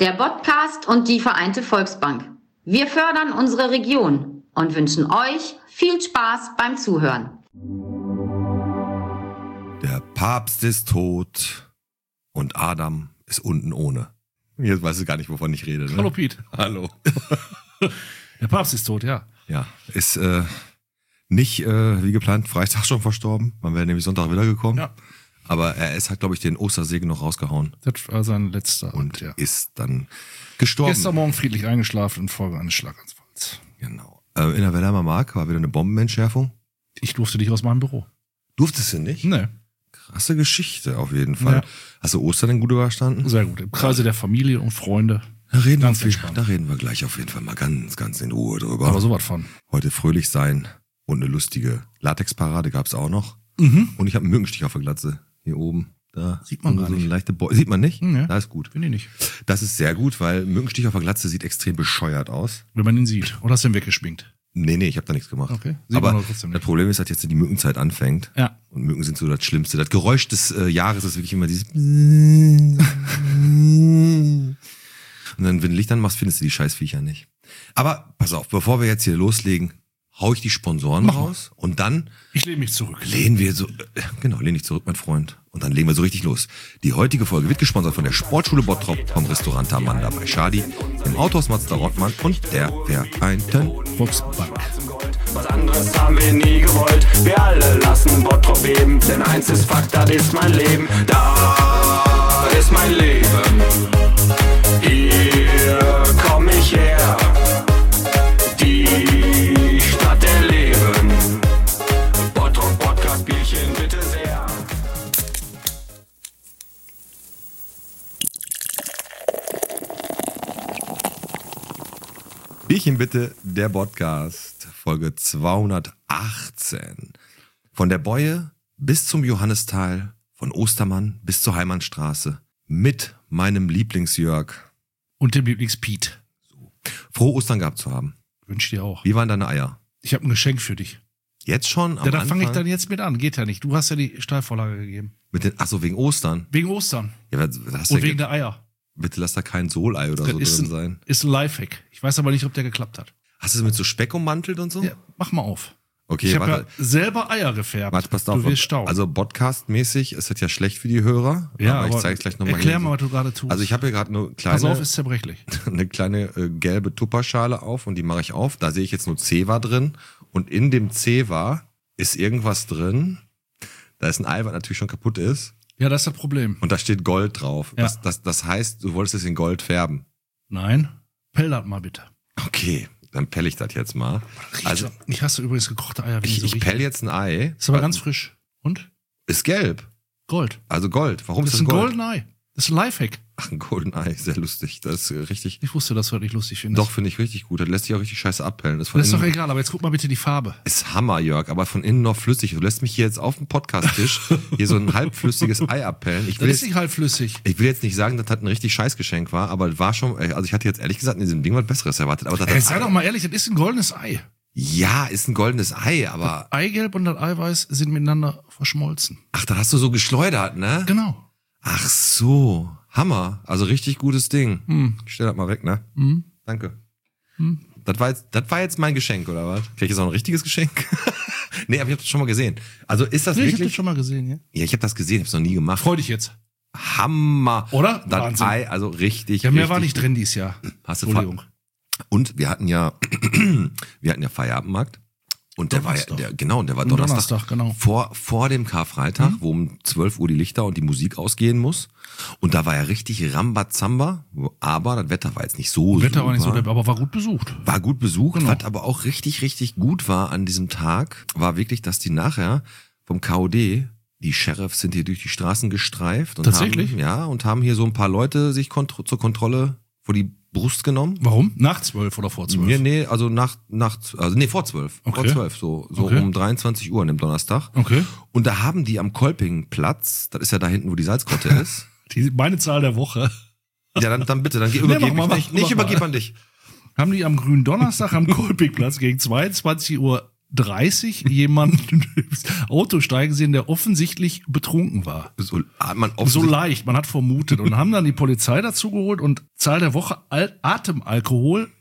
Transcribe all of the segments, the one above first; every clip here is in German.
der Podcast und die Vereinte Volksbank. Wir fördern unsere Region und wünschen euch viel Spaß beim Zuhören. Der Papst ist tot und Adam ist unten ohne. Jetzt weißt du gar nicht, wovon ich rede. Ne? Hallo Piet. Hallo. Der Papst ist tot, ja. Ja, ist nicht wie geplant Freitag schon verstorben. Man wäre nämlich Sonntag wiedergekommen. Ja. Aber er ist, hat, glaube ich, den Ostersegen noch rausgehauen. Das war sein letzter. Und ist dann gestorben. Gestern Morgen friedlich eingeschlafen infolge eines Schlaganfalls. Genau. In der Wellheimer Mark war wieder eine Bombenentschärfung. Ich durfte nicht aus meinem Büro. Durftest du nicht? Nee. Krasse Geschichte auf jeden Fall. Ja. Hast du Ostern denn gut überstanden? Sehr gut. Im Kreise der Familie und Freunde. Da reden wir gleich auf jeden Fall mal ganz in Ruhe drüber. Aber sowas von. Heute fröhlich sein und eine lustige Latexparade gab's auch noch. Mhm. Und ich habe einen Mückenstich auf der Glatze. Hier oben. Da sieht man gar so nicht. Leichte Sieht man nicht? Ja. Da ist gut. Finde ich nicht. Das ist sehr gut, weil Mückenstich auf der Glatze sieht extrem bescheuert aus. Wenn man ihn sieht. Oder hast du ihn weggeschminkt? Nee, ich habe da nichts gemacht. Okay. Aber das Problem ist, dass jetzt die Mückenzeit anfängt. Ja. Und Mücken sind so das Schlimmste. Das Geräusch des Jahres ist wirklich immer dieses und dann, wenn du Licht anmachst, findest du die Scheißviecher nicht. Aber pass auf, bevor wir jetzt hier loslegen, hau ich die Sponsoren raus und dann ich lehne mich zurück. Lehn dich zurück, mein Freund. Und dann legen wir so richtig los. Die heutige Folge wird gesponsert von der Sportschule Bottrop, vom Restaurant Amanda bei Schadi, dem Autohaus Mazda Rottmann und der Vereinten Volksbank. Was anderes haben wir nie gewollt. Wir alle lassen Bottrop beben, denn eins ist Fakt, das ist mein Leben. Da ist mein Leben. Hier komm ich her. Die Stadt der Leben. Bottrop Podcast Bierchen bitte sehr. Bierchen bitte, der Podcast, Folge 218. Von der Bäue bis zum Johannistal, von Ostermann bis zur Heimannstraße, mit meinem Lieblingsjörg. Und dem Lieblingspiet. Frohe Ostern gehabt zu haben. Wünsch dir auch. Wie waren deine Eier? Ich habe ein Geschenk für dich. Jetzt schon? Ja, da fange ich dann jetzt mit an. Geht ja nicht. Du hast ja die Steilvorlage gegeben. Achso, wegen Ostern? Wegen Ostern. Ja, und wegen der Eier. Bitte lass da kein Solei oder so drin sein. Ist ein Lifehack. Ich weiß aber nicht, ob der geklappt hat. Hast du es mit so Speck ummantelt und so? Ja, mach mal auf. Okay, ich habe ja selber Eier gefärbt. Warte, pass auf. Du wirst staunen. Also Podcast-mäßig ist das ja schlecht für die Hörer. Ja, aber ich zeige es gleich nochmal. Erklär mal, was du gerade tust. Also ich habe hier gerade eine kleine... Pass auf, ist zerbrechlich. Eine kleine gelbe Tupperschale auf und die mache ich auf. Da sehe ich jetzt nur Zewa drin. Und in dem Zewa ist irgendwas drin. Da ist ein Ei, was natürlich schon kaputt ist. Ja, das ist das Problem. Und da steht Gold drauf. Ja. Das heißt, du wolltest es in Gold färben. Nein, pell das mal bitte. Okay, dann pelle ich das jetzt mal. Also, ich hasse übrigens gekochte Eier. Ich pelle jetzt ein Ei. Ist aber ganz frisch. Und? Ist gelb. Gold. Also Gold. Warum ist das Gold? Gold? Das ist ein golden Ei. Das ist ein Lifehack. Ach, ein golden Ei. Sehr lustig. Das ist richtig... Ich wusste, dass du das nicht lustig findest. Doch, finde ich richtig gut. Das lässt sich auch richtig scheiße abpellen. Das ist doch egal, aber jetzt guck mal bitte die Farbe. Ist Hammer, Jörg, aber von innen noch flüssig. Du lässt mich hier jetzt auf dem Podcast-Tisch hier so ein halbflüssiges Ei abpellen. Das ist nicht halbflüssig. Ich will jetzt nicht sagen, dass das ein richtig scheiß Geschenk war, aber war schon, also ich hatte jetzt ehrlich gesagt in diesem Ding was Besseres erwartet. Aber sei doch mal ehrlich, das ist ein goldenes Ei. Ja, ist ein goldenes Ei, aber... Das Eigelb und das Eiweiß sind miteinander verschmolzen. Ach, da hast du so geschleudert, ne? Genau. Ach so, Hammer. Also richtig gutes Ding. Ich stell das mal weg, ne? Danke. Das war jetzt mein Geschenk, oder was? Vielleicht ist auch ein richtiges Geschenk? Nee, aber ich habe das schon mal gesehen. Also ist das wirklich... Ich habe das schon mal gesehen, ja? Ja, ich habe das gesehen, ich habe es noch nie gemacht. Freu dich jetzt. Hammer. Oder? Das Wahnsinn. Ei, also richtig. Ja, mehr richtig war nicht drin dieses Jahr. Hast du Entschuldigung. Und wir hatten ja Feierabendmarkt. Und der Donnerstag. war der war Donnerstag, genau. Vor dem Karfreitag, wo um 12 Uhr die Lichter und die Musik ausgehen muss. Und da war ja richtig Rambazamba, aber das Wetter war jetzt nicht so Das Wetter war nicht so, super. aber war gut besucht. War gut besucht, Genau. was aber auch richtig, richtig gut war an diesem Tag, war wirklich, dass die nachher vom KOD, die Sheriffs sind hier durch die Straßen gestreift. Und Tatsächlich? haben hier so ein paar Leute sich zur Kontrolle vor die Brust genommen. Warum? Nach 12 oder vor 12? Nee, also vor 12. Okay. Vor 12, so Okay. um 23 Uhr an dem Donnerstag. Okay. Und da haben die am Kolpingplatz, das ist ja da hinten, wo die Salzgrotte ist. Meine Zahl der Woche. Ja, dann bitte, dann übergebe ich nicht. Ich übergebe an dich. Haben die am grünen Donnerstag am Kolpingplatz gegen 22 Uhr 30 jemanden ins Auto steigen sehen, der offensichtlich betrunken war. So, So leicht, man hat vermutet. Und haben dann die Polizei dazu geholt und Zahl der Woche Atemalkohol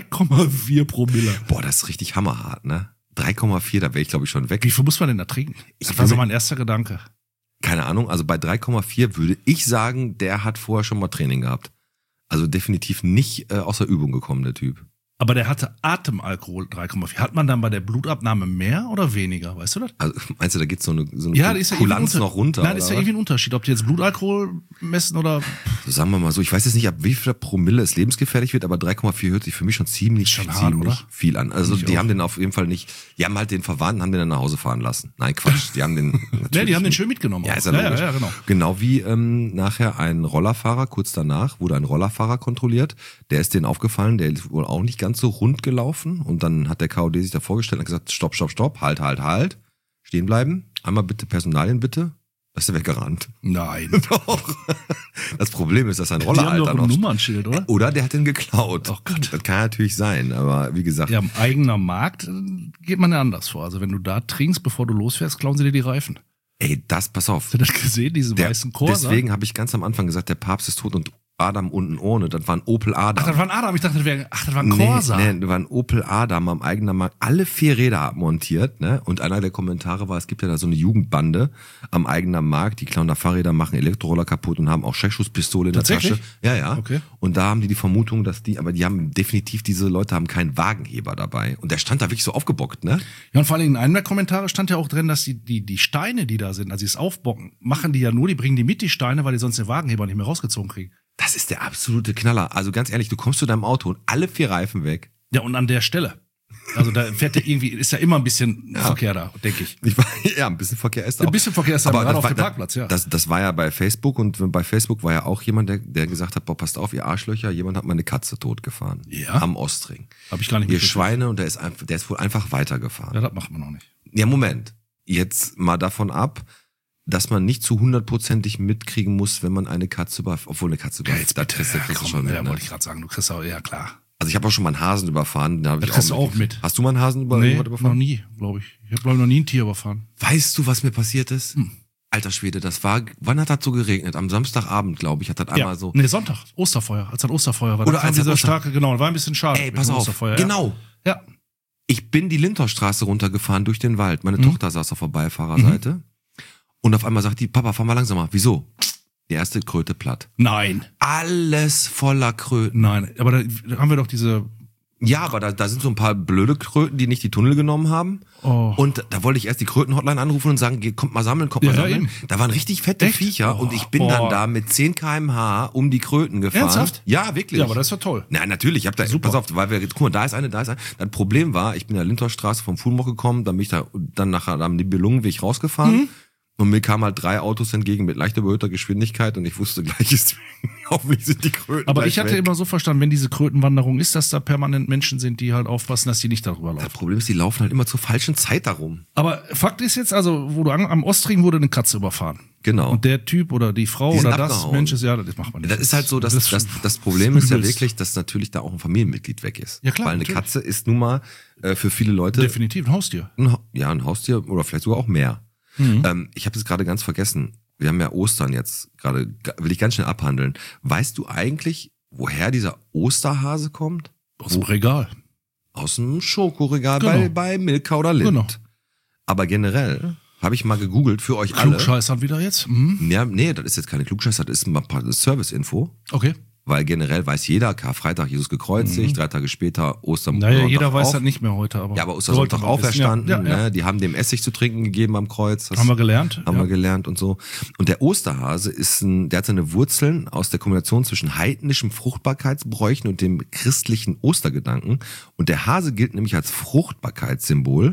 3,4 Promille. Boah, das ist richtig hammerhart, ne? 3,4, da wäre ich glaube ich schon weg. Wie viel muss man denn da trinken? Das war so mein erster Gedanke. Keine Ahnung, also bei 3,4 würde ich sagen, der hat vorher schon mal Training gehabt. Also definitiv nicht aus der Übung gekommen, der Typ. Aber der hatte Atemalkohol 3,4. Hat man dann bei der Blutabnahme mehr oder weniger? Weißt du das? Also meinst du, da geht so eine Ja, ist ja Kulanz noch runter? Nein, ist ja irgendwie ein Unterschied, ob die jetzt Blutalkohol messen oder. So, sagen wir mal so, ich weiß jetzt nicht, ab wie viel Promille es lebensgefährlich wird, aber 3,4 hört sich für mich schon ziemlich hart, oder? viel an. Also Ich die auch. haben den auf jeden Fall nicht, die haben halt den Verwandten, haben den dann nach Hause fahren lassen. Nein, Quatsch, die haben den Nee, die haben den schön mitgenommen. Ja, auch. ist ja logisch. Ja, genau. Genau wie nachher ein Rollerfahrer, kurz danach wurde ein Rollerfahrer kontrolliert, der ist denen aufgefallen, der ist wohl auch nicht ganz so rund gelaufen und dann hat der KOD sich da vorgestellt und gesagt, stopp, halt, stehen bleiben, einmal bitte Personalien bitte, da ist er weggerannt. Nein. Doch. Das Problem ist, dass sein Die haben doch Rolleralter ein noch... Nummernschild, oder? Oder der hat den geklaut. Oh Gott. Das kann natürlich sein, aber wie gesagt, Ja, am eigener Markt geht man ja anders vor. Also wenn du da trinkst, bevor du losfährst, klauen sie dir die Reifen. ey, pass auf. Hast du das gesehen, diese weißen Corsa? Deswegen habe ich ganz am Anfang gesagt, der Papst ist tot und Adam unten ohne, das war ein Opel Adam. Ach, das war ein Adam. Ich dachte, das war ein Corsa. Nee, das war ein Opel Adam am eigenen Markt. Alle 4 Räder abmontiert, ne? Und einer der Kommentare war, es gibt ja da so eine Jugendbande am eigenen Markt, die klauen da Fahrräder, machen Elektroroller kaputt und haben auch Schreckschusspistole in der Tasche. Tatsächlich? Ja. Okay. Und da haben die Vermutung, dass aber die haben definitiv, diese Leute haben keinen Wagenheber dabei. Und der stand da wirklich so aufgebockt, ne? Ja, und vor allem in einem der Kommentare stand ja auch drin, dass die Steine, die da sind, also das Aufbocken, machen die ja nur, die bringen die mit, die Steine, weil die sonst den Wagenheber nicht mehr rausgezogen kriegen. Das ist der absolute Knaller. Also ganz ehrlich, du kommst zu deinem Auto und alle 4 Reifen weg. Ja, und an der Stelle. Also da fährt ja irgendwie, ist ja immer ein bisschen Verkehr da, denke ich. Ja, ein bisschen Verkehr ist da auch. Ein bisschen Verkehr ist da, Aber gerade das auf war- dem Parkplatz, ja. Das war ja bei Facebook und bei Facebook war ja auch jemand, der gesagt hat, boah, passt auf, ihr Arschlöcher, jemand hat meine Katze totgefahren. Ja? Am Ostring. Hab ich gar nicht Ihr mitgekriegt. Schweine und der ist wohl einfach weitergefahren. Ja, das macht man noch nicht. Ja, Moment. Jetzt mal davon ab, dass man nicht zu 100%ig mitkriegen muss, wenn man eine Katze obwohl eine Katze kriegst du schon mit, Ja, ne? wollte ich gerade sagen, du kriegst auch, ja klar. Also ich habe auch schon mal einen Hasen überfahren. Den hab ich Das kriegst du auch mitgekriegt. mit. Hast du mal einen Hasen Nee, überfahren? noch nie, glaube ich. Ich habe, glaube ich, noch nie ein Tier überfahren. Weißt du, was mir passiert ist? Alter Schwede, wann hat das so geregnet? Am Samstagabend, glaube ich, hat das einmal so. Nee, Sonntag, Osterfeuer, als ein Osterfeuer war. Oder Da kam als ein dieser Oster- starke, genau, war ein bisschen schade. Ey, mit pass dem auf. Osterfeuer, Genau. Ja. Ich bin die Lindhorststraße runtergefahren durch den Wald. Meine Tochter saß auf der Beifahrerseite. Und auf einmal sagt die, Papa, fahr mal langsamer. Wieso? Die erste Kröte platt. Nein, Alles voller Kröten. nein, aber da haben wir doch diese, Ja, aber da sind so ein paar blöde Kröten, die nicht die Tunnel genommen haben. Oh. Und da wollte ich erst die Kröten-Hotline anrufen und sagen, kommt mal sammeln, kommt mal Ja, sammeln. eben. Da waren richtig fette Echt? Viecher und ich bin Oh. dann da mit 10 km/h um die Kröten gefahren. Ernsthaft? Ja, wirklich. ja, aber das ist ja toll. Na, natürlich, ich hab da, Super. pass auf, weil guck mal, da ist eine. Das Problem war, ich bin in der Lindhorststraße vom Fuhlmoch gekommen, dann bin ich dann nachher am Nibelungenweg rausgefahren. Und mir kamen halt 3 Autos entgegen mit leicht überhöhter Geschwindigkeit und ich wusste gleich, hoffentlich sind die Kröten Aber gleich ich hatte weg. immer so verstanden, wenn diese Krötenwanderung ist, dass da permanent Menschen sind, die halt aufpassen, dass die nicht darüber Das laufen. Problem ist, die laufen halt immer zur falschen Zeit darum. Aber Fakt ist jetzt, also, wo du am Ostring wurde eine Katze überfahren. Genau. Und der Typ oder die Frau Die sind oder das abgehauen. Mensch ist, ja, das macht man nicht. Das ist halt so, das Problem ist ja wirklich, dass natürlich da auch ein Familienmitglied weg ist. Ja, klar, Weil eine natürlich. Katze ist nun mal für viele Leute Definitiv ein Haustier. ein Haustier oder vielleicht sogar auch mehr. Ich habe es gerade ganz vergessen. Wir haben ja Ostern jetzt gerade, will ich ganz schnell abhandeln. Weißt du eigentlich, woher dieser Osterhase kommt? Aus dem Regal. Aus dem Schokoregal Genau. bei Milka oder Lindt. Genau. Aber generell habe ich mal gegoogelt für euch alle. Klugscheißern wieder jetzt? Mhm. Ja, nee, das ist jetzt keine Klugscheißer, das ist mal Service-Info. Okay. Weil generell weiß jeder, Karfreitag Jesus gekreuzigt, 3 Tage später Ostern. Naja, jeder weiß auf. das nicht mehr heute, aber. Ja, aber Ostersonntag sollte man wissen. auferstanden. Ja, ja. Ne? Die haben dem Essig zu trinken gegeben am Kreuz. Das Haben wir gelernt. Haben ja. wir gelernt und so. Und der Osterhase der hat seine Wurzeln aus der Kombination zwischen heidnischem Fruchtbarkeitsbräuchen und dem christlichen Ostergedanken. Und der Hase gilt nämlich als Fruchtbarkeitssymbol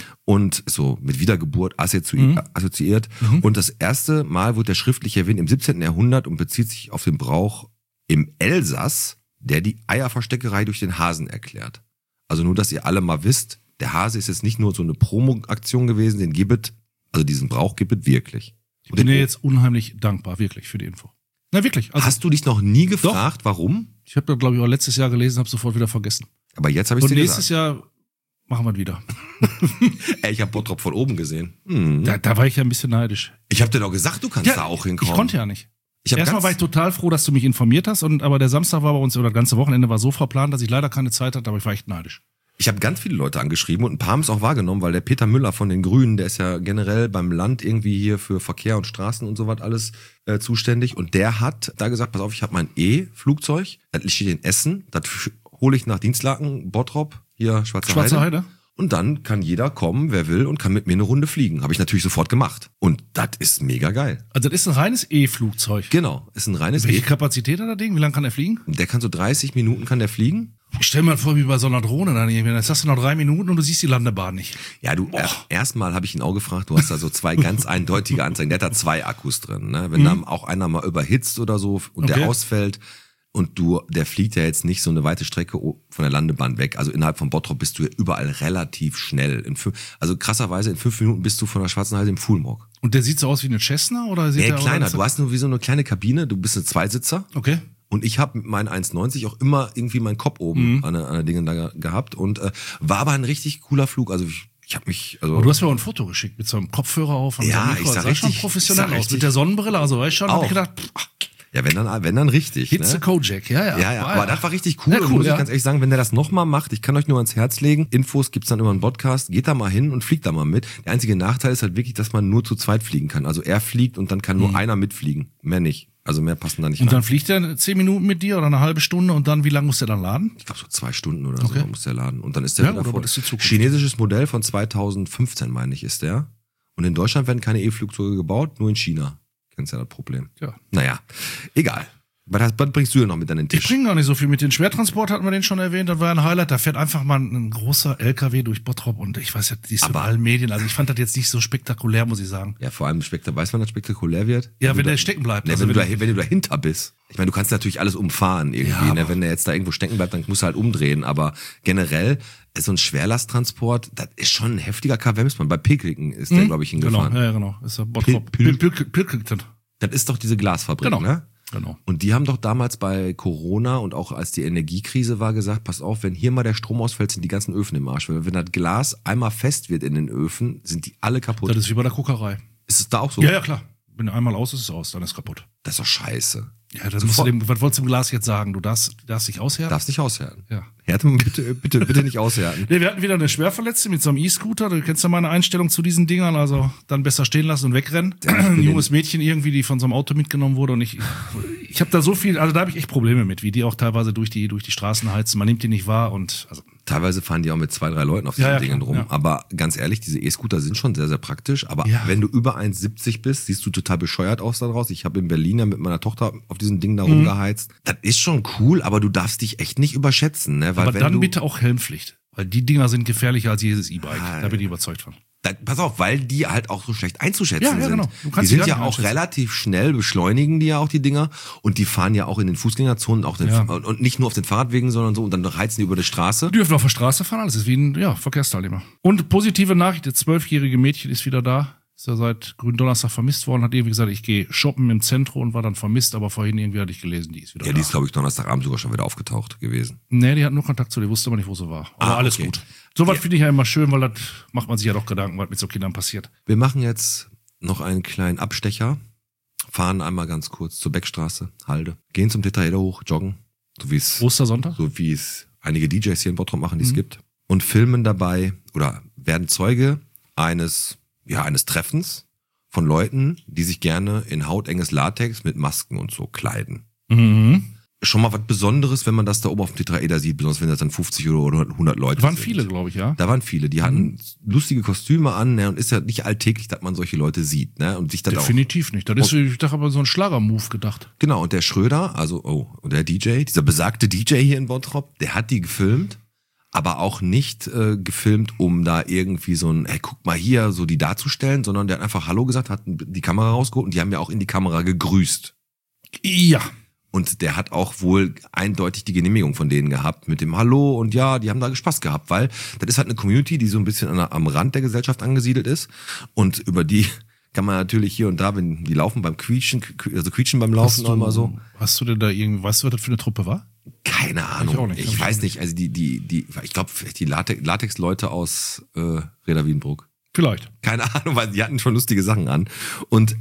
und so mit Wiedergeburt assoziiert. Und das erste Mal wird der schriftlich erwähnt im 17. Jahrhundert und bezieht sich auf den Brauch im Elsass, der die Eierversteckerei durch den Hasen erklärt. Also nur, dass ihr alle mal wisst, der Hase ist jetzt nicht nur so eine Promo-Aktion gewesen, diesen Brauch gibt es wirklich. Ich bin dir jetzt unheimlich dankbar, wirklich, für die Info. Na, wirklich. Also, Hast du dich noch nie gefragt, warum? ich habe da, glaube ich, auch letztes Jahr gelesen, habe sofort wieder vergessen. Aber jetzt habe ich Und dir nächstes gesagt. Jahr Machen wir wieder. Ey, ich habe Bottrop von oben gesehen. Da war ich ja ein bisschen neidisch. Ich habe dir doch gesagt, du kannst da auch hinkommen. Ich konnte ja nicht. Ich hab Erstmal war ich total froh, dass du mich informiert hast, aber der Samstag war bei uns, oder das ganze Wochenende war so verplant, dass ich leider keine Zeit hatte, aber ich war echt neidisch. Ich habe ganz viele Leute angeschrieben und ein paar haben es auch wahrgenommen, weil der Peter Müller von den Grünen, der ist ja generell beim Land irgendwie hier für Verkehr und Straßen und so was alles zuständig. Und der hat da gesagt, pass auf, ich habe mein E-Flugzeug, das steht in Essen, das hole ich nach Dienstlaken, Bottrop, hier Schwarze Heide. Und dann kann jeder kommen, wer will, und kann mit mir eine Runde fliegen. Habe ich natürlich sofort gemacht. Und das ist mega geil. Also das ist ein reines E-Flugzeug. Genau, ist ein reines Welche Kapazität hat das Ding? Wie lange kann er fliegen? Der kann so 30 Minuten kann der fliegen. Ich stell mir vor, wie bei so einer Drohne dann irgendwie. Jetzt hast du noch 3 Minuten und du siehst die Landebahn nicht. Ja, du, erstmal habe ich ihn auch gefragt, du hast da so 2 ganz eindeutige Anzeigen. Der hat da 2 Akkus drin, ne? Wenn da auch einer mal überhitzt oder so und der ausfällt und der fliegt ja jetzt nicht so eine weite Strecke von der Landebahn weg. Also innerhalb von Bottrop bist du ja überall relativ schnell. Also krasserweise in 5 Minuten bist du von der Schwarzen Heide im Fulmrock. Und der sieht so aus wie eine Cessna oder sieht der kleiner. Du hast nur wie so eine kleine Kabine. Du bist ein Zweisitzer. Okay. Und ich habe mit meinen 1,90 auch immer irgendwie meinen Kopf oben an der Dinge da gehabt und war aber ein richtig cooler Flug. Also ich habe mich. Also du hast mir auch ein Foto geschickt mit so einem Kopfhörer auf. Und ja, so einem ich sah richtig schon professionell aus. Mit der Sonnenbrille, also weißt schon, hab ich gedacht, ja, wenn dann richtig. Hitze ne? Kojak, ja. Ja, aber das war richtig cool. Ja, cool, und muss ich ganz ehrlich sagen, wenn der das nochmal macht, ich kann euch nur ans Herz legen. Infos gibt's dann über einen Podcast. Geht da mal hin und fliegt da mal mit. Der einzige Nachteil ist halt wirklich, dass man nur zu zweit fliegen kann. Also er fliegt und dann kann nur einer mitfliegen. Mehr nicht. Also mehr passen da nicht rein. Und dann fliegt er 10 Minuten mit dir oder eine halbe Stunde und dann, wie lange muss der dann laden? Ich glaube so 2 Stunden oder so muss der laden. Und dann ist der wieder vor. Das ist die Zukunft. Chinesisches Modell von 2015, meine ich, ist der. Und in Deutschland werden keine E-Flugzeuge gebaut, nur in China. Kennst ja das Problem. Ja. Naja, egal. Was bringst du denn noch mit an den Tisch? Ich bringe gar nicht so viel mit. Den Schwertransport hatten wir den schon erwähnt, das war ein Highlight. Da fährt einfach mal ein großer LKW durch Bottrop und ich weiß ja, die ist in allen Medien. Also ich fand das jetzt nicht so spektakulär, muss ich sagen. Ja, vor allem weißt du, wann das spektakulär wird? Ja, wenn der stecken bleibt. Ne, Also wenn du dahinter bist. Ich meine, du kannst natürlich alles umfahren irgendwie. Ja, ne? Wenn der jetzt da irgendwo stecken bleibt, dann musst du halt umdrehen. Aber generell ist so ein Schwerlasttransport, das ist schon ein heftiger Kavemsmann. Bei Pilkington ist der, glaube ich, hingefahren. Genau, ja, genau. Ist ja Bottrop. Pilkington. Das ist doch diese Glasfabrik, ne? Genau. Und die haben doch damals bei Corona und auch als die Energiekrise war gesagt, pass auf, wenn hier mal der Strom ausfällt, sind die ganzen Öfen im Arsch. Weil wenn das Glas einmal fest wird in den Öfen, sind die alle kaputt. Das ist wie bei der Kokerei. Ist es da auch so? Ja, klar. Wenn einmal aus ist, ist es aus, dann ist es kaputt. Das ist doch scheiße. Ja, dann musst du was wolltest du im Glas jetzt sagen? Du darfst dich aushärten? Darfst nicht aushärten. Ja. Härte mal bitte nicht aushärten. Nee, wir hatten wieder eine Schwerverletzte mit so einem E-Scooter. Du kennst ja meine Einstellung zu diesen Dingern. Also dann besser stehen lassen und wegrennen. Ein junges Mädchen irgendwie, die von so einem Auto mitgenommen wurde. Und ich habe da so viel, also da habe ich echt Probleme mit, wie die auch teilweise durch die Straßen heizen. Man nimmt die nicht wahr und also. Teilweise fahren die auch mit 2, 3 Leuten auf diesen Dingen rum. Ja. Aber ganz ehrlich, diese E-Scooter sind schon sehr, sehr praktisch. Aber wenn du über 1,70 bist, siehst du total bescheuert aus da draus. Ich habe in Berlin ja mit meiner Tochter auf diesen Dingen da rumgeheizt. Das ist schon cool, aber du darfst dich echt nicht überschätzen. Ne? Weil aber dann bitte auch Helmpflicht. Weil die Dinger sind gefährlicher als jedes E-Bike. Da bin ich überzeugt von. Pass auf, weil die halt auch so schlecht einzuschätzen sind. Genau. Die sind ja auch relativ schnell, beschleunigen die ja auch die Dinger. Und die fahren ja auch in den Fußgängerzonen, auch und nicht nur auf den Fahrradwegen, sondern so. Und dann heizen die über die Straße. Die dürfen auf der Straße fahren, alles ist wie ein Verkehrsteilnehmer. Und positive Nachricht, das 12-jährige Mädchen ist wieder da. Ist ja seit Gründonnerstag vermisst worden, hat irgendwie gesagt, ich gehe shoppen im Zentrum und war dann vermisst, aber vorhin irgendwie hatte ich gelesen, die ist wieder da. Ja, die ist, glaube ich, Donnerstagabend sogar schon wieder aufgetaucht gewesen. Nee, die hat nur Kontakt zu dir, wusste aber nicht, wo sie war. Aber alles gut. Sowas finde ich ja immer schön, weil das macht man sich ja doch Gedanken, was mit so Kindern passiert. Wir machen jetzt noch einen kleinen Abstecher, fahren einmal ganz kurz zur Beckstraße, Halde, gehen zum Tetraeder hoch, joggen, Ostersonntag? So wie es einige DJs hier in Bottrop machen, die es gibt, und filmen dabei oder werden Zeuge eines Treffens von Leuten, die sich gerne in hautenges Latex mit Masken und so kleiden. Schon mal was Besonderes, wenn man das da oben auf dem Tetraeder sieht, besonders wenn das dann 50 oder 100 Leute Da waren sind. viele, glaube ich, ja. Da waren viele, die hatten lustige Kostüme an, ne, und ist ja nicht alltäglich, dass man solche Leute sieht, ne, und sich dann definitiv nicht. Das ist, ich dachte aber so ein Schlager-Move gedacht. Genau, und der Schröder, und der DJ, dieser besagte DJ hier in Bottrop, der hat die gefilmt, aber auch nicht gefilmt, um da irgendwie so ein, guck mal hier, so die darzustellen, sondern der hat einfach Hallo gesagt, hat die Kamera rausgeholt und die haben ja auch in die Kamera gegrüßt. Ja. Und der hat auch wohl eindeutig die Genehmigung von denen gehabt mit dem Hallo und ja, die haben da Spaß gehabt, weil das ist halt eine Community, die so ein bisschen am Rand der Gesellschaft angesiedelt ist und über die kann man natürlich hier und da, wenn die laufen beim Quietschen beim Laufen auch immer so. Hast du denn da weißt du, was das für eine Truppe war? Keine Keine Ahnung. auch nicht. Ich weiß nicht. Also ich glaube, die Latex-Leute aus Reda Wiedenbrück. Vielleicht. Keine Ahnung, weil die hatten schon lustige Sachen an. Und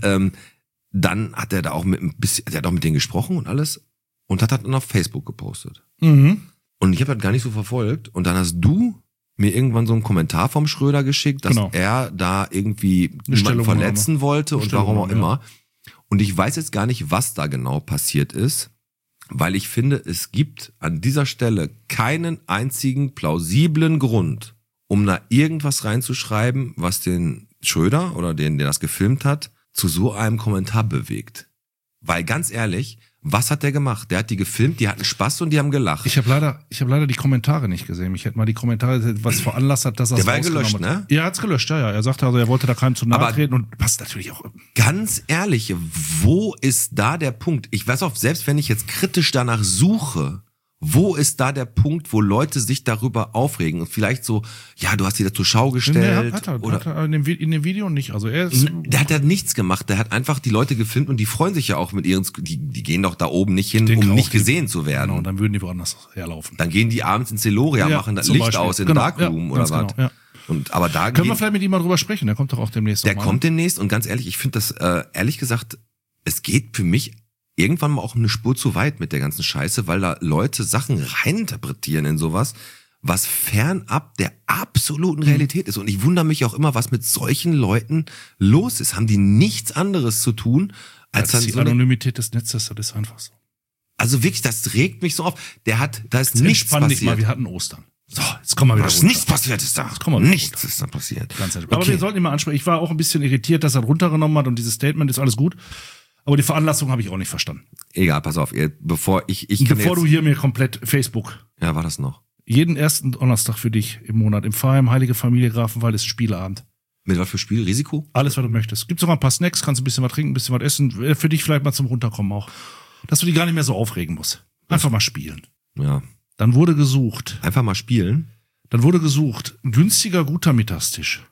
dann hat er da auch der hat auch mit denen gesprochen und alles und hat dann auf Facebook gepostet. Mhm. Und ich habe das gar nicht so verfolgt. Und dann hast du mir irgendwann so einen Kommentar vom Schröder geschickt, dass er da irgendwie jemanden verletzen wollte und warum auch immer. Und ich weiß jetzt gar nicht, was da genau passiert ist, weil ich finde, es gibt an dieser Stelle keinen einzigen plausiblen Grund, um da irgendwas reinzuschreiben, was den Schröder oder den, der das gefilmt hat, zu so einem Kommentar bewegt. Weil ganz ehrlich, was hat der gemacht? Der hat die gefilmt, die hatten Spaß und die haben gelacht. Ich habe leider die Kommentare nicht gesehen. Ich hätte mal die Kommentare, was veranlasst hat, dass er es rausgenommen hat. Der war gelöscht, ne? Ja, er hat's gelöscht, ja. Er sagte also, er wollte da keinem zu nahe treten und passt natürlich auch. Ganz ehrlich, wo ist da der Punkt? Ich weiß auch, selbst wenn ich jetzt kritisch danach suche, wo ist da der Punkt, wo Leute sich darüber aufregen und vielleicht so, ja, du hast sie da zur Schau gestellt. Hat er in dem Video nicht. Also der hat ja nichts gemacht. Der hat einfach die Leute gefilmt und die freuen sich ja auch mit ihren, die gehen doch da oben nicht hin, um nicht gesehen zu werden. Genau, dann würden die woanders herlaufen. Dann gehen die abends ins Celoria, machen das Licht aus in Darkroom oder was. Genau, ja. Und, aber da können wir vielleicht mit ihm mal drüber sprechen, der kommt doch auch demnächst. Der kommt demnächst und ganz ehrlich, ich finde das, ehrlich gesagt, es geht für mich irgendwann mal auch eine Spur zu weit mit der ganzen Scheiße, weil da Leute Sachen reininterpretieren in sowas, was fernab der absoluten Realität ist. Und ich wundere mich auch immer, was mit solchen Leuten los ist. Haben die nichts anderes zu tun, als das ist die Anonymität des Netzes, das ist einfach so. Also wirklich, das regt mich so auf. Da ist nichts passiert. Dich mal, wir hatten Ostern. So, jetzt kommen wir wieder runter. Nichts passiert ist da. Nichts ist da passiert. Ganz okay. Aber wir sollten ihn mal ansprechen. Ich war auch ein bisschen irritiert, dass er runtergenommen hat und dieses Statement ist alles gut. Aber die Veranlassung habe ich auch nicht verstanden. Egal, pass auf, bevor du hier mir komplett Facebook. Ja, war das noch? Jeden ersten Donnerstag für dich im Monat im Pfarrheim Heilige Familie Grafenwald ist Spieleabend. Mit was für Spiel? Risiko? Alles, was du möchtest. Gibt sogar ein paar Snacks, kannst ein bisschen was trinken, ein bisschen was essen. Für dich vielleicht mal zum Runterkommen auch. Dass du dich gar nicht mehr so aufregen musst. Einfach mal spielen. Ja. Dann wurde gesucht. Einfach mal spielen? Dann wurde gesucht. Günstiger, guter Mittagstisch.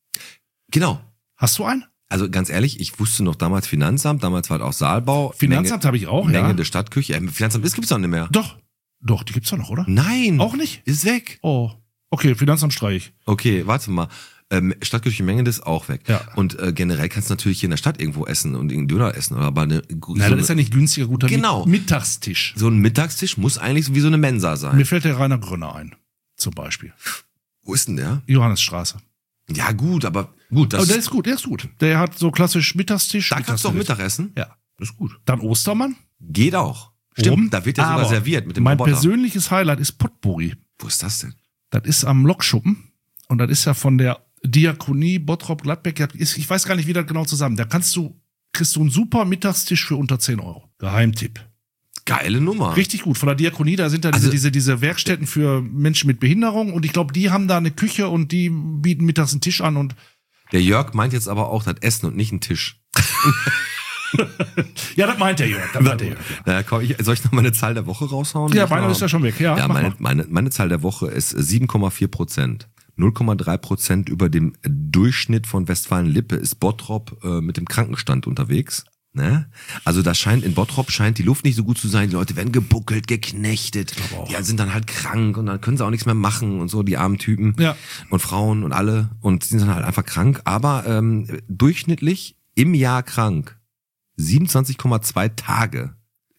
Genau. Hast du einen? Also ganz ehrlich, ich wusste noch damals Finanzamt, damals war halt auch Saalbau. Finanzamt habe ich auch, Menge der Stadtküche. Finanzamt gibt's doch nicht mehr. Doch, die gibt's doch noch, oder? Nein. Auch nicht? Ist weg. Oh, okay, Finanzamt streiche ich. Okay, warte mal. Stadtküche Menge ist auch weg. Ja. Und generell kannst du natürlich hier in der Stadt irgendwo essen und irgendeinen Döner essen. Oder aber Nein, das ist ja nicht günstiger, guter Mittagstisch. So ein Mittagstisch muss eigentlich so wie so eine Mensa sein. Mir fällt der Rainer Gröner ein, zum Beispiel. Wo ist denn der? Johannesstraße. Ja gut, aber gut. Der ist gut. Der hat so klassisch Mittagstisch. Da kannst du auch Mittagessen? Ja. Das ist gut. Dann Ostermann? Geht auch. Stimmt, da wird ja sogar serviert mit dem Mein Roboter. persönliches Highlight ist Potpourri. Wo ist das denn? Das ist am Lokschuppen und das ist ja von der Diakonie Bottrop-Gladbeck. Ich weiß gar nicht, wie das genau zusammen. Da kriegst du einen super Mittagstisch für unter 10 €. Geheimtipp. Geile Nummer. Richtig gut. Von der Diakonie, da sind da diese Werkstätten für Menschen mit Behinderung und ich glaube, die haben da eine Küche und die bieten mittags einen Tisch an und. Der Jörg meint jetzt aber auch das Essen und nicht einen Tisch. Ja, das meint der Jörg. Na, komm, soll ich noch meine Zahl der Woche raushauen? Ja, meine ist ja schon weg. Ja, meine Zahl der Woche ist 7,4%. 0,3% über dem Durchschnitt von Westfalen-Lippe ist Bottrop mit dem Krankenstand unterwegs. Ne? Also in Bottrop scheint die Luft nicht so gut zu sein. Die Leute werden gebuckelt, geknechtet. Die sind dann halt krank und dann können sie auch nichts mehr machen und so, die armen Typen und Frauen und alle. Und die sind dann halt einfach krank. Aber durchschnittlich im Jahr krank 27,2 Tage.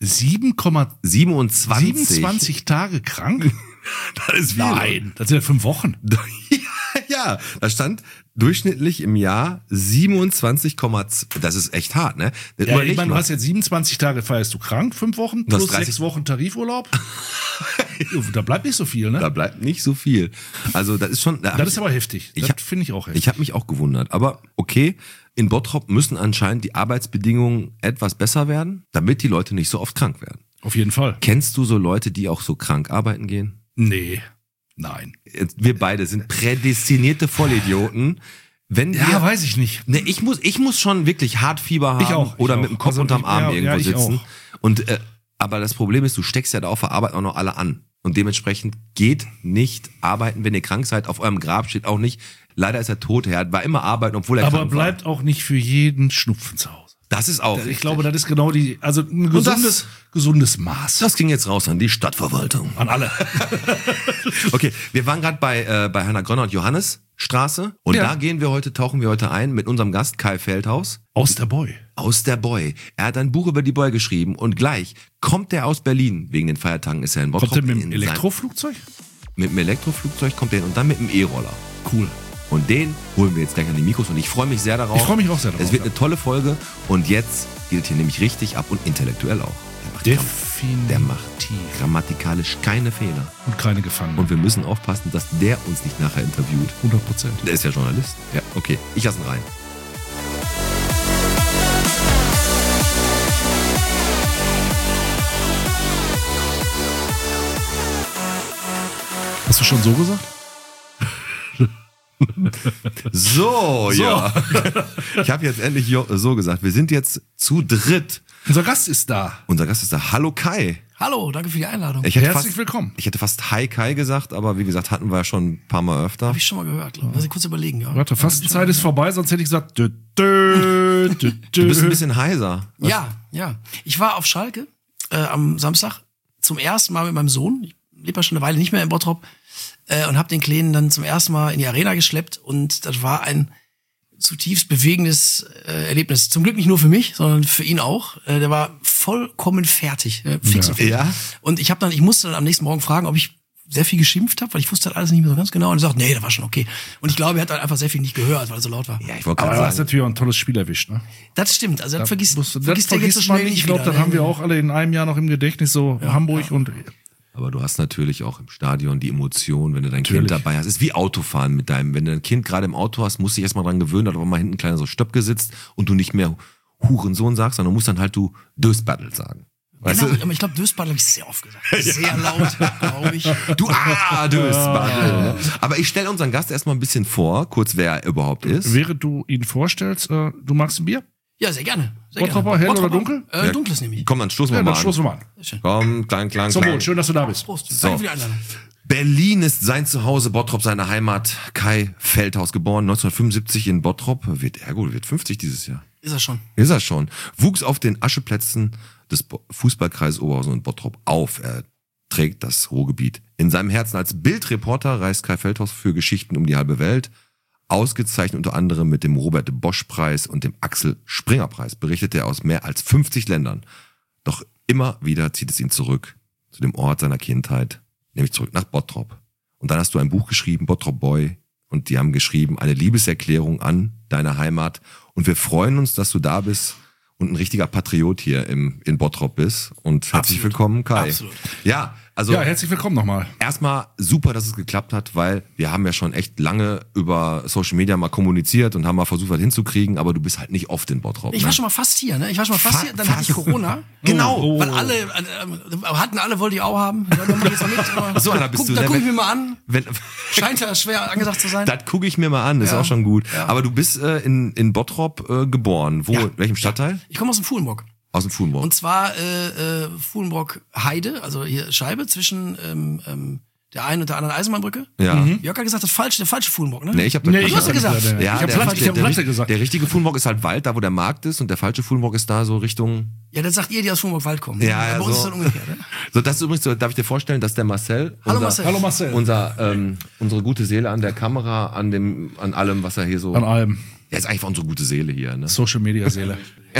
27 Tage krank? Das ist viel. Nein, das sind ja 5 Wochen. Ja, da stand durchschnittlich im Jahr 27,2. Das ist echt hart, ne? Ja, ich meine, du hast jetzt 27 Tage feierst du krank, 5 Wochen plus 6 Wochen Tarifurlaub. Da bleibt nicht so viel, ne? Da bleibt nicht so viel. Also das ist schon. Das ist aber heftig. Das finde ich auch heftig. Ich habe mich auch gewundert. Aber okay, in Bottrop müssen anscheinend die Arbeitsbedingungen etwas besser werden, damit die Leute nicht so oft krank werden. Auf jeden Fall. Kennst du so Leute, die auch so krank arbeiten gehen? Nee. Nein. Wir beide sind prädestinierte Vollidioten. Weiß ich nicht. Ne, ich muss schon wirklich Hartfieber haben oder mit dem Kopf unterm Arm irgendwo sitzen. Und aber das Problem ist, du steckst ja da auf der Arbeit auch noch alle an. Und dementsprechend geht nicht arbeiten, wenn ihr krank seid. Auf eurem Grab steht auch nicht, leider ist er tot, er war immer arbeiten, obwohl er krank war. Aber bleibt auch nicht für jeden Schnupfen zu Hause. Das ist auch Ich richtig. glaube, das ist genau ein gesundes Maß. Das ging jetzt raus an die Stadtverwaltung. An alle. Okay, wir waren gerade bei Hannah Grönner und Johannes Straße und Ja. tauchen wir heute ein mit unserem Gast Kai Feldhaus. Aus der Boy. Aus der Boy. Er hat ein Buch über die Boy geschrieben und gleich kommt er aus Berlin. Wegen den Feiertagen ist er in Bottrop. Kommt der mit dem in sein- Elektroflugzeug? Mit dem Elektroflugzeug kommt er hin und dann mit dem E-Roller. Cool. Und den holen wir jetzt gleich an die Mikros und ich freue mich sehr darauf. Ich freue mich auch sehr darauf, Es wird ja. eine tolle Folge und jetzt geht es hier nämlich richtig ab und intellektuell auch. Der macht grammatikalisch keine Fehler. Und keine Gefangenen. Und wir müssen aufpassen, dass der uns nicht nachher interviewt. 100%. Der ist ja Journalist. Ja, okay. Ich lasse ihn rein. Hast du schon so gesagt? So, ja. Ich habe jetzt endlich so gesagt. Wir sind jetzt zu dritt. Unser Gast ist da. Unser Gast ist da. Hallo Kai. Hallo, danke für die Einladung. Ich hätte Herzlich willkommen. Ich hätte fast Hi Kai gesagt, aber wie gesagt, hatten wir ja schon ein paar Mal öfter. Habe ich schon mal gehört, glaube ich. Muss ich kurz überlegen, ja. Warte, Fastenzeit ist vorbei, sonst hätte ich gesagt, Du bist ein bisschen heiser. Ja. Ich war auf Schalke am Samstag zum ersten Mal mit meinem Sohn. Ich lebe ja schon eine Weile nicht mehr in Bottrop und habe den Kleinen dann zum ersten Mal in die Arena geschleppt und das war ein zutiefst bewegendes Erlebnis. Zum Glück nicht nur für mich, sondern für ihn auch. Der war vollkommen fertig, fix und fertig. Ja? Und ich musste dann am nächsten Morgen fragen, ob ich sehr viel geschimpft habe, weil ich wusste halt alles nicht mehr so ganz genau. Und er sagt, nee, das war schon okay. Und ich glaube, er hat halt einfach sehr viel nicht gehört, weil er so laut war. Ja, ich wollte aber gerade du hast sagen. natürlich auch ein tolles Spiel erwischt, ne? Das stimmt. Also das vergisst Das der jetzt so vergisst schnell man nicht. nicht Ich glaube, wieder, das haben wir auch alle in einem Jahr noch im Gedächtnis, so Hamburg und Aber du hast natürlich auch im Stadion die Emotion, wenn du dein Natürlich. Kind dabei hast. Ist wie Autofahren mit deinem. Wenn du ein Kind gerade im Auto hast, musst du dich erstmal dran gewöhnen, dass auch mal hinten ein kleiner so Stöpke sitzt und du nicht mehr Hurensohn sagst, sondern du musst dann halt du Dösbattel sagen. Weißt Genau, du? aber ich glaube, Dösball habe ich sehr oft gesagt. Sehr laut, glaube ich. Du Dösbattel. Aber ich stelle unseren Gast erstmal ein bisschen vor, kurz wer er überhaupt ist. während du ihn vorstellst, du magst ein Bier? Ja, sehr gerne. Sehr Bottroper, gerne. hell oder Bottroper? dunkel? Dunkles nehme ich. Komm, dann stoßen wir Ja, mal dann an. stoßen wir mal an. Sehr schön. Komm, klein. Zum Wohl, schön, dass du da bist. Prost. So. Danke für die Einladung. Berlin ist sein Zuhause, Bottrop seine Heimat. Kai Feldhaus, geboren 1975 in Bottrop. Wird 50 dieses Jahr. Ist er schon. Ist er schon. Wuchs auf den Ascheplätzen des Fußballkreises Oberhausen und Bottrop auf. Er trägt das Ruhrgebiet in seinem Herzen. Als Bildreporter reist Kai Feldhaus für Geschichten um die halbe Welt. Ausgezeichnet unter anderem mit dem Robert-Bosch-Preis und dem Axel-Springer-Preis. Berichtet er aus mehr als 50 Ländern. Doch immer wieder zieht es ihn zurück zu dem Ort seiner Kindheit, nämlich zurück nach Bottrop. Und dann hast du ein Buch geschrieben, Bottrop Boy, und die haben geschrieben, eine Liebeserklärung an deine Heimat. Und wir freuen uns, dass du da bist und ein richtiger Patriot hier in Bottrop bist. Und herzlich willkommen, Kai. Absolut. Ja, also Ja, herzlich willkommen nochmal. erstmal super, dass es geklappt hat, weil wir haben ja schon echt lange über Social Media mal kommuniziert und haben mal versucht, was hinzugekriegen, aber du bist halt nicht oft in Bottrop. Ich war schon mal fast hier, ne? Dann hatte ich Corona. Genau. Weil alle, wollte ich auch haben. Ja, dann mach ich jetzt mal mit. So einer bist du, Da ne? guck ich mir mal an. Wenn, Scheint ja schwer angesagt zu sein. das gucke ich mir mal an, ist Ja. auch schon gut. Ja. Aber du bist in Bottrop geboren. Wo? Ja. In welchem Stadtteil? Ich komme aus dem Fuhlenbrock. Aus dem Fuhlenbrock. Und zwar Fuhlenbrock Heide, also hier Scheibe zwischen der einen und der anderen Eisenbahnbrücke. Ja. Jörg hat gesagt, der falsche Fuhlenbrock, ne? Nee, ich habe Nee, Du hast ja gesagt. Ja, ich habe Platte gesagt. Der richtige Fuhlenbrock ist halt Wald, da wo der Markt ist, und der falsche Fuhlenbrock ist da so Richtung. Ja, das sagt ihr, die aus Fuhlenbrock-Wald kommen. Ja, ja, Bei uns so. ist das umgekehrt, ne? So, das ist übrigens so, darf ich dir vorstellen, dass der Marcel, Hallo Marcel. Hallo Marcel. unsere gute Seele an der Kamera, an allem, was er hier so. An allem. Er ist einfach unsere gute Seele hier, ne? Social Media Seele.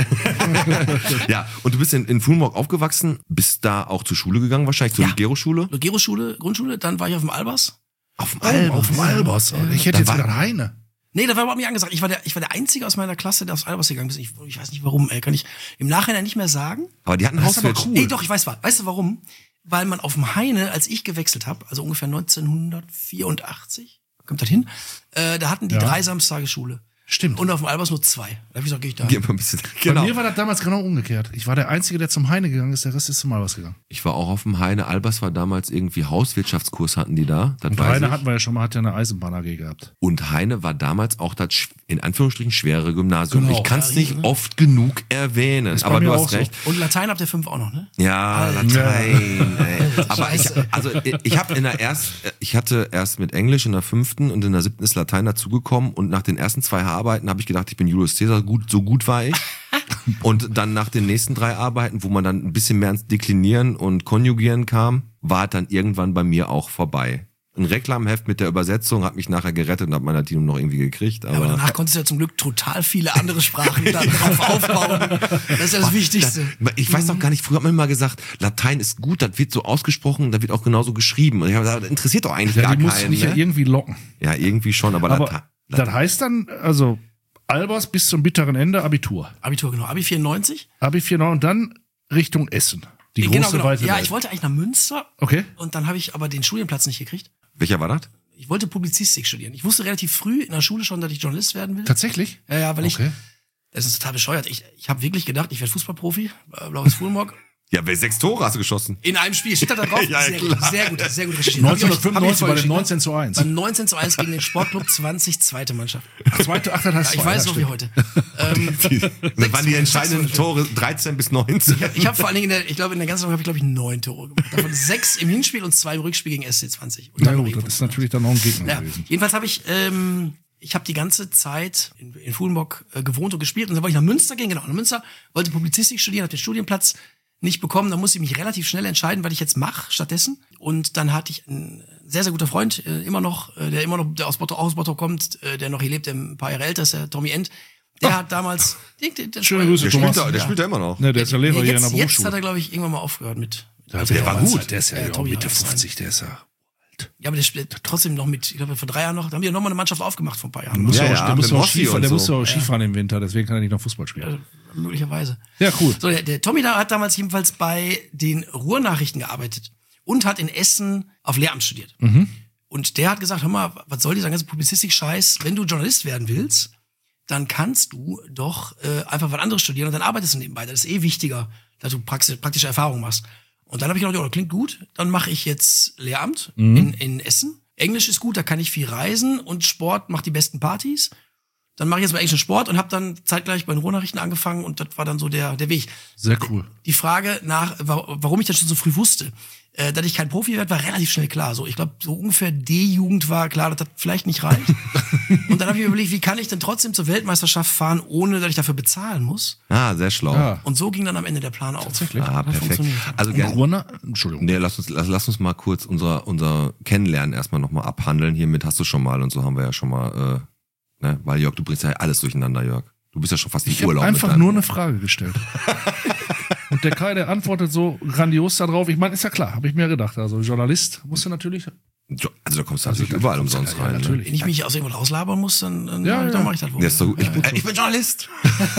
Ja, und du bist in Fuhlenbrock aufgewachsen, bist da auch zur Schule gegangen, wahrscheinlich zur Ja. Lugero-Schule. Lugero-Schule, Grundschule, dann war ich auf dem Albers. Auf dem Alba. Auf dem Albers. Ich hätte Da jetzt war- gedacht, Heine. Nee, das war überhaupt nicht angesagt. Ich war der Einzige aus meiner Klasse, der aufs Albers gegangen ist. Ich weiß nicht warum, ey. Kann ich im Nachhinein nicht mehr sagen. Aber die hatten ein Das ist aber Hausfeld. cool. Ey, doch, ich weiß was. Weißt du warum? Weil man auf dem Heine, als ich gewechselt habe, also ungefähr 1984, kommt das hin, da hatten die Ja. 3 Samstage Schule. Stimmt. Und auf dem Albers nur 2. Da hab ich gesagt, geh ich da. Geh mal ein bisschen. Bei Genau. mir war das damals genau umgekehrt. Ich war der Einzige, der zum Heine gegangen ist, der Rest ist zum Albers gegangen. Ich war auch auf dem Heine. Albers war damals irgendwie Hauswirtschaftskurs hatten die da. Das Und weiß Heine ich. hatten wir ja schon mal, hat ja eine Eisenbahn AG gehabt. Und Heine war damals auch das, in Anführungsstrichen, schwere Gymnasium. Genau. Ich kann es Ja, nicht oft genug erwähnen. bei Aber mir du auch hast so. recht. Und Latein habt ihr 5 auch noch, ne? Ja, Latein. Ey. Aber ich hatte erst mit Englisch in der 5. und in der 7. ist Latein dazugekommen und nach den ersten 2 Haararbeiten habe ich gedacht, ich bin Julius Caesar, so gut war ich. Und dann nach den nächsten 3 Arbeiten, wo man dann ein bisschen mehr ans Deklinieren und Konjugieren kam, war dann irgendwann bei mir auch vorbei. Ein Reklamheft mit der Übersetzung hat mich nachher gerettet und hat mein Latino noch irgendwie gekriegt. Aber danach konntest du ja zum Glück total viele andere Sprachen darauf aufbauen. Das ist ja das Wichtigste. Ich weiß doch gar nicht, früher hat man immer gesagt, Latein ist gut, das wird so ausgesprochen, das wird auch genauso geschrieben. Und ich habe gesagt, das interessiert doch eigentlich gar die mussten keinen. dich ja irgendwie locken. Ja, irgendwie schon, aber Das heißt dann, also Albers bis zum bitteren Ende Abitur. Abitur, genau. Abi 94. Abi 49 und dann Richtung Essen. Die große, Genau. weite Ja, Welt. ich wollte eigentlich nach Münster. Okay. Und dann habe ich aber den Studienplatz nicht gekriegt. Welcher war das? Ich wollte Publizistik studieren. Ich wusste relativ früh in der Schule schon, dass ich Journalist werden will. Tatsächlich? Ja, weil Okay. das ist total bescheuert. Ich habe wirklich gedacht, ich werde Fußballprofi, Blaues Fulmorg. Ja, 6 Tore hast du geschossen. In einem Spiel. Steht da drauf? Ja, sehr gut recherchiert. 1995 bei dem 19:1. Beim 19:1 gegen den Sportclub 20, zweite Mannschaft. Das heißt Ich weiß noch wie heute. Das waren die entscheidenden Tore 13 bis 19. Ich habe vor allen Dingen in der ganzen Saison habe ich 9 Tore gemacht. Davon 6 im Hinspiel und 2 im Rückspiel gegen SC 20. Und Na dann gut, noch das ist natürlich dann noch ein Gegner gewesen. Jedenfalls habe ich habe die ganze Zeit in Fulmbock gewohnt und gespielt und dann wollte ich nach Münster gehen, genau. Nach Münster, wollte Publizistik studieren, habe den Studienplatz nicht bekommen. Da musste ich mich relativ schnell entscheiden, was ich jetzt mache stattdessen. Und dann hatte ich einen sehr, sehr guter Freund, der aus Bottrop kommt, der noch hier lebt, der ein paar Jahre älter ist, der Tommy End. Der hat damals... Schöne Grüße, Thomas. Der spielt ja immer noch. Ne, der ist ja Lehrer hier in der Jetzt Berufsschule. hat er, glaube ich, irgendwann mal aufgehört mit... Der war gut. Der ist ja Tommy Mitte hat das 50, der ist ja... Ja, aber der spielt trotzdem noch mit, ich glaube, vor 3 Jahren noch, da haben die ja nochmal eine Mannschaft aufgemacht vor ein paar Jahren. Der muss Ja, ja, ja, auch, der muss mit ja auch Rossi Skifahren, und der so. muss ja auch Skifahren im Winter, deswegen kann er nicht noch Fußball spielen. Möglicherweise. Ja, cool. So, der Tommy da hat damals jedenfalls bei den Ruhrnachrichten gearbeitet und hat in Essen auf Lehramt studiert. Und der hat gesagt, hör mal, was soll dieser ganze Publizistik-Scheiß? Wenn du Journalist werden willst, dann kannst du doch einfach was anderes studieren und dann arbeitest du nebenbei. Das ist wichtiger, dass du praktische Erfahrung machst. Und dann habe ich gedacht, das klingt gut, dann mache ich jetzt Lehramt in Essen. Englisch ist gut, da kann ich viel reisen und Sport macht die besten Partys. Dann mache ich jetzt mal Englisch und Sport und habe dann zeitgleich bei den Ruhrnachrichten angefangen und das war dann so der Weg. Sehr cool. Die Frage nach, warum ich das schon so früh wusste, dass ich kein Profi werde, war relativ schnell klar. So, ich glaube, so ungefähr D-Jugend war klar, dass das vielleicht nicht reicht. Und dann habe ich mir überlegt, wie kann ich denn trotzdem zur Weltmeisterschaft fahren, ohne dass ich dafür bezahlen muss? Ah, sehr schlau. Ja. Und so ging dann am Ende der Plan auf. Tatsächlich. Ah, Hat perfekt. funktioniert. Also gerne. Entschuldigung. Nee, lass uns mal kurz unser Kennenlernen erstmal nochmal abhandeln. Hiermit hast du schon mal und so haben wir ja schon mal, ne? Weil Jörg, du bringst ja alles durcheinander, Jörg. Du bist ja schon fast im Ich habe Urlaub. einfach mit deinem- nur eine Frage gestellt. Und der Kai, der antwortet so grandios darauf. Ich meine, ist ja klar, habe ich mir gedacht. Also Journalist musst du natürlich. Also da kommst du natürlich überall umsonst ja, rein. natürlich. Wenn ich mich aus irgendwo rauslabern muss, dann Ja, dann ja. mache ich das wohl. Ne? Ja, ist doch gut. Ich bin Journalist.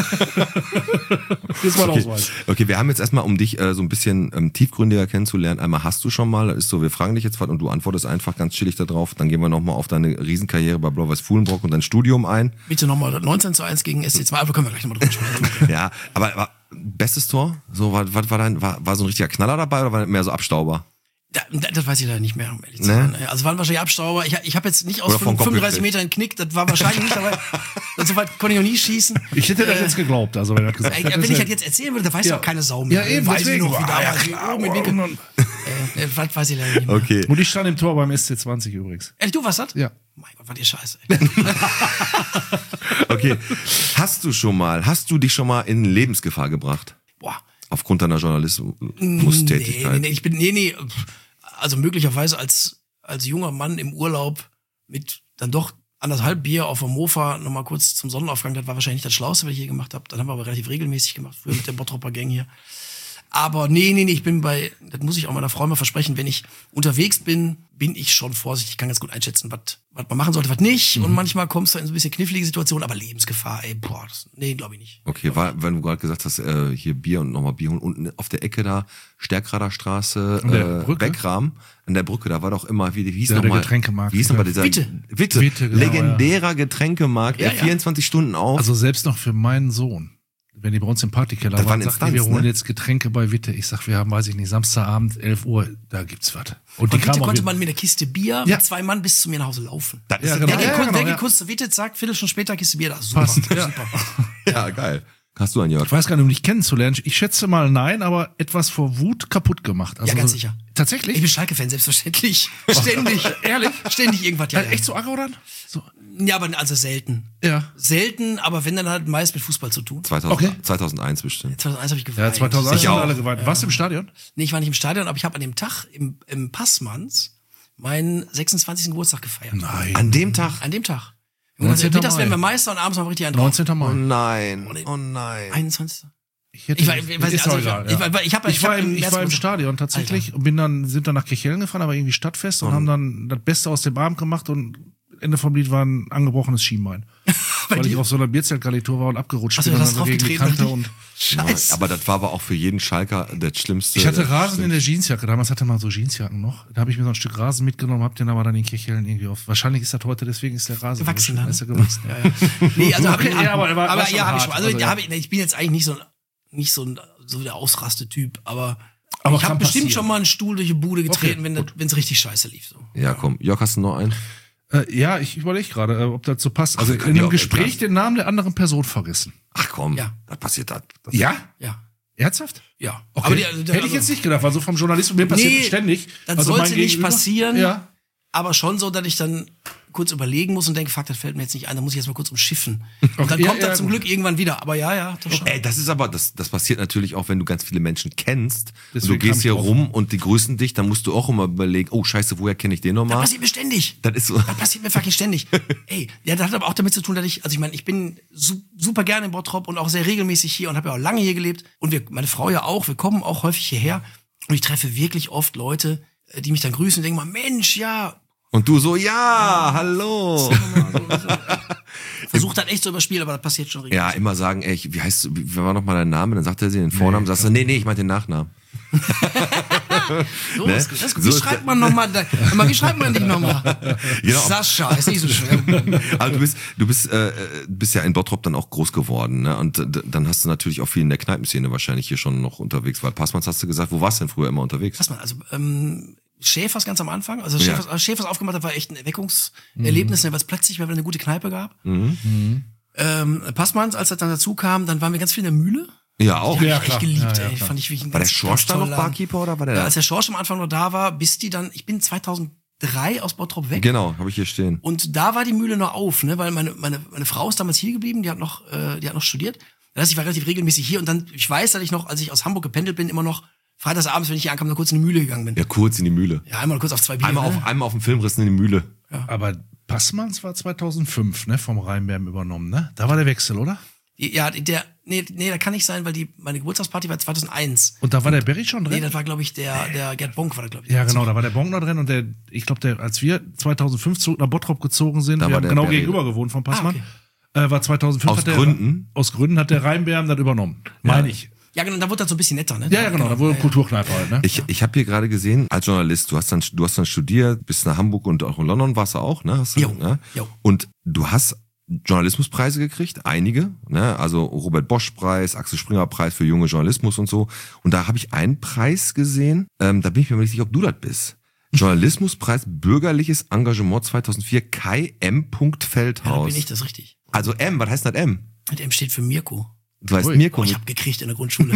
Jetzt mal Ausweis. Okay, wir haben jetzt erstmal, um dich so ein bisschen tiefgründiger kennenzulernen, einmal hast du schon mal, ist so, wir fragen dich jetzt was und du antwortest einfach ganz chillig da drauf. Dann gehen wir nochmal auf deine Riesenkarriere bei Blau-Weiß Fuhlenbrock und dein Studium ein. Bitte nochmal 19:1 gegen SC2, aber können wir gleich nochmal drüber sprechen. Ja, aber bestes Tor? So, was war so ein richtiger Knaller dabei oder war das mehr so Abstauber? Das weiß ich leider nicht mehr, um ehrlich zu Ne? sein. Also waren wahrscheinlich Abstauber. Ich habe jetzt nicht aus Oder vom Kopf 35 gekriegt. Metern einen Knick, das war wahrscheinlich nicht, aber so weit konnte ich noch nie schießen. Ich hätte das jetzt geglaubt, also wenn er gesagt hätte. Wenn ich das jetzt erzählen würde, dann weiß Ja. doch keine Sau mehr. Ja, eben, weiß ich deswegen. noch, wie Ah, ja, damals klar. oben im Winkel. Das weiß ich leider nicht mehr. Okay. Und ich stand im Tor beim SC20 übrigens. Ehrlich, du warst das? Ja. Mein Gott, war dir scheiße. Ey. Okay. Hast du dich schon mal in Lebensgefahr gebracht? Boah. Aufgrund deiner Journalismustätigkeit? Nee. Also möglicherweise als junger Mann im Urlaub mit dann doch 1,5 Bier auf dem Mofa nochmal kurz zum Sonnenaufgang, das war wahrscheinlich nicht das Schlauste, was ich je gemacht habe. Das haben wir aber relativ regelmäßig gemacht, früher mit der Bottropper Gang hier. Aber nee, ich bin das muss ich auch meiner Frau mal versprechen, wenn ich unterwegs bin ich schon vorsichtig, ich kann ganz gut einschätzen, was man machen sollte, was nicht. Und manchmal kommst du in so ein bisschen knifflige Situationen, aber Lebensgefahr, nee, glaube ich nicht. Okay, wenn du gerade gesagt hast, hier Bier und nochmal Bier holen, unten auf der Ecke da, Stärkrader Straße, An der Brücke? Beckrahm, an der Brücke, da war doch immer, wie hieß Der nochmal? Getränkemarkt. Wie hieß nochmal dieser? Witte, Witte, genau, legendärer Getränkemarkt, der Ja. 24 Stunden auf. Also selbst noch für meinen Sohn. Wenn die bei uns im Partykeller Das waren, waren sagten die, wir Instanz, holen ne? jetzt Getränke bei Witte. Ich sag, wir haben, weiß ich nicht, Samstagabend, 11 Uhr, da gibt's was. Und Von Witte auch konnte wieder- man mit einer Kiste Bier Ja. mit 2 Mann bis zu mir nach Hause laufen. Das ist Ja, genau. Der geht Ja, kurz, genau, der ja. geht kurz zur Witte, zack, Viertelstunde später Kiste Bier da. Super, Passt, ja. super. ja geil. Hast du einen, Jörg? Ich weiß gar nicht, um dich kennenzulernen. Ich schätze mal nein, aber etwas vor Wut kaputt gemacht. Also Ja, ganz so, sicher. Tatsächlich? Ich bin Schalke-Fan, selbstverständlich. Ständig. Ehrlich? Ständig irgendwas, ja. Echt so aggro dann? So. Ja, aber also selten. Ja. Selten, aber wenn dann halt meist mit Fußball zu tun. 2001 bestimmt. 2001 habe ich Ja, geweint. 2001 Ich haben auch. alle geweint. Warst du im Stadion? Nee, ich war nicht im Stadion, aber ich habe an dem Tag im Passmanns meinen 26. Geburtstag gefeiert. Nein. An dem Tag? An dem Tag. 19. Mittags Mai. werden wir Meister und abends haben wir richtig einen drauf. 19. Mai. Nein. Oh nein. 21. Ich weiß nicht, also auch egal, ja. ich Ich war im Stadion tatsächlich und sind dann nach Kirchhellen gefahren, aber irgendwie Stadtfest und haben dann das Beste aus dem Abend gemacht und Ende vom Lied war ein angebrochenes Schienbein. Weil ich auf so einer Bierzeltgarnitur war und abgerutscht bin und dann so gegen die Kante und Scheiße. Aber das war aber auch für jeden Schalker das Schlimmste. ich hatte Rasen in der Jeansjacke. Damals hatte man so Jeansjacken noch. Da habe ich mir so ein Stück Rasen mitgenommen, hab den aber dann in Kirchhellen irgendwie auf. Wahrscheinlich ist das heute, deswegen ist der Rasen Gewachsen, so schön, ne? ist er gewachsen. Ja. Nee, also Okay, ja, aber er war schon ja, habe ich hart. schon. Also, Also, ja. ich bin jetzt eigentlich nicht so der Ausraste-Typ, aber Aber ich habe kann bestimmt passieren. schon mal einen Stuhl durch die Bude getreten, Okay, wenn es richtig scheiße lief. So. Ja, komm. Jörg, hast du noch einen? Ja, ich überlege gerade, ob das so passt. Also wir können in ja einem auch Gespräch echt den Namen der anderen Person vergessen. Ach komm, Ja. das passiert das. Ja? Ja. Ernsthaft? Ja. Okay. Hätte ich jetzt nicht gedacht, weil so vom Journalismus, mir passiert Nee, das ständig. das Also sollte mein nicht Gegenüber- passieren. Ja. Aber schon so, dass ich dann kurz überlegen muss und denke, fuck, das fällt mir jetzt nicht ein, da muss ich jetzt mal kurz umschiffen. Und Okay, dann ja, kommt ja, er zum gut. Glück irgendwann wieder. Aber ja, das schon. Ey, das ist aber, das passiert natürlich auch, wenn du ganz viele Menschen kennst. Deswegen Und du gehst kam hier ich drauf. rum und die grüßen dich, dann musst du auch immer überlegen, oh scheiße, woher kenne ich den Das nochmal? passiert mir ständig. Das ist so. Das passiert mir fucking ständig. Ey, ja, das hat aber auch damit zu tun, dass ich meine, ich bin super gerne in Bottrop und auch sehr regelmäßig hier und habe ja auch lange hier gelebt. Und meine Frau ja auch, wir kommen auch häufig hierher. Und ich treffe wirklich oft Leute, die mich dann grüßen und denken mal, Mensch, ja, Und du so, ja, hallo. versucht halt echt zu überspielen, aber das passiert schon Ja, regelmäßig. immer sagen, ey, wie heißt du, wie war nochmal dein Name? Dann sagt er sie den Vornamen, sagst du, nee, ich meinte den Nachnamen. So, ne? das ist gut. So Wie ist schreibt man nochmal, wie schreibt man dich nochmal? Genau. Sascha, ist nicht so schwer. Aber du bist ja in Bottrop dann auch groß geworden, ne? Und dann hast du natürlich auch viel in der Kneipenszene wahrscheinlich hier schon noch unterwegs. Weil Passmanns hast du gesagt, wo warst du denn früher immer unterwegs? Was man, also, Schäfers ganz am Anfang, also Ja. als Schäfers aufgemacht hat, war echt ein Erweckungserlebnis, weil es plötzlich mal wieder eine gute Kneipe gab. Passmanns, als er dann dazu kam, dann waren wir ganz viel in der Mühle. Ja, auch. Die Ja, hab ich echt klar. geliebt, Ja, ja, ey. klar. Fand ich wirklich ein War der ganz, Schorsch ganz da noch toller Laden. Barkeeper oder war der Ja, da? als der Schorsch am Anfang noch da war, ich bin 2003 aus Bottrop weg. Genau, habe ich hier stehen. Und da war die Mühle noch auf, ne, weil meine Frau ist damals hier geblieben, die hat noch studiert. Das heißt, ich war relativ regelmäßig hier und dann, ich weiß, dass ich noch, als ich aus Hamburg gependelt bin, immer noch freitagsabends, wenn ich hier ankam, noch kurz in die Mühle gegangen bin. Ja, kurz in die Mühle. Ja, einmal kurz auf 2 Bier. Einmal auf dem Filmrissen in die Mühle. Aber Passmanns war 2005, ne, vom Rheinberg übernommen, ne? Da war der Wechsel, oder? Ja, nee, da kann nicht sein, weil meine Geburtstagsparty war 2001. Und da war der Berry schon drin? Nee, das war, glaube ich, der Gerd Bonk war da, glaube ich. Ja, genau, da war der Bonk noch drin und ich glaube, als wir 2005 zurück nach Bottrop gezogen sind, Da wir war haben der genau Berry. gegenüber gewohnt von Passmann, okay. war 2005. Aus Gründen? Hat der Rheinberg das übernommen, meine ich. Ja, genau, da wurde das so ein bisschen netter, ne? Ja, genau, da wurde Kulturkneipe halt, ne? Ich habe hier gerade gesehen, als Journalist, du hast dann studiert, bist nach Hamburg und auch in London warst du auch, ne? Hast du, Jo, ne? jo. Und du hast Journalismuspreise gekriegt, einige, ne? Also Robert Bosch Preis, Axel Springer Preis für junge Journalismus und so. Und da habe ich einen Preis gesehen, da bin ich mir nicht sicher, ob du das bist. Journalismuspreis Bürgerliches Engagement 2004 Kai M. Ja, da Feldhaus. bin ich, das ist richtig. Also M, was heißt das M? Und M steht für Mirko. Du weißt Ui. Mirko. Oh, ich habe gekriegt in der Grundschule.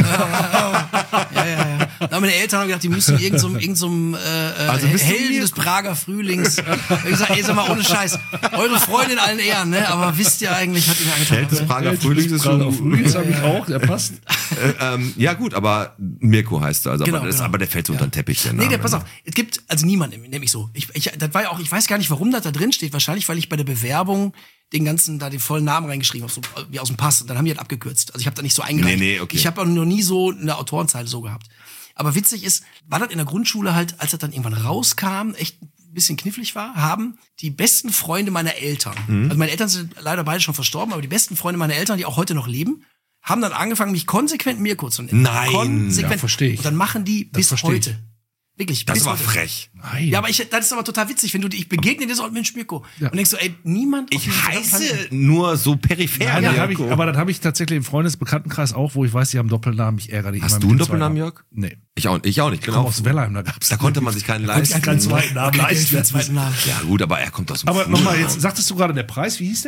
Ja. Da haben meine Eltern gedacht, die müssen irgendeinem Also bist du Helden Mirko? des Prager Frühlings. Ich gesagt, ey, sag mal, ohne Scheiß. Eure Freunde in allen Ehren, ne? Aber wisst ihr eigentlich, hat ihn Held des angetan. Prager Frühlings ist Gerade auf so. Frühlings habe ich auch, der passt. Ja gut, aber Mirko heißt er, also Genau, aber, genau. aber der fällt so unter den Teppich. Der Nee, Name, der, pass ne? auf, es gibt also niemanden, nämlich so. Das war ja auch, ich weiß gar nicht, warum das da drin steht. Wahrscheinlich, weil ich bei der Bewerbung den vollen Namen reingeschrieben habe, so wie aus dem Pass. Und dann haben die das abgekürzt. Also ich habe da nicht so eingereicht. Nee, okay. Ich habe auch noch nie so eine Autorenzeile so gehabt. Aber witzig ist, war das in der Grundschule halt, als das dann irgendwann rauskam, echt ein bisschen knifflig war, haben die besten Freunde meiner Eltern, also meine Eltern sind leider beide schon verstorben, aber die besten Freunde meiner Eltern, die auch heute noch leben, haben dann angefangen, mich konsequent Mirko zu nennen. Nein. Konsequent. Ja, versteh ich. Und dann machen die bis versteh ich. heute. Wirklich, Das bis war heute. frech. Nein. Ja, aber das ist aber total witzig, wenn ich begegne dir so, Mensch, Mirko. Ja. Und denkst so, ey, niemand. Ich heiße nur so peripher. Ja, Mirko. aber das habe ich tatsächlich im Freundesbekanntenkreis auch, wo ich weiß, die haben Doppelnamen. Ich ärgere dich Hast immer du mit einen dem Doppelnamen, Zweitnamen. Jörg? Nee. Ich auch nicht. Ich komme Genau. aus Wellheim, da gab's Da konnte man sich keinen leisten. keinen zweiten Namen Okay, leisten. für den zweiten Namen. Ja gut, aber er kommt aus dem Aber Fußball. nochmal, jetzt sagtest du gerade, der Preis, wie hieß der?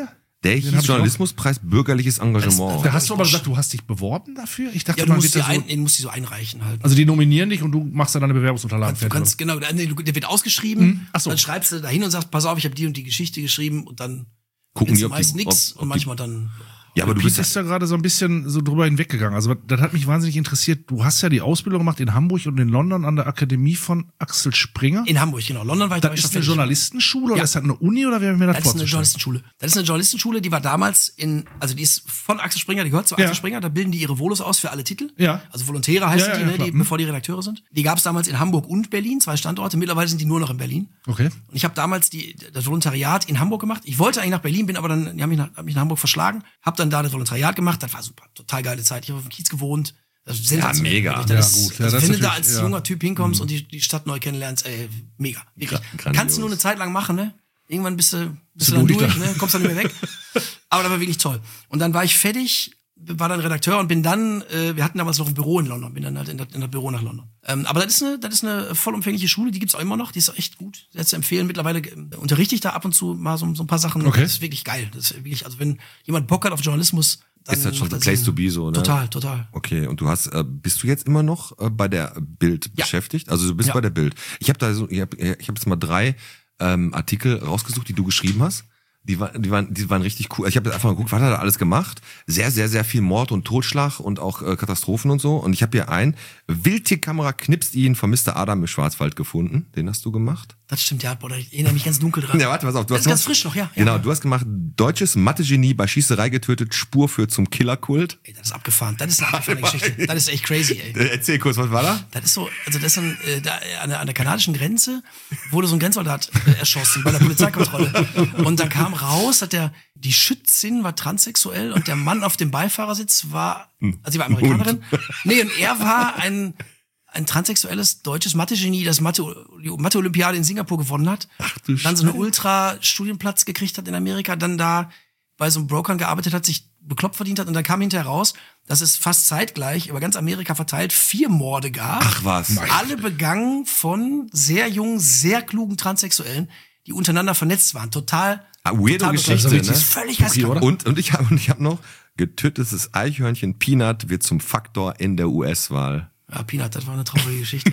Der hab hieß ich Journalismuspreis Bürgerliches Engagement. Da hast du aber gesagt, du hast dich beworben dafür? Ich dachte, Ja, man wird da so, den musst du so einreichen halt. also die nominieren dich und du machst dann deine Bewerbungsunterlagen Du fertig. kannst, genau, der wird ausgeschrieben, Ach so. dann schreibst du da hin und sagst, pass auf, ich habe die und die Geschichte geschrieben und dann Gucken die, meist nix und manchmal dann. Ja, aber du bist Piet ist da gerade so ein bisschen so drüber hinweggegangen. Also das hat mich wahnsinnig interessiert. Du hast ja die Ausbildung gemacht in Hamburg und in London an der Akademie von Axel Springer. In Hamburg, genau. London war ich da Das schon ist eine fertig. Journalistenschule oder Ja. ist das eine Uni oder wie haben wir mir das Das ist eine vorzustellen? Journalistenschule. Das ist eine Journalistenschule, die war damals also die ist von Axel Springer, die gehört zu Ja. Axel Springer, da bilden die ihre Volos aus für alle Titel. Ja. Also Volontäre heißt Ja, die, ja, ne, klar. die, bevor die Redakteure sind. Die gab es damals in Hamburg und Berlin, 2 Standorte. Mittlerweile sind die nur noch in Berlin. Okay. Und ich habe damals das Volontariat in Hamburg gemacht. Ich wollte eigentlich nach Berlin, bin aber dann, die haben mich nach Hamburg verschlagen, habe dann da das Volontariat gemacht. Das war super, total geile Zeit. Ich habe auf dem Kiez gewohnt. Das ist sensationell. mega. Das Ja, ist, gut. Ja, also das wenn ist du da natürlich- als ja. junger Typ hinkommst und die Stadt neu kennenlernst, mega. Wirklich. Grandios. Kannst du nur eine Zeit lang machen, ne? Irgendwann bist du du dann durch durch, da. ne? Kommst dann nicht mehr weg. Aber das war wirklich toll. Und dann war ich fertig, war dann Redakteur und bin dann, wir hatten damals noch ein Büro in London, bin dann halt in das Büro nach London. Aber das ist eine vollumfängliche Schule, die gibt's auch immer noch, die ist auch echt gut, sehr zu empfehlen. Mittlerweile unterrichte ich da ab und zu mal so ein paar Sachen. Okay. Das ist wirklich geil. Das ist wirklich, also wenn jemand Bock hat auf Journalismus, dann Ist das schon macht the das place Sinn. to be so, ne? Total. Okay, und du hast, bist du jetzt immer noch bei der Bild Ja. beschäftigt? Also du bist Ja. bei der Bild. Ich habe jetzt mal 3 Artikel rausgesucht, die du geschrieben hast. Die waren richtig cool. Ich habe einfach mal geguckt, was hat er da alles gemacht? Sehr, sehr, sehr viel Mord und Totschlag und auch Katastrophen und so. Und ich habe hier einen, Wildtierkamera knipst ihn, vermisster Adam im Schwarzwald gefunden. Den hast du gemacht? Das stimmt, ja, boah, ich erinnere mich ganz dunkel dran. Ja, warte, pass auf. Du Das hast ist ganz frisch noch, ja. Genau, du hast gemacht, deutsches Mathe-Genie bei Schießerei getötet, Spur führt zum Killerkult. Ey, das ist abgefahren. Das ist eine abgefahrene Geschichte. Das ist echt crazy, ey. Erzähl kurz, was war da? Das ist so, also das ist da an der kanadischen Grenze wurde so ein Grenzsoldat erschossen bei der Polizeikontrolle. Und dann kam raus, dass die Schützin war transsexuell und der Mann auf dem Beifahrersitz war, also sie war Amerikanerin. Nee, und er war ein transsexuelles deutsches Mathe-Genie, das die Mathe-Olympiade in Singapur gewonnen hat. du Dann so einen Ultra-Studienplatz gekriegt hat in Amerika, dann da bei so einem Brokern gearbeitet hat, sich bekloppt verdient hat und dann kam hinterher raus, dass es fast zeitgleich über ganz Amerika verteilt 4 Morde gab. Ach was. Alle begangen von sehr jungen, sehr klugen Transsexuellen, die untereinander vernetzt waren. Total Weirdo total Geschichte, bekloppt. ne? Völlig geisteskrank. Und ich hab noch, getötetes Eichhörnchen Peanut wird zum Faktor in der US-Wahl. Ja, Peanut, das war eine traurige Geschichte.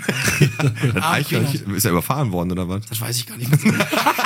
Das Eichhörnchen ist ja überfahren worden, oder was? Das weiß ich gar nicht mehr.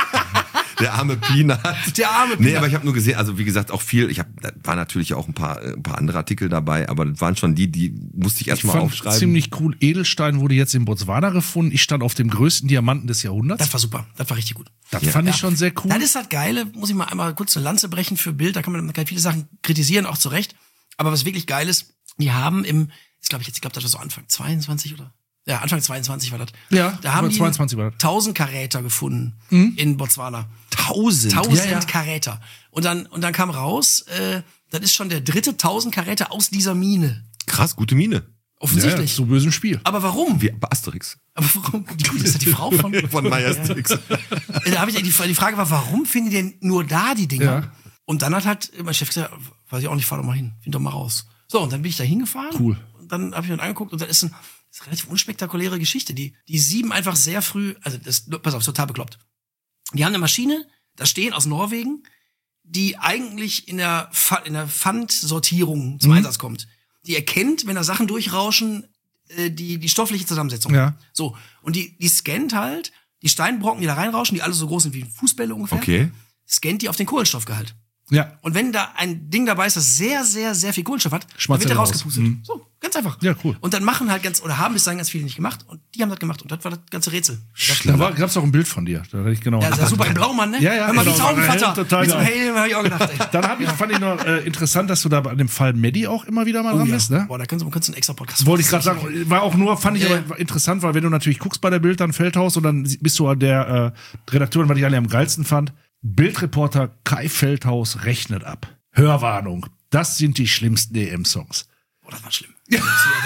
Der arme Peanut. Der arme Nee, Peanut. aber ich habe nur gesehen, also wie gesagt, auch viel, da waren natürlich auch ein paar andere Artikel dabei, aber das waren schon die musste ich erstmal Fand aufschreiben. ziemlich cool. Edelstein wurde jetzt in Botswana gefunden. Ich stand auf dem größten Diamanten des Jahrhunderts. Das war super. Das war richtig gut. Das fand ich schon sehr cool. Das ist das Geile, muss ich mal einmal kurz eine Lanze brechen für Bild. Da kann man viele Sachen kritisieren, auch zu Recht. Aber was wirklich geil ist, die haben ich glaube, das war so Anfang 22 oder? Ja, Anfang 22 war das. Ja, da haben über die 22 war das. 1000 Karäter gefunden in Botswana. 1000. 1000 Karäter. Und dann kam raus, das ist schon der dritte 1000 Karäter aus dieser Mine. Krass, gute Mine. Offensichtlich. Ja, so bösem Spiel. Aber warum? Wie bei Asterix. Aber warum? Ist das die Frau von? Von Majastrix. Da habe ich die Frage war, warum finden die denn nur da die Dinger? Ja. Und dann hat halt mein Chef gesagt, weiß ich auch nicht, fahr doch mal hin, find doch mal raus. So, und dann bin ich da hingefahren. Cool. Und dann habe ich mir das angeguckt und das ist eine relativ unspektakuläre Geschichte. Die sieben einfach sehr früh, also pass auf, total bekloppt. Die haben eine Maschine, da stehen aus Norwegen, die eigentlich in der Pfandsortierung zum Einsatz kommt. Die erkennt, wenn da Sachen durchrauschen, die stoffliche Zusammensetzung. Ja. So. Und die scannt halt die Steinbrocken, die da reinrauschen, die alle so groß sind wie Fußbälle ungefähr. Okay. Scannt die auf den Kohlenstoffgehalt. Ja. Und wenn da ein Ding dabei ist, das sehr, sehr, sehr viel Kohlenstoff hat, dann Schmatzt wird der er raus. rausgepustet. Mhm. So, ganz einfach. Ja, cool. Und dann machen halt haben bis dahin ganz viele nicht gemacht und die haben das gemacht und das war das ganze Rätsel. Da gab's auch ein Bild von dir. Da hatte ich genau. Ja, das ist super, ein Blaumann, ne? Ja, ja, Hör mal, wie genau. Taubenvater. Total Mit so einem geil. Helm, hab ich auch gedacht, ey. Dann fand ich noch interessant, dass du da bei dem Fall Maddie auch immer wieder mal Oh, dran ja. bist, ne? Boah, da kannst du einen extra Podcast Das wollte ich gerade sagen. Fand ich Ja, aber interessant, weil wenn du natürlich guckst bei der Bild dann Feldhaus und dann bist du der Redakteur, was ich alle am geilsten fand. Bildreporter Kai Feldhaus rechnet ab. Hörwarnung. Das sind die schlimmsten EM-Songs. Boah, das war schlimm. Das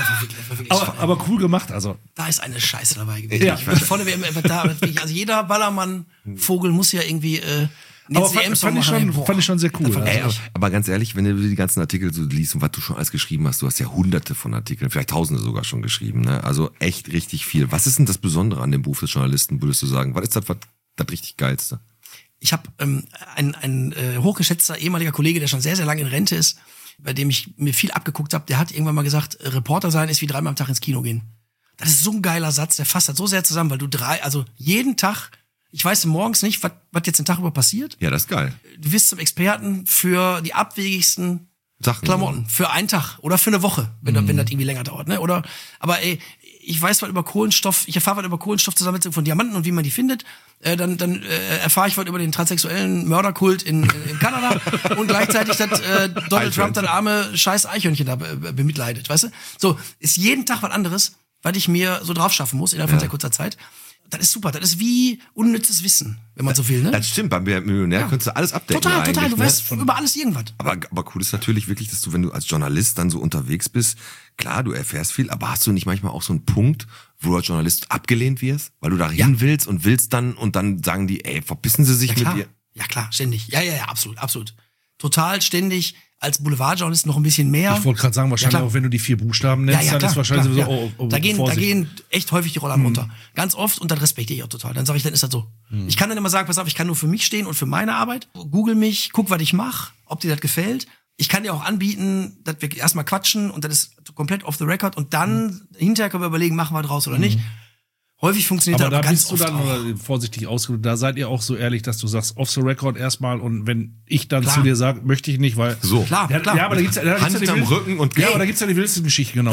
war wirklich Aber cool gemacht, also. da ist eine Scheiße dabei gewesen. Ja. Ich war voll also jeder Ballermann-Vogel muss ja irgendwie einen Aber CM-Song fand ich schon sehr cool. Ey, aber ganz ehrlich, wenn du die ganzen Artikel so liest und was du schon alles geschrieben hast, du hast ja hunderte von Artikeln, vielleicht tausende sogar schon geschrieben, ne? Also echt richtig viel. Was ist denn das Besondere an dem Beruf des Journalisten, würdest du sagen? Was ist das richtig Geilste? Ich habe ein hochgeschätzter ehemaliger Kollege, der schon sehr, sehr lange in Rente ist, bei dem ich mir viel abgeguckt habe, der hat irgendwann mal gesagt, Reporter sein ist wie 3-mal am Tag ins Kino gehen. Das ist so ein geiler Satz, der fasst das so sehr zusammen, weil du jeden Tag, ich weiß morgens nicht, was jetzt den Tag über passiert. Ja, das ist geil. Du wirst zum Experten für die abwegigsten Sachen. Klamotten. Für einen Tag oder für eine Woche, wenn das irgendwie länger dauert, ne? Aber ich weiß was über Kohlenstoff, ich erfahre was über Kohlenstoffzusammensetzung von Diamanten und wie man die findet. Dann erfahre ich was über den transsexuellen Mörderkult in Kanada und gleichzeitig, dass Donald Trump dann arme scheiß Eichhörnchen da bemitleidet, weißt du? So, ist jeden Tag was anderes, was ich mir so drauf schaffen muss innerhalb von sehr kurzer Zeit. Das ist super, das ist wie unnützes Wissen, wenn man so will, ne? Das stimmt, beim Millionär könntest du alles abdecken. Total, du ne? weißt über alles irgendwas. Aber cool ist natürlich wirklich, dass du, wenn du als Journalist dann so unterwegs bist, klar, du erfährst viel, aber hast du nicht manchmal auch so einen Punkt, wo du als Journalist abgelehnt wirst, weil du da hin willst und dann sagen die, ey, verbissen sie sich mit dir? Ja klar, ständig. Ja, absolut. Total ständig. Als Boulevardjournalist noch ein bisschen mehr. Ich wollte gerade sagen, wahrscheinlich auch wenn du die 4 Buchstaben nennst, dann ist wahrscheinlich sowieso, da gehen echt häufig die Roller runter. Ganz oft, und dann respektiere ich auch total. Dann sage ich, dann ist das so. Ich kann dann immer sagen, pass auf, ich kann nur für mich stehen und für meine Arbeit. Google mich, guck, was ich mache, ob dir das gefällt. Ich kann dir auch anbieten, dass wir erstmal quatschen und das ist komplett off the record und dann hinterher können wir überlegen, machen wir draus oder nicht. Häufig funktioniert aber das da ganz bist du oft dann, auch. oder vorsichtig ausgedrückt, da seid ihr auch so ehrlich, dass du sagst, off the record erstmal und wenn ich dann zu dir sage, möchte ich nicht, weil... So. Klar. Ja, aber da gibt's Hand hinterm Rücken und... Ja, aber da gibt's ja die wildesten Geschichten, genau.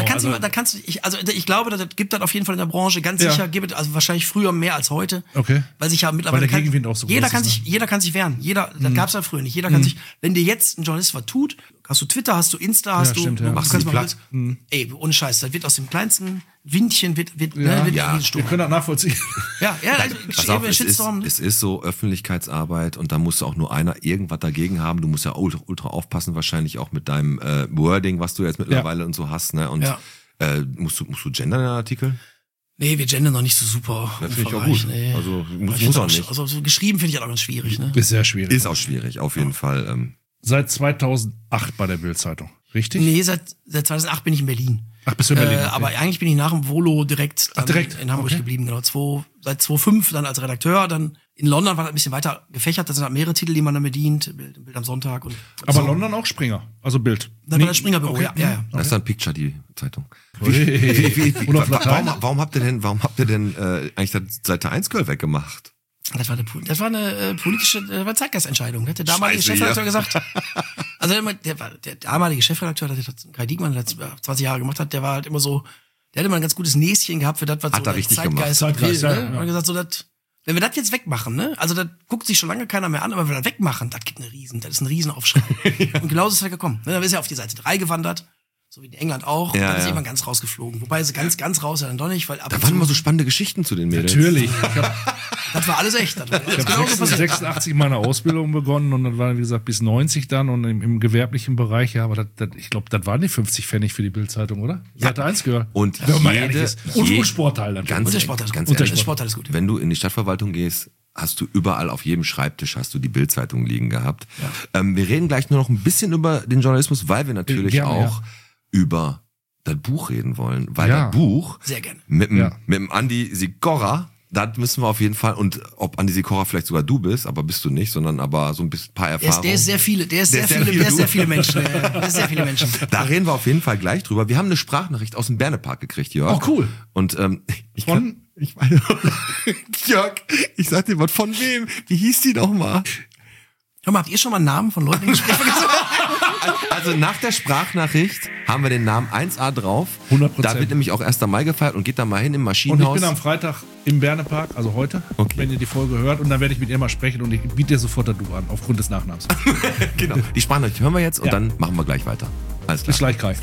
Ich glaube, das gibt das auf jeden Fall in der Branche ganz sicher, gibt es also wahrscheinlich früher mehr als heute. Okay. Weil sich ja mittlerweile... Weil der Gegenwind auch so jeder groß ist, jeder kann sich wehren. Das gab's ja früher nicht. Jeder kann sich... Wenn dir jetzt ein Journalist was tut, hast du Twitter, hast du Insta, hast stimmt, du... Machst du die platt. Ey, ohne Scheiß, das wird aus dem kleinsten Windchen wird wir können das nachvollziehen. Ja, Pass auf, es ist so Öffentlichkeitsarbeit und da muss auch nur einer irgendwas dagegen haben. Du musst ja ultra aufpassen, wahrscheinlich auch mit deinem Wording, was du jetzt mittlerweile und so hast. Ne? Und musst du gendern in den Artikeln? Nee, wir gendern noch nicht so super. Das finde ich auch gut. Nee. Also muss auch nicht. Also so geschrieben finde ich auch ganz schwierig. Ne? Ist sehr schwierig. Ist auch schwierig, auf jeden Fall. Seit 2008 bei der Bild-Zeitung, richtig? Nee, seit 2008 bin ich in Berlin. Ach, bist du in Berlin? Okay. Aber eigentlich bin ich nach dem Volo direkt in Hamburg geblieben. Genau, seit 2005 dann als Redakteur. Dann in London war das ein bisschen weiter gefächert. Da sind halt mehrere Titel, die man dann bedient. Bild am Sonntag. Aber so. London auch Springer, also Bild. Das war das Springer-Büro, okay. ja. Das ist dann Picture, die Zeitung. Warum habt ihr denn eigentlich das Seite 1 Girl weggemacht? Das war eine politische Zeitgeistentscheidung. Hat der damalige Chefredakteur gesagt. Also der damalige Chefredakteur, der Kai Diekmann, der 20 Jahre gemacht hat, der war halt immer so, der hatte immer ein ganz gutes Näschen gehabt für das, was hat so der Zeitgeist will. Ja. Und hat gesagt, so wenn wir das jetzt wegmachen, ne? Also das guckt sich schon lange keiner mehr an, aber wenn wir das wegmachen, das ist ein Riesenaufschrei. Und genauso ist es halt gekommen. Ne? Dann ist er auf die Seite 3 gewandert. So wie in England auch. Und dann ist jemand ganz rausgeflogen. Wobei sie ganz raus ja dann doch nicht. Weil da waren immer so spannende Geschichten zu den Mädels. Natürlich. Das war alles echt. Ich habe 86 meine Ausbildung begonnen und dann war, wie gesagt, bis 90 dann und im gewerblichen Bereich, ja, aber ich glaube, das waren die 50 Pfennig für die Bildzeitung, oder? Seite 1 gehört. Und und Sportteil dann. Und der Sportteil ist gut. Wenn du in die Stadtverwaltung gehst, hast du überall auf jedem Schreibtisch hast du die Bildzeitung liegen gehabt. Ja. Wir reden gleich nur noch ein bisschen über den Journalismus, weil wir natürlich auch über das Buch reden wollen, weil das Buch sehr gerne mit dem Andi Sikora, das müssen wir auf jeden Fall, und ob Andi Sikora vielleicht sogar du bist, aber bist du nicht, sondern aber so ein paar Erfahrungen. Der ist sehr viele Menschen. Da reden wir auf jeden Fall gleich drüber. Wir haben eine Sprachnachricht aus dem Bernepark gekriegt, Jörg. Oh, cool. Und ich meine, Jörg, ich sag dir was, von wem? Wie hieß die noch mal? Hör mal, habt ihr schon mal Namen von Leuten gesprochen? Also nach der Sprachnachricht haben wir den Namen 1A drauf. 100%. Da wird nämlich auch 1. Mai gefeiert und geht da mal hin im Maschinenhaus. Und ich bin am Freitag im Bernepark, also heute, wenn ihr die Folge hört. Und dann werde ich mit ihr mal sprechen und ich biete dir sofort das Du an, aufgrund des Nachnamens. Genau. Die Sprachnachricht hören wir jetzt und dann machen wir gleich weiter. Alles klar. Bis gleich, Kai.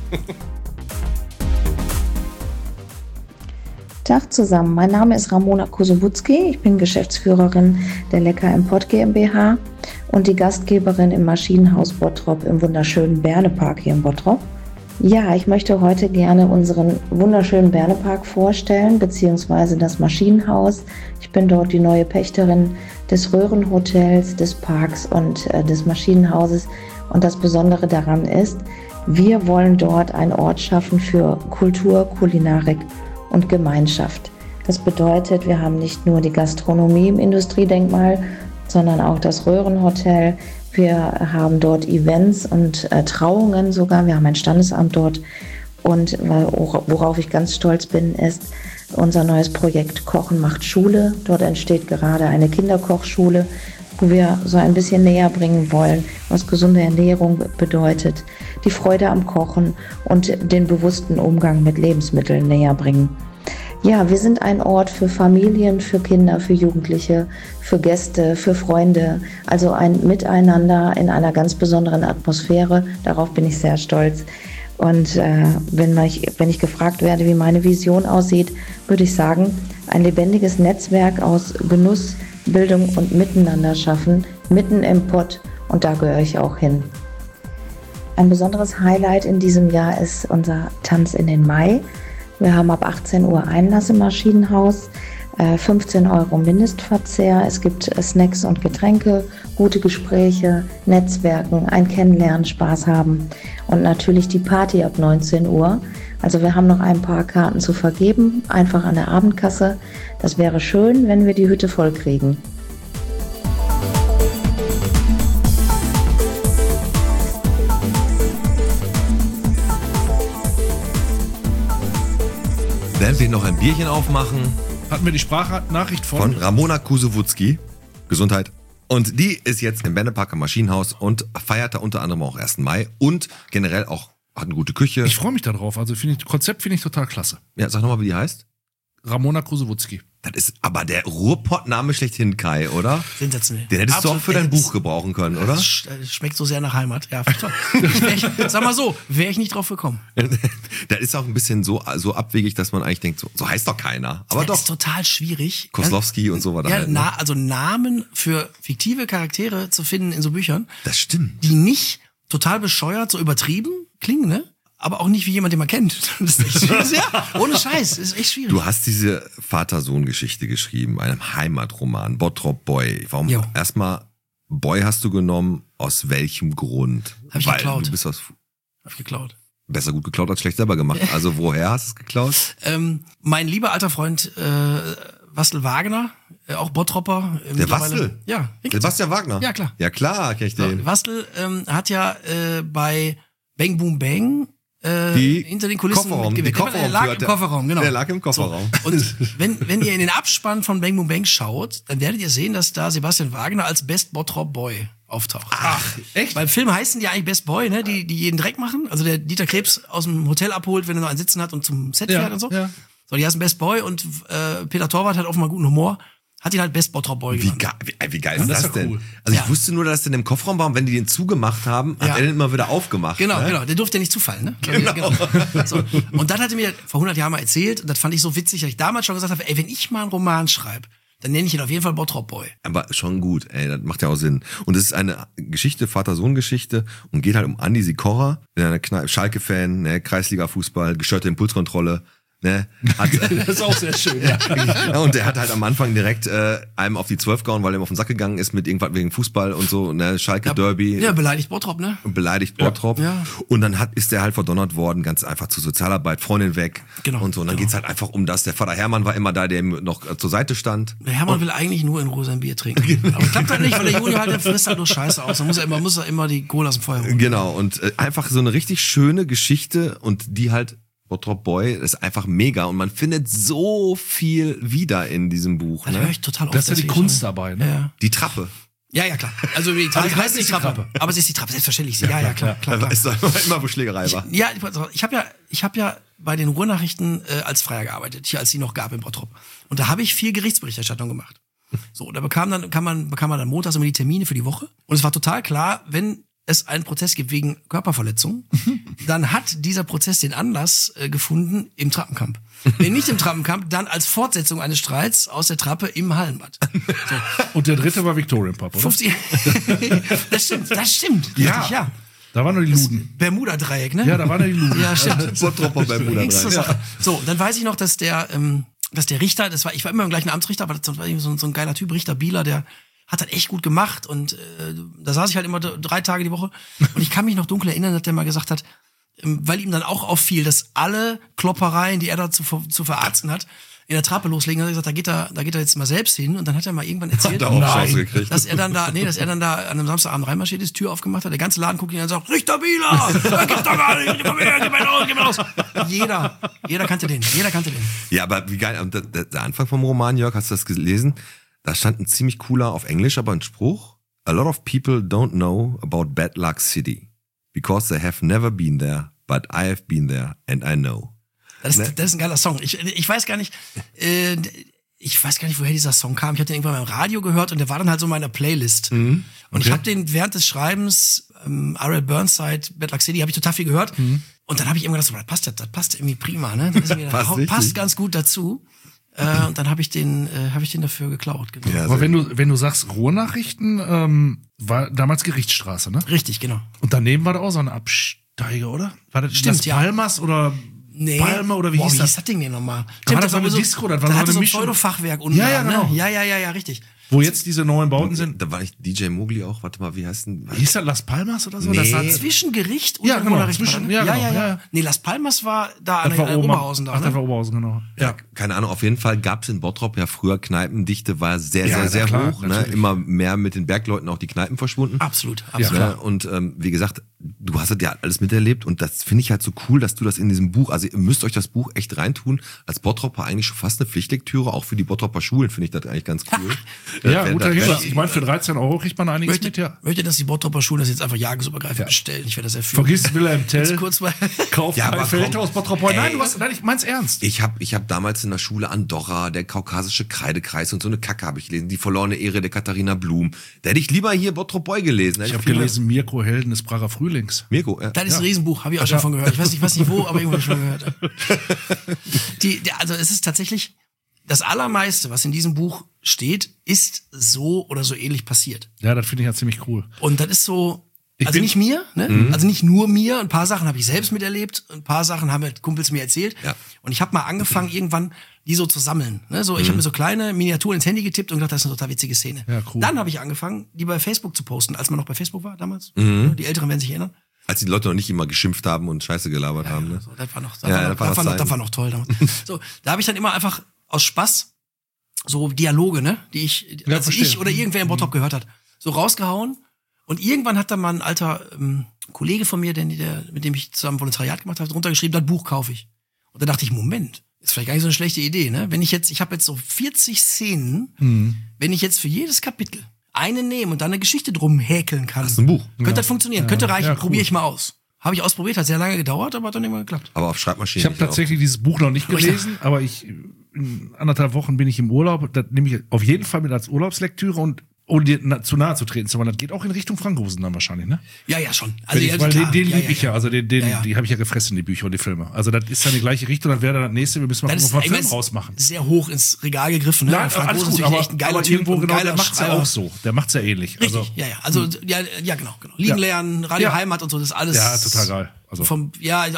Tag zusammen, mein Name ist Ramona Kosobutzki, ich bin Geschäftsführerin der Lecker Import GmbH und die Gastgeberin im Maschinenhaus Bottrop im wunderschönen Bernepark hier in Bottrop. Ja, ich möchte heute gerne unseren wunderschönen Bernepark vorstellen, beziehungsweise das Maschinenhaus. Ich bin dort die neue Pächterin des Röhrenhotels, des Parks und des Maschinenhauses. Und das Besondere daran ist, wir wollen dort einen Ort schaffen für Kultur, Kulinarik und Gemeinschaft. Das bedeutet, wir haben nicht nur die Gastronomie im Industriedenkmal, sondern auch das Röhrenhotel. Wir haben dort Events und Trauungen sogar. Wir haben ein Standesamt dort. Und worauf ich ganz stolz bin, ist unser neues Projekt Kochen macht Schule. Dort entsteht gerade eine Kinderkochschule, wo wir so ein bisschen näher bringen wollen, was gesunde Ernährung bedeutet, die Freude am Kochen und den bewussten Umgang mit Lebensmitteln näher bringen. Ja, wir sind ein Ort für Familien, für Kinder, für Jugendliche, für Gäste, für Freunde. Also ein Miteinander in einer ganz besonderen Atmosphäre. Darauf bin ich sehr stolz. Und wenn ich gefragt werde, wie meine Vision aussieht, würde ich sagen, ein lebendiges Netzwerk aus Genuss, Bildung und Miteinander schaffen, mitten im Pott, und da gehöre ich auch hin. Ein besonderes Highlight in diesem Jahr ist unser Tanz in den Mai. Wir haben ab 18 Uhr Einlass im Maschinenhaus, 15 € Mindestverzehr. Es gibt Snacks und Getränke, gute Gespräche, Netzwerken, ein Kennenlernen, Spaß haben und natürlich die Party ab 19 Uhr. Also wir haben noch ein paar Karten zu vergeben, einfach an der Abendkasse. Das wäre schön, wenn wir die Hütte voll kriegen. Während wir noch ein Bierchen aufmachen. Hatten wir die Sprachnachricht Von Ramona Kusewutzki. Gesundheit. Und die ist jetzt im Benneparker Maschinenhaus und feiert da unter anderem auch 1. Mai und generell auch hat eine gute Küche. Ich freue mich darauf. Also Konzept finde ich total klasse. Ja, sag nochmal, wie die heißt. Ramona Kusewutzki. Das ist aber der Ruhrpott-Name schlechthin, Kai, oder? Sensationell. Den hättest Absolut. du auch für dein Buch gebrauchen können, oder? Das schmeckt so sehr nach Heimat. Ja, toll. Sag mal so, wäre ich nicht drauf gekommen. Das ist auch ein bisschen so abwegig, dass man eigentlich denkt, so heißt doch keiner. Aber das doch. ist total schwierig. Koslowski und so war da Ja, halt, ne? also Namen für fiktive Charaktere zu finden in so Büchern, Das stimmt. die nicht total bescheuert, so übertrieben klingen, ne? Aber auch nicht wie jemand, den man kennt. Das ist echt schwierig. Ja, ohne Scheiß, das ist echt schwierig. Du hast diese Vater-Sohn-Geschichte geschrieben, einem Heimatroman, Bottrop Boy. Warum Jo. erstmal Boy hast du genommen? Aus welchem Grund? Hab ich Weil geklaut. du bist Hab ich geklaut. besser gut geklaut als schlecht selber gemacht. Also woher hast du es geklaut? Mein lieber alter Freund Wastel Wagner, auch Bottropper. Der Wastel? Ja. Sebastian Wagner? Ja, klar. Ja klar, kenn ich den. Wastel hat ja bei Bang Boom Bang Die hinter den Kulissen Kofferraum, mitgewirkt. die Kofferraum Der lag führte. im Kofferraum, genau. Der lag im Kofferraum. So. Und wenn ihr in den Abspann von Bang Boom Bang schaut, dann werdet ihr sehen, dass da Sebastian Wagner als Best Bottrop Boy auftaucht. Ach, echt? Beim Film heißen die eigentlich Best Boy, ne? Die jeden Dreck machen. Also der Dieter Krebs aus dem Hotel abholt, wenn er noch einen Sitzen hat und zum Set fährt und so. Ja. So, die heißen Best Boy und Peter Torwart hat offenbar guten Humor. Hat ihn halt Best Bottrop Boy Wie genannt. geil ist das das ist ja denn? cool. Also Ja. ich wusste nur, dass der im Kofferraum war und wenn die den zugemacht haben, hat Ja. er den immer wieder aufgemacht. Genau, ne? genau. Der durfte ja nicht zufallen, ne? Genau. So. Und dann hat er mir vor 100 Jahren mal erzählt, und das fand ich so witzig, dass ich damals schon gesagt habe, ey, wenn ich mal einen Roman schreibe, dann nenne ich ihn auf jeden Fall Bottrop Boy. Aber schon gut, ey, das macht ja auch Sinn. Und es ist eine Geschichte, Vater-Sohn-Geschichte und geht halt um Andi Sikora, in einer Schalke-Fan, ne, Kreisliga-Fußball, gestörte Impulskontrolle, ne, hat, Das ist auch sehr schön, ja. ja, und der hat halt am Anfang direkt einem auf die 12 gehauen, weil er ihm auf den Sack gegangen ist mit irgendwas wegen Fußball und so, ne, Schalke-Derby. Ja, beleidigt Bottrop, ne? Und beleidigt Bottrop. Ja. Und dann ist der halt verdonnert worden, ganz einfach zur Sozialarbeit, Freundin weg. Genau. Und so. Und dann geht's halt einfach um das. Der Vater Hermann war immer da, der ihm noch zur Seite stand. Der Hermann will eigentlich nur in Ruhe sein Bier trinken. Aber klappt halt nicht, weil der Junior halt, der frisst halt nur Scheiße aus. Man muss ja immer die Kohle aus dem Feuer holen. Genau. Und einfach so eine richtig schöne Geschichte und die halt Bottrop Boy ist einfach mega und man findet so viel wieder in diesem Buch. Da höre Ne? ich total auf. Das ist ja die deswegen Kunst schon. dabei, ne? Ja. Die Trappe. Ja, klar. Also die Trappe heißt nicht Trappe. Aber es ist die Trappe, selbstverständlich. Ja, klar. Da ist doch immer, wo Schlägerei war. Ja, ich habe ja bei den Ruhrnachrichten als Freier gearbeitet, hier als sie noch gab in Bottrop. Und da habe ich viel Gerichtsberichterstattung gemacht. So, da bekam man dann montags immer die Termine für die Woche. Und es war total klar, wenn es einen Prozess gibt wegen Körperverletzung, dann hat dieser Prozess den Anlass gefunden im Trappenkamp. Wenn nicht im Trappenkamp, dann als Fortsetzung eines Streits aus der Trappe im Hallenbad. So. Und der dritte war Victorian Pub, oder? 50 Das stimmt. Ja. Richtig, ja. Da waren noch die Luden. Bermuda-Dreieck, ne? Ja, da waren ja die Luden. Ja, stimmt. Bottropper beim Bruder Nächste rein. Sache. So, dann weiß ich noch, dass der Richter, ich war immer im gleichen Amtsrichter, aber das war irgendwie so ein geiler Typ, Richter Bieler, der hat das echt gut gemacht und da saß ich halt immer 3 Tage die Woche und ich kann mich noch dunkel erinnern, dass der mal gesagt hat, weil ihm dann auch auffiel, dass alle Kloppereien, die er da zu verarzten hat, in der Trappe loslegen. Dann hat er gesagt, da geht er jetzt mal selbst hin. Und dann hat er mal irgendwann erzählt, Hat er Aufschluss gekriegt. dass er dann da an einem Samstagabend reinmarschiert ist, Tür aufgemacht hat, der ganze Laden guckt ihn an und sagt, Richter Bieler, gib doch gar nicht, komm her, gib mir los. Jeder kannte den. Ja, aber wie geil. Und der Anfang vom Roman, Jörg, hast du das gelesen? Da stand ein ziemlich cooler, auf Englisch, aber ein Spruch. A lot of people don't know about Bad Luck City. Because they have never been there, but I have been there and I know. Das ist ein geiler Song. Ich weiß gar nicht, woher dieser Song kam. Ich habe den irgendwann beim Radio gehört und der war dann halt so in meiner Playlist. Und ich habe den während des Schreibens, R.L. Burnside, Bad Luck City, habe ich total viel gehört. Und dann habe ich irgendwann gedacht, das passt irgendwie prima, ne? Das passt ganz gut dazu. Und dann habe ich den dafür geklaut. Genau. Ja, aber wenn du sagst Ruhrnachrichten, war damals Gerichtsstraße, ne? Richtig, genau. Und daneben war da auch so ein Absteiger, oder? War das Stimmt, das ja. Palmas oder Palme oder wie hieß das? Ding denn nochmal? Da war das so eine Disco, das war so eine so ein Mischung. Pseudo-Fachwerk unten. Ja, genau. Ne? Ja, richtig. Wo jetzt diese neuen Bauten sind. Da war nicht DJ Mogli auch, warte mal, wie heißt denn? Hieß das Las Palmas oder so? Nee. Das war Zwischen Gericht und Ja, genau, Ruhrnachrichten, zwischen- ne? ja, genau, ja. Nee, Las Palmas war da das war Oberhausen da, Ach, das ne? war Oberhausen, genau. Ja, keine Ahnung, auf jeden Fall gab es in Bottrop ja früher Kneipendichte, war sehr, Ja, sehr, na sehr klar, hoch. Ne? natürlich. Immer mehr mit den Bergleuten auch die Kneipen verschwunden. Absolut. Ne? Und wie gesagt, du hast das ja alles miterlebt und das finde ich halt so cool, dass du das in diesem Buch, also ihr müsst euch das Buch echt reintun. Als Bottropper eigentlich schon fast eine Pflichtlektüre, auch für die Bottropper Schulen finde ich das eigentlich ganz cool. Ja, Wenn guter das- Hinweis. Ich meine, für 13 Euro kriegt man einiges mit, ja. Möchte, dass die Bottropper Schulen das jetzt einfach jahrgangsübergreifend bestellen. Ich werde das erfüllen. Vergiss Wilhelm Tell. Jetzt kurz mal. Kauf Ja, ein aber Feldhaus komm. Bottrop. Nein, ich mein's ernst. Ich hab damals in der Schule Andorra, der kaukasische Kreidekreis und so eine Kacke habe ich gelesen. Die verlorene Ehre der Katharina Blum. Da hätte ich lieber hier Bottrop Boy gelesen. Ich habe gelesen, Mirko Helden des Prager Frühlings. Mirko, Das ist ein Riesenbuch, habe ich auch schon von gehört. Ich weiß nicht wo, aber irgendwo schon gehört. Also es ist tatsächlich, das Allermeiste, was in diesem Buch steht, ist so oder so ähnlich passiert. Ja, das finde ich ja ziemlich cool. Und das ist so, also bin- nicht mir, ne? Also nicht nur mir, ein paar Sachen habe ich selbst miterlebt, ein paar Sachen haben halt Kumpels mir erzählt. Ja. Und ich habe mal angefangen, irgendwann die so zu sammeln. Ne? So, ich habe mir so kleine Miniaturen ins Handy getippt und gedacht, das ist eine total witzige Szene. Ja, cool. Dann habe ich angefangen, die bei Facebook zu posten, als man noch bei Facebook war damals. Die Älteren werden sich erinnern. als die Leute noch nicht immer geschimpft haben und Scheiße gelabert haben. Ne? So, das war noch, das das war noch toll damals. So, da habe ich dann immer einfach aus Spaß so Dialoge, ne, die ich, Ja, als verstehe. ich oder irgendwer im Bottrop gehört hat, so rausgehauen. Und irgendwann hat dann mal ein alter Kollege von mir, mit dem ich zusammen Volontariat gemacht habe, drunter geschrieben, das Buch kaufe ich. Und da dachte ich, Moment, ist vielleicht gar nicht so eine schlechte Idee, ne? Wenn ich habe jetzt so 40 Szenen, wenn ich jetzt für jedes Kapitel eine nehme und dann eine Geschichte drum häkeln kann. Das ist ein Buch. Könnte das funktionieren, könnte reichen, ja, cool. probiere ich mal aus. Habe ich ausprobiert, hat sehr lange gedauert, aber hat dann irgendwann geklappt. Aber auf Schreibmaschinen. Ich habe nicht auch. tatsächlich dieses Buch noch nicht gelesen, aber in 1,5 Wochen bin ich im Urlaub. Das nehme ich auf jeden Fall mit als Urlaubslektüre und ohne dir zu nahe zu treten, weil das geht auch in Richtung Frankhusen dann wahrscheinlich, ne? Ja, schon. Also, Weil klar. den liebe ich ja, ja. also die Ja. habe ich ja gefressen, die Bücher und die Filme. Also das ist dann die gleiche Richtung, dann wäre dann das nächste, wir müssen mal Das gucken, ob ist, wir einen ich Film meine, rausmachen. sehr hoch ins Regal gegriffen, ne? Frank alles Rosen gut, ist aber, natürlich echt ein geiler aber Typ irgendwo und genau, geiler der macht's ja Schreiber. auch so. Der macht's ja ähnlich. Richtig, Also, Also, ja, genau. Liegen lernen, Radio Ja. Heimat und so, das ist alles. Ja, total geil. Also, Vom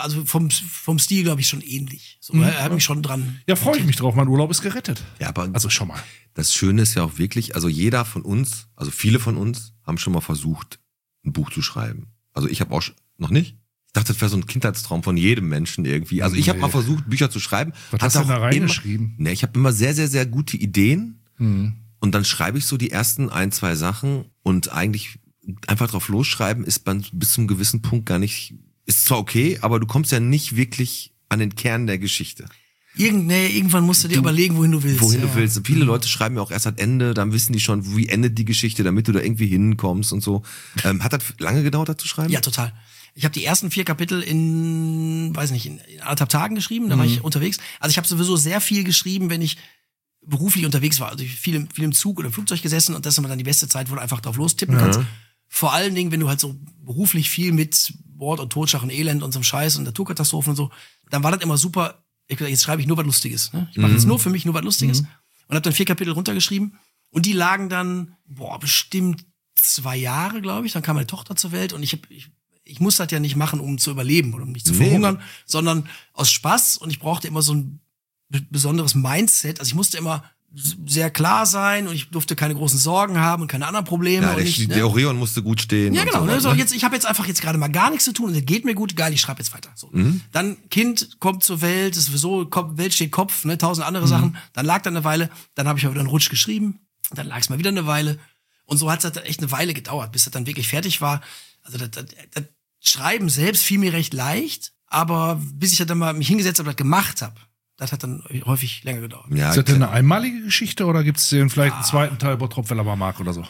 Stil, glaube ich, schon ähnlich. So, er hat mich schon dran. ja, freue ich mich drauf. Mein Urlaub ist gerettet. Ja, aber Also schon mal. das Schöne ist ja auch wirklich, also jeder von uns, also viele von uns haben schon mal versucht, ein Buch zu schreiben. Also ich habe auch noch nicht. Ich dachte, das wäre so ein Kindheitstraum von jedem Menschen irgendwie. Also ich habe mal versucht, Bücher zu schreiben. Was hast du denn da reingeschrieben? Ne, ich habe immer sehr, sehr, sehr gute Ideen. Und dann schreibe ich so die ersten 1, 2 Sachen und eigentlich einfach drauf losschreiben ist man bis zum gewissen Punkt gar nicht, ist zwar okay, aber du kommst ja nicht wirklich an den Kern der Geschichte. Irgendwann musst du dir überlegen, wohin du willst. Wohin du willst. Viele Leute schreiben ja auch erst am Ende, dann wissen die schon, wie endet die Geschichte, damit du da irgendwie hinkommst und so. Hat das lange gedauert, das zu schreiben? Ja, total. Ich habe die ersten 4 Kapitel in 1,5 Tagen geschrieben, da war ich unterwegs. Also ich habe sowieso sehr viel geschrieben, wenn ich beruflich unterwegs war. Also viel im Zug oder im Flugzeug gesessen und das ist immer dann die beste Zeit, wo du einfach drauf lostippen kannst. Vor allen Dingen, wenn du halt so beruflich viel mit Mord und Totschlag und Elend und so einem Scheiß und Naturkatastrophen und so, dann war das immer super. Ich gesagt, jetzt schreibe ich nur was Lustiges. Ne? Ich mache jetzt nur für mich nur was Lustiges und habe dann 4 Kapitel runtergeschrieben und die lagen dann bestimmt 2 Jahre, glaube ich. Dann kam meine Tochter zur Welt und ich muss das ja nicht machen, um zu überleben oder um nicht zu verhungern, sondern aus Spaß und ich brauchte immer so ein besonderes Mindset. Also ich musste immer sehr klar sein und ich durfte keine großen Sorgen haben und keine anderen Probleme. Ja, und nicht, der Orion musste gut stehen. Ja, und genau. so Ne? weiter, So, ne? ich habe jetzt einfach gerade mal gar nichts zu tun und es geht mir gut, geil, ich schreibe jetzt weiter. So. Dann Kind kommt zur Welt, ist sowieso, Welt steht Kopf, ne, 1000 andere Sachen. Dann lag da eine Weile, dann habe ich mal wieder einen Rutsch geschrieben, dann lag es mal wieder eine Weile. Und so hat es echt eine Weile gedauert, bis das dann wirklich fertig war. Also das Schreiben selbst fiel mir recht leicht, aber bis ich dann mal mich hingesetzt habe und das gemacht habe, das hat dann häufig länger gedauert. Ja, Ist das denn eine einmalige Geschichte oder gibt es denn vielleicht einen zweiten Teil Bottrop, wenn er mal mag oder so?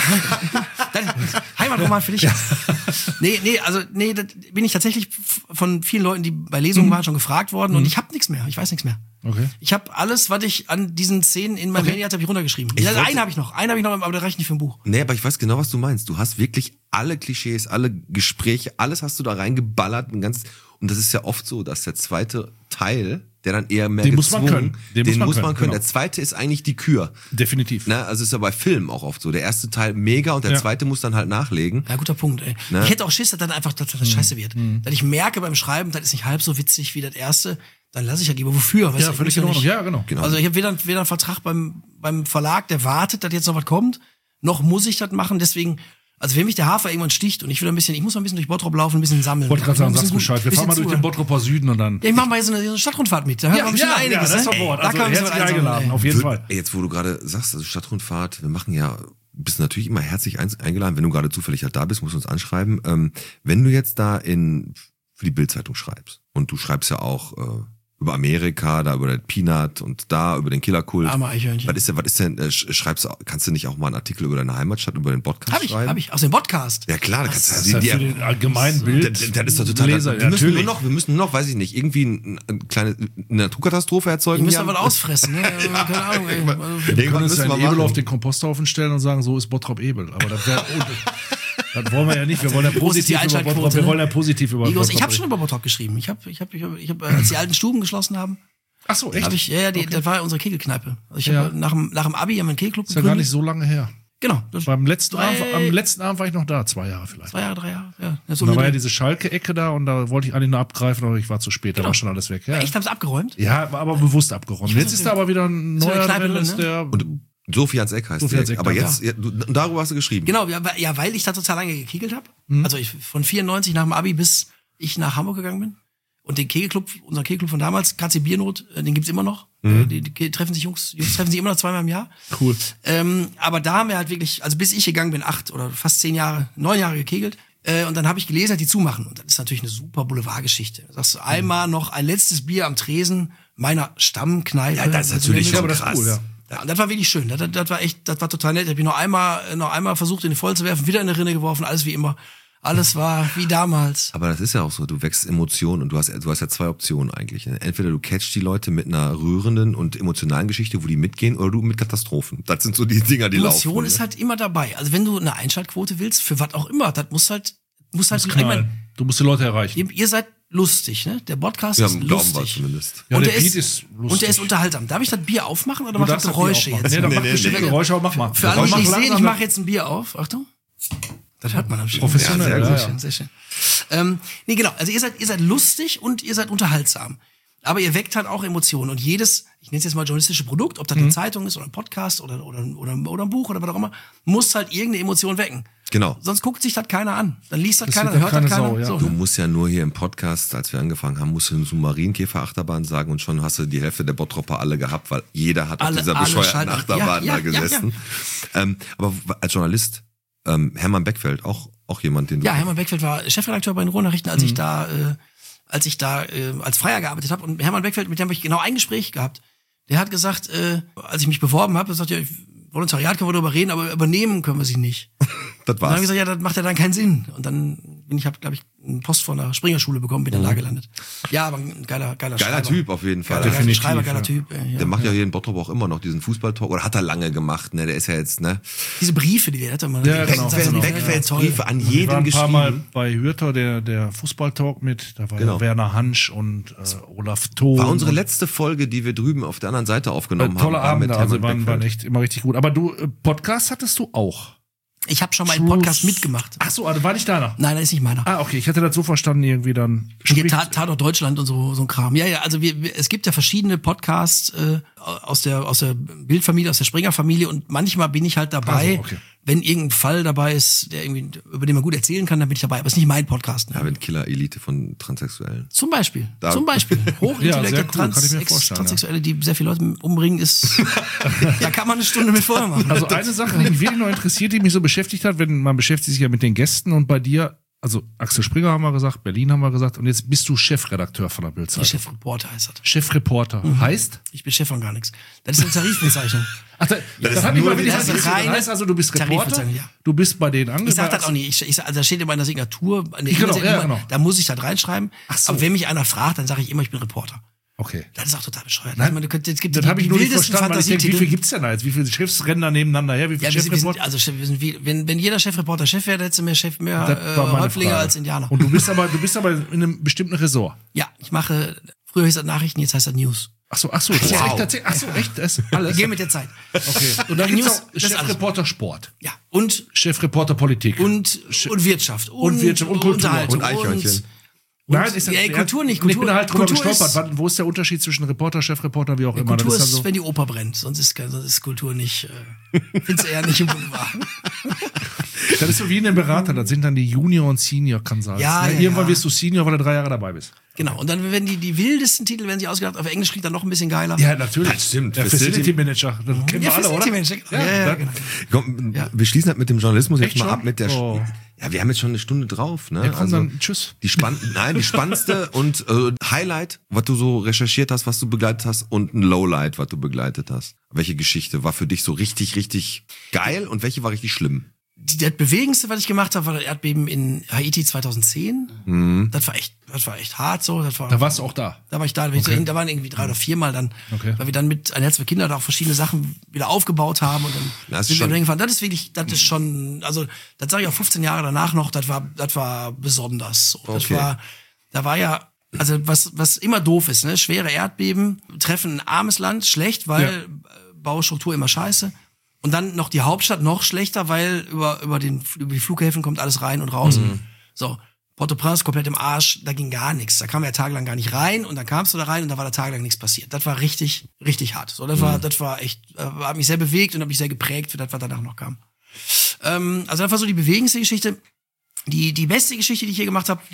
Dann Heimatroman für dich. Nee, das bin ich tatsächlich von vielen Leuten, die bei Lesungen waren, schon gefragt worden und ich habe nichts mehr. Ich weiß nichts mehr. Okay. Ich habe alles, was ich an diesen Szenen in meinem Handy hatte, habe ich runtergeschrieben. Einen habe ich noch, aber der reicht nicht für ein Buch. Nee, aber ich weiß genau, was du meinst. Du hast wirklich alle Klischees, alle Gespräche, alles hast du da reingeballert. Und das ist ja oft so, dass der zweite Teil, der dann eher mehr Den muss man können. Den muss man können. Genau. Der zweite ist eigentlich die Kür. Definitiv. Ne? Also ist ja bei Filmen auch oft so. Der erste Teil mega und der zweite muss dann halt nachlegen. Ja, guter Punkt, ey. Ne? Ich hätte auch Schiss, dass dann einfach dass das scheiße wird. Dass ich merke beim Schreiben, das ist nicht halb so witzig wie das erste, dann lasse ich halt lieber. Wofür? Weißt Ja, du, völlig ich in muss Ordnung. nicht- Ja, genau. Also ich habe weder einen Vertrag beim Verlag, der wartet, dass jetzt noch was kommt, noch muss ich das machen. Deswegen, also wenn mich der Hafer irgendwann sticht und ich muss mal ein bisschen durch Bottrop laufen, ein bisschen sammeln. Wollte gerade sagen, Ein sag's bisschen Bescheid. Wir bisschen fahren mal durch zuhören. den Bottroper Süden und dann. Ja, ich mache mal so eine Stadtrundfahrt mit. Da hört man ein bisschen einiges. das ist ne? doch Wort. Da Also kann man ein bisschen herzlich was einsammeln, eingeladen, ey. auf jeden Fall. Ey, jetzt wo du gerade sagst, also Stadtrundfahrt, wir machen ja, bist natürlich immer herzlich eingeladen, wenn du gerade zufällig halt da bist, musst du uns anschreiben. Wenn du jetzt da für die Bildzeitung schreibst und du schreibst ja auch über Amerika, da über den Peanut und da über den Killerkult. Arme Eichhörnchen. Was ist denn, kannst du nicht auch mal einen Artikel über deine Heimatstadt, über den Podcast schreiben? Hab ich. Aus dem Podcast. Ja klar, da kannst du Das ist ja für den allgemeinen Bild. das ist doch total. Leser, wir müssen natürlich. nur noch, weiß ich nicht, irgendwie eine kleine Naturkatastrophe erzeugen. Die müssen hier aber am- ausfressen. Ne? Keine Ahnung, ey. Wir Irgendwann können uns müssen ja wir einen Ebel machen. auf den Komposthaufen stellen und sagen, so ist Bottrop Ebel. Aber das wäre, das wollen wir ja nicht. Wir wollen ja groß ist die positiv über Bottrop. Einschaltquote, Wir ne? wollen ja positiv über Igos, Bottrop. ich habe schon über Bottrop geschrieben. Ich hab, als die alten Stuben geschlossen haben, Ach so, echt? habe ich, das war unsere Kegelkneipe. Also ich Ja. habe nach dem Abi einen Kegelclub Ist ja gar nicht so lange her. Genau. Das Am letzten Abend war ich noch da, 2 Jahre vielleicht. 2 Jahre, 3 Jahre. Ja, so Und da mit war ja drin. diese Schalke-Ecke da und da wollte ich eigentlich nur abgreifen, aber ich war zu spät, da war schon alles weg. Ja, Echt, haben sie abgeräumt? ja aber bewusst abgeräumt. Jetzt ist da aber wieder ein Ist wieder neuer eine Kneipe drin, drin, ist ne? der. Und Sophie ans Eck heißt Sophie die ans Eck. Eck, Aber ja. jetzt, darüber hast du geschrieben. Genau, ja, weil ich da total lange gekegelt habe. Also ich von 94 nach dem Abi bis ich nach Hamburg gegangen bin. Und den Kegelclub, unseren Kegelclub von damals, KC Biernot, den gibt's immer noch. Die treffen sich Jungs treffen sich immer noch 2-mal im Jahr. Cool. Aber da haben wir halt wirklich, also bis ich gegangen bin, 8 oder fast 10 Jahre, 9 Jahre gekegelt. Und dann habe ich gelesen, dass die zumachen. Und das ist natürlich eine super Boulevardgeschichte. Da sagst du einmal noch ein letztes Bier am Tresen meiner Stammkneipe. Ja, das ist natürlich Also, schon aber das ist krass. cool, ja. ja, und das war wirklich schön. Das war total nett. Ich habe noch einmal versucht, in die Voll zu werfen, wieder in eine Rinne geworfen, alles wie immer. Alles war wie damals. Aber das ist ja auch so, du wächst Emotionen und du hast ja 2 Optionen eigentlich. Entweder du catchst die Leute mit einer rührenden und emotionalen Geschichte, wo die mitgehen, oder du mit Katastrophen. Das sind so die Dinger, die Emotion laufen. ist halt immer dabei. Also wenn du eine Einschaltquote willst, für was auch immer, das muss halt Knallen. Du musst die Leute erreichen. ihr seid lustig, ne? Der Podcast Ja, ist glauben wir lustig. zumindest. Ja, und der der Piet ist ist lustig. und der ist unterhaltsam. Darf ich das Bier aufmachen oder Du mach ich darfst das Geräusche Bier aufmachen. jetzt? Nee, dann mach Nee, bestimmt nee. Geräusche, aber mach mal. Für alle, die Mach nicht langsam, sehen, ich mache jetzt ein Bier auf. Achtung. Das hört man am schönsten. Professionell, Ja, ja, sehr ja. Sehr schön. Nee, genau. Also ihr seid lustig und ihr seid unterhaltsam. Aber ihr weckt halt auch Emotionen. Und jedes, ich nenne es jetzt mal journalistische Produkt, ob das eine Zeitung ist oder ein Podcast oder ein Buch oder was auch immer, muss halt irgendeine Emotion wecken. Genau. Sonst guckt sich das keiner an. Dann liest das Das keiner, sieht dann dann hört das keine keiner. Sau, ja. So, Du ne? musst ja nur hier im Podcast, als wir angefangen haben, musst du eine Marienkäfer-Achterbahn sagen und schon hast du die Hälfte der Bottropper alle gehabt, weil jeder hat auf Alle- dieser alle bescheuerten schalten- Achterbahn ja, da gesessen. Aber als Journalist, Hermann Beckfeld, auch jemand, den du... Ja, Hermann Beckfeld war Chefredakteur bei den Ruhrnachrichten, als ich da als Freier gearbeitet habe. Und Hermann Beckfeld, mit dem habe ich genau ein Gespräch gehabt. Der hat gesagt, als ich mich beworben habe, er sagt, ja, Volontariat können wir darüber reden, aber übernehmen können wir sie nicht. das Und dann habe ich war's. gesagt, ja, das macht ja dann keinen Sinn. Und dann habe glaube ich, einen Post von der Springerschule bekommen, bin dann da gelandet. Ja, aber ein geiler Geiler Schreiber. Typ auf jeden Fall. Geiler Definitiv, Schreiber, geiler ja. Typ. Ja. Der macht ja hier in Bottrop auch immer noch diesen Fußballtalk, oder hat er lange gemacht, ne? Der ist ja jetzt, ne? Diese Briefe, die der hatte. Man, Ja, genau. Beckfelds Briefe an Wir jeden waren ein paar Mal geschrieben. bei Hürter, der Fußballtalk mit. Da war Genau. ja Werner Hansch und Olaf Thon. War unsere und, letzte Folge, die wir drüben auf der anderen Seite aufgenommen tolle haben. war mit Abende, also Hermann waren Beckfeld. echt immer richtig gut. Aber du, Podcast hattest du auch. Ich habe schon mal einen Podcast mitgemacht. Ach so, also war nicht deiner? Nein, das ist nicht meiner. Ah, okay, ich hatte das so verstanden, irgendwie dann. Hier Tatort Deutschland und so ein Kram. Ja, also es gibt ja verschiedene Podcasts aus der Bildfamilie, aus der Springer-Familie und manchmal bin ich halt dabei, Also, okay. wenn irgendein Fall dabei ist, der irgendwie, über den man gut erzählen kann, dann bin ich dabei. Aber es ist nicht mein Podcast. Ne? Ja, wenn Killer-Elite von Transsexuellen. Zum Beispiel. Da- Hochintelligente Ja, sehr cool, kann ich mir vorstellen, Transsexuelle, die sehr viele Leute umbringen, ist, da kann man eine Stunde mit vorher machen. Also eine Sache, die mich wirklich noch interessiert, die mich so beschäftigt hat, wenn man beschäftigt sich ja mit den Gästen und bei dir, also Axel Springer haben wir gesagt, Berlin haben wir gesagt und jetzt bist du Chefredakteur von der Der Bildzeitung. Chefreporter heißt das. Chefreporter. Heißt? Ich bin Chef von gar nichts. Das ist eine Tarifbezeichnung. Ach, das hat mich mal wirklich das ist interessiert. reine Das heißt also, du bist Reporter, Tarifbezeichnung, ja. du bist bei denen Ich angemeldet. sag das auch nicht. Also da steht in meiner Signatur, an der Genau, E-Mail, ja, genau. da muss ich das reinschreiben. so. Aber wenn mich einer fragt, dann sage ich immer, ich bin Reporter. Okay. Das ist auch total bescheuert. Nein, Ich meine, es gibt Das die habe ich nur nicht wildesten verstanden, weil ich denke, wie viel Fantasietitel. gibt's denn da jetzt? Wie viele Chefsrennen nebeneinander her? Wie viele Ja, wir sind, Chefreporter? also wir sind wie, wenn jeder Chefreporter Chef wäre, hättest du mehr Das war meine Häuptlinge Frage. als Indianer. Und du bist aber in einem bestimmten Ressort. Ja, ich mache, früher hieß das Nachrichten, jetzt heißt das News. Ach so, das ist echt tatsächlich. Ach so, echt, das ist alles. Geh mit der Zeit. Okay. Und dann gibt's News, auch das ist alles. Chefreporter Sport, Ja, und Chefreporter Politik. Wirtschaft. Und Wirtschaft und Kultur. Unterhaltung. Und Eichhörnchen. Nein, ist das Kultur nicht. Und ich bin da halt drüber Kultur gestolpert. Wo ist der Unterschied zwischen Reporter, Chefreporter, wie auch immer? Kultur Das ist, dann so. wenn die Oper brennt. Sonst ist Kultur nicht, findest du eher nicht im Boulevard. Das ist so wie in den Beratern. Das sind dann die Junior und Senior Consultants. Ja, Ne? ja, Irgendwann ja. wirst du Senior, weil du 3 Jahre dabei bist. Genau. Und dann werden die wildesten Titel werden sie ausgedacht. Auf Englisch klingt dann noch ein bisschen geiler. Ja, natürlich. Das stimmt. Der Facility Manager. Das kennen wir alle, oder? Facility Manager. Ja, genau. Komm, wir schließen halt mit dem Journalismus jetzt Echt mal schon? ab mit der. Oh. Ja, wir haben jetzt schon eine Stunde drauf, ne? Ja, komm, dann tschüss. Die spannendste und Highlight, was du so recherchiert hast, was du begleitet hast, und ein Lowlight, was du begleitet hast. Welche Geschichte war für dich so richtig, richtig geil und welche war richtig schlimm? Das Bewegendste, was ich gemacht habe, war das Erdbeben in Haiti 2010. Das war echt hart so. Da warst du auch da. Da war ich da. Okay. Da waren irgendwie 3 oder 4 Mal dann, Okay. weil wir dann mit Ein Herz für Kinder da auch verschiedene Sachen wieder aufgebaut haben und dann Das ist sind wir schon- dahin gefahren. Das ist wirklich, das ist schon, also das sage ich auch 15 Jahre danach noch, das war besonders. So. Okay. Da war ja, also was immer doof ist, ne, schwere Erdbeben treffen ein armes Land schlecht, weil Baustruktur immer scheiße. Und dann noch die Hauptstadt noch schlechter, weil über die Flughäfen kommt alles rein und raus. So, Port-au-Prince komplett im Arsch, da ging gar nichts. Da kam ja tagelang gar nicht rein und dann kamst du da rein und da war da tagelang nichts passiert. Das war richtig, richtig hart. So, das war echt, hat mich sehr bewegt und hat mich sehr geprägt für das, was danach noch kam. Also das war so die bewegendste Geschichte. Die beste Geschichte, die ich hier gemacht habe,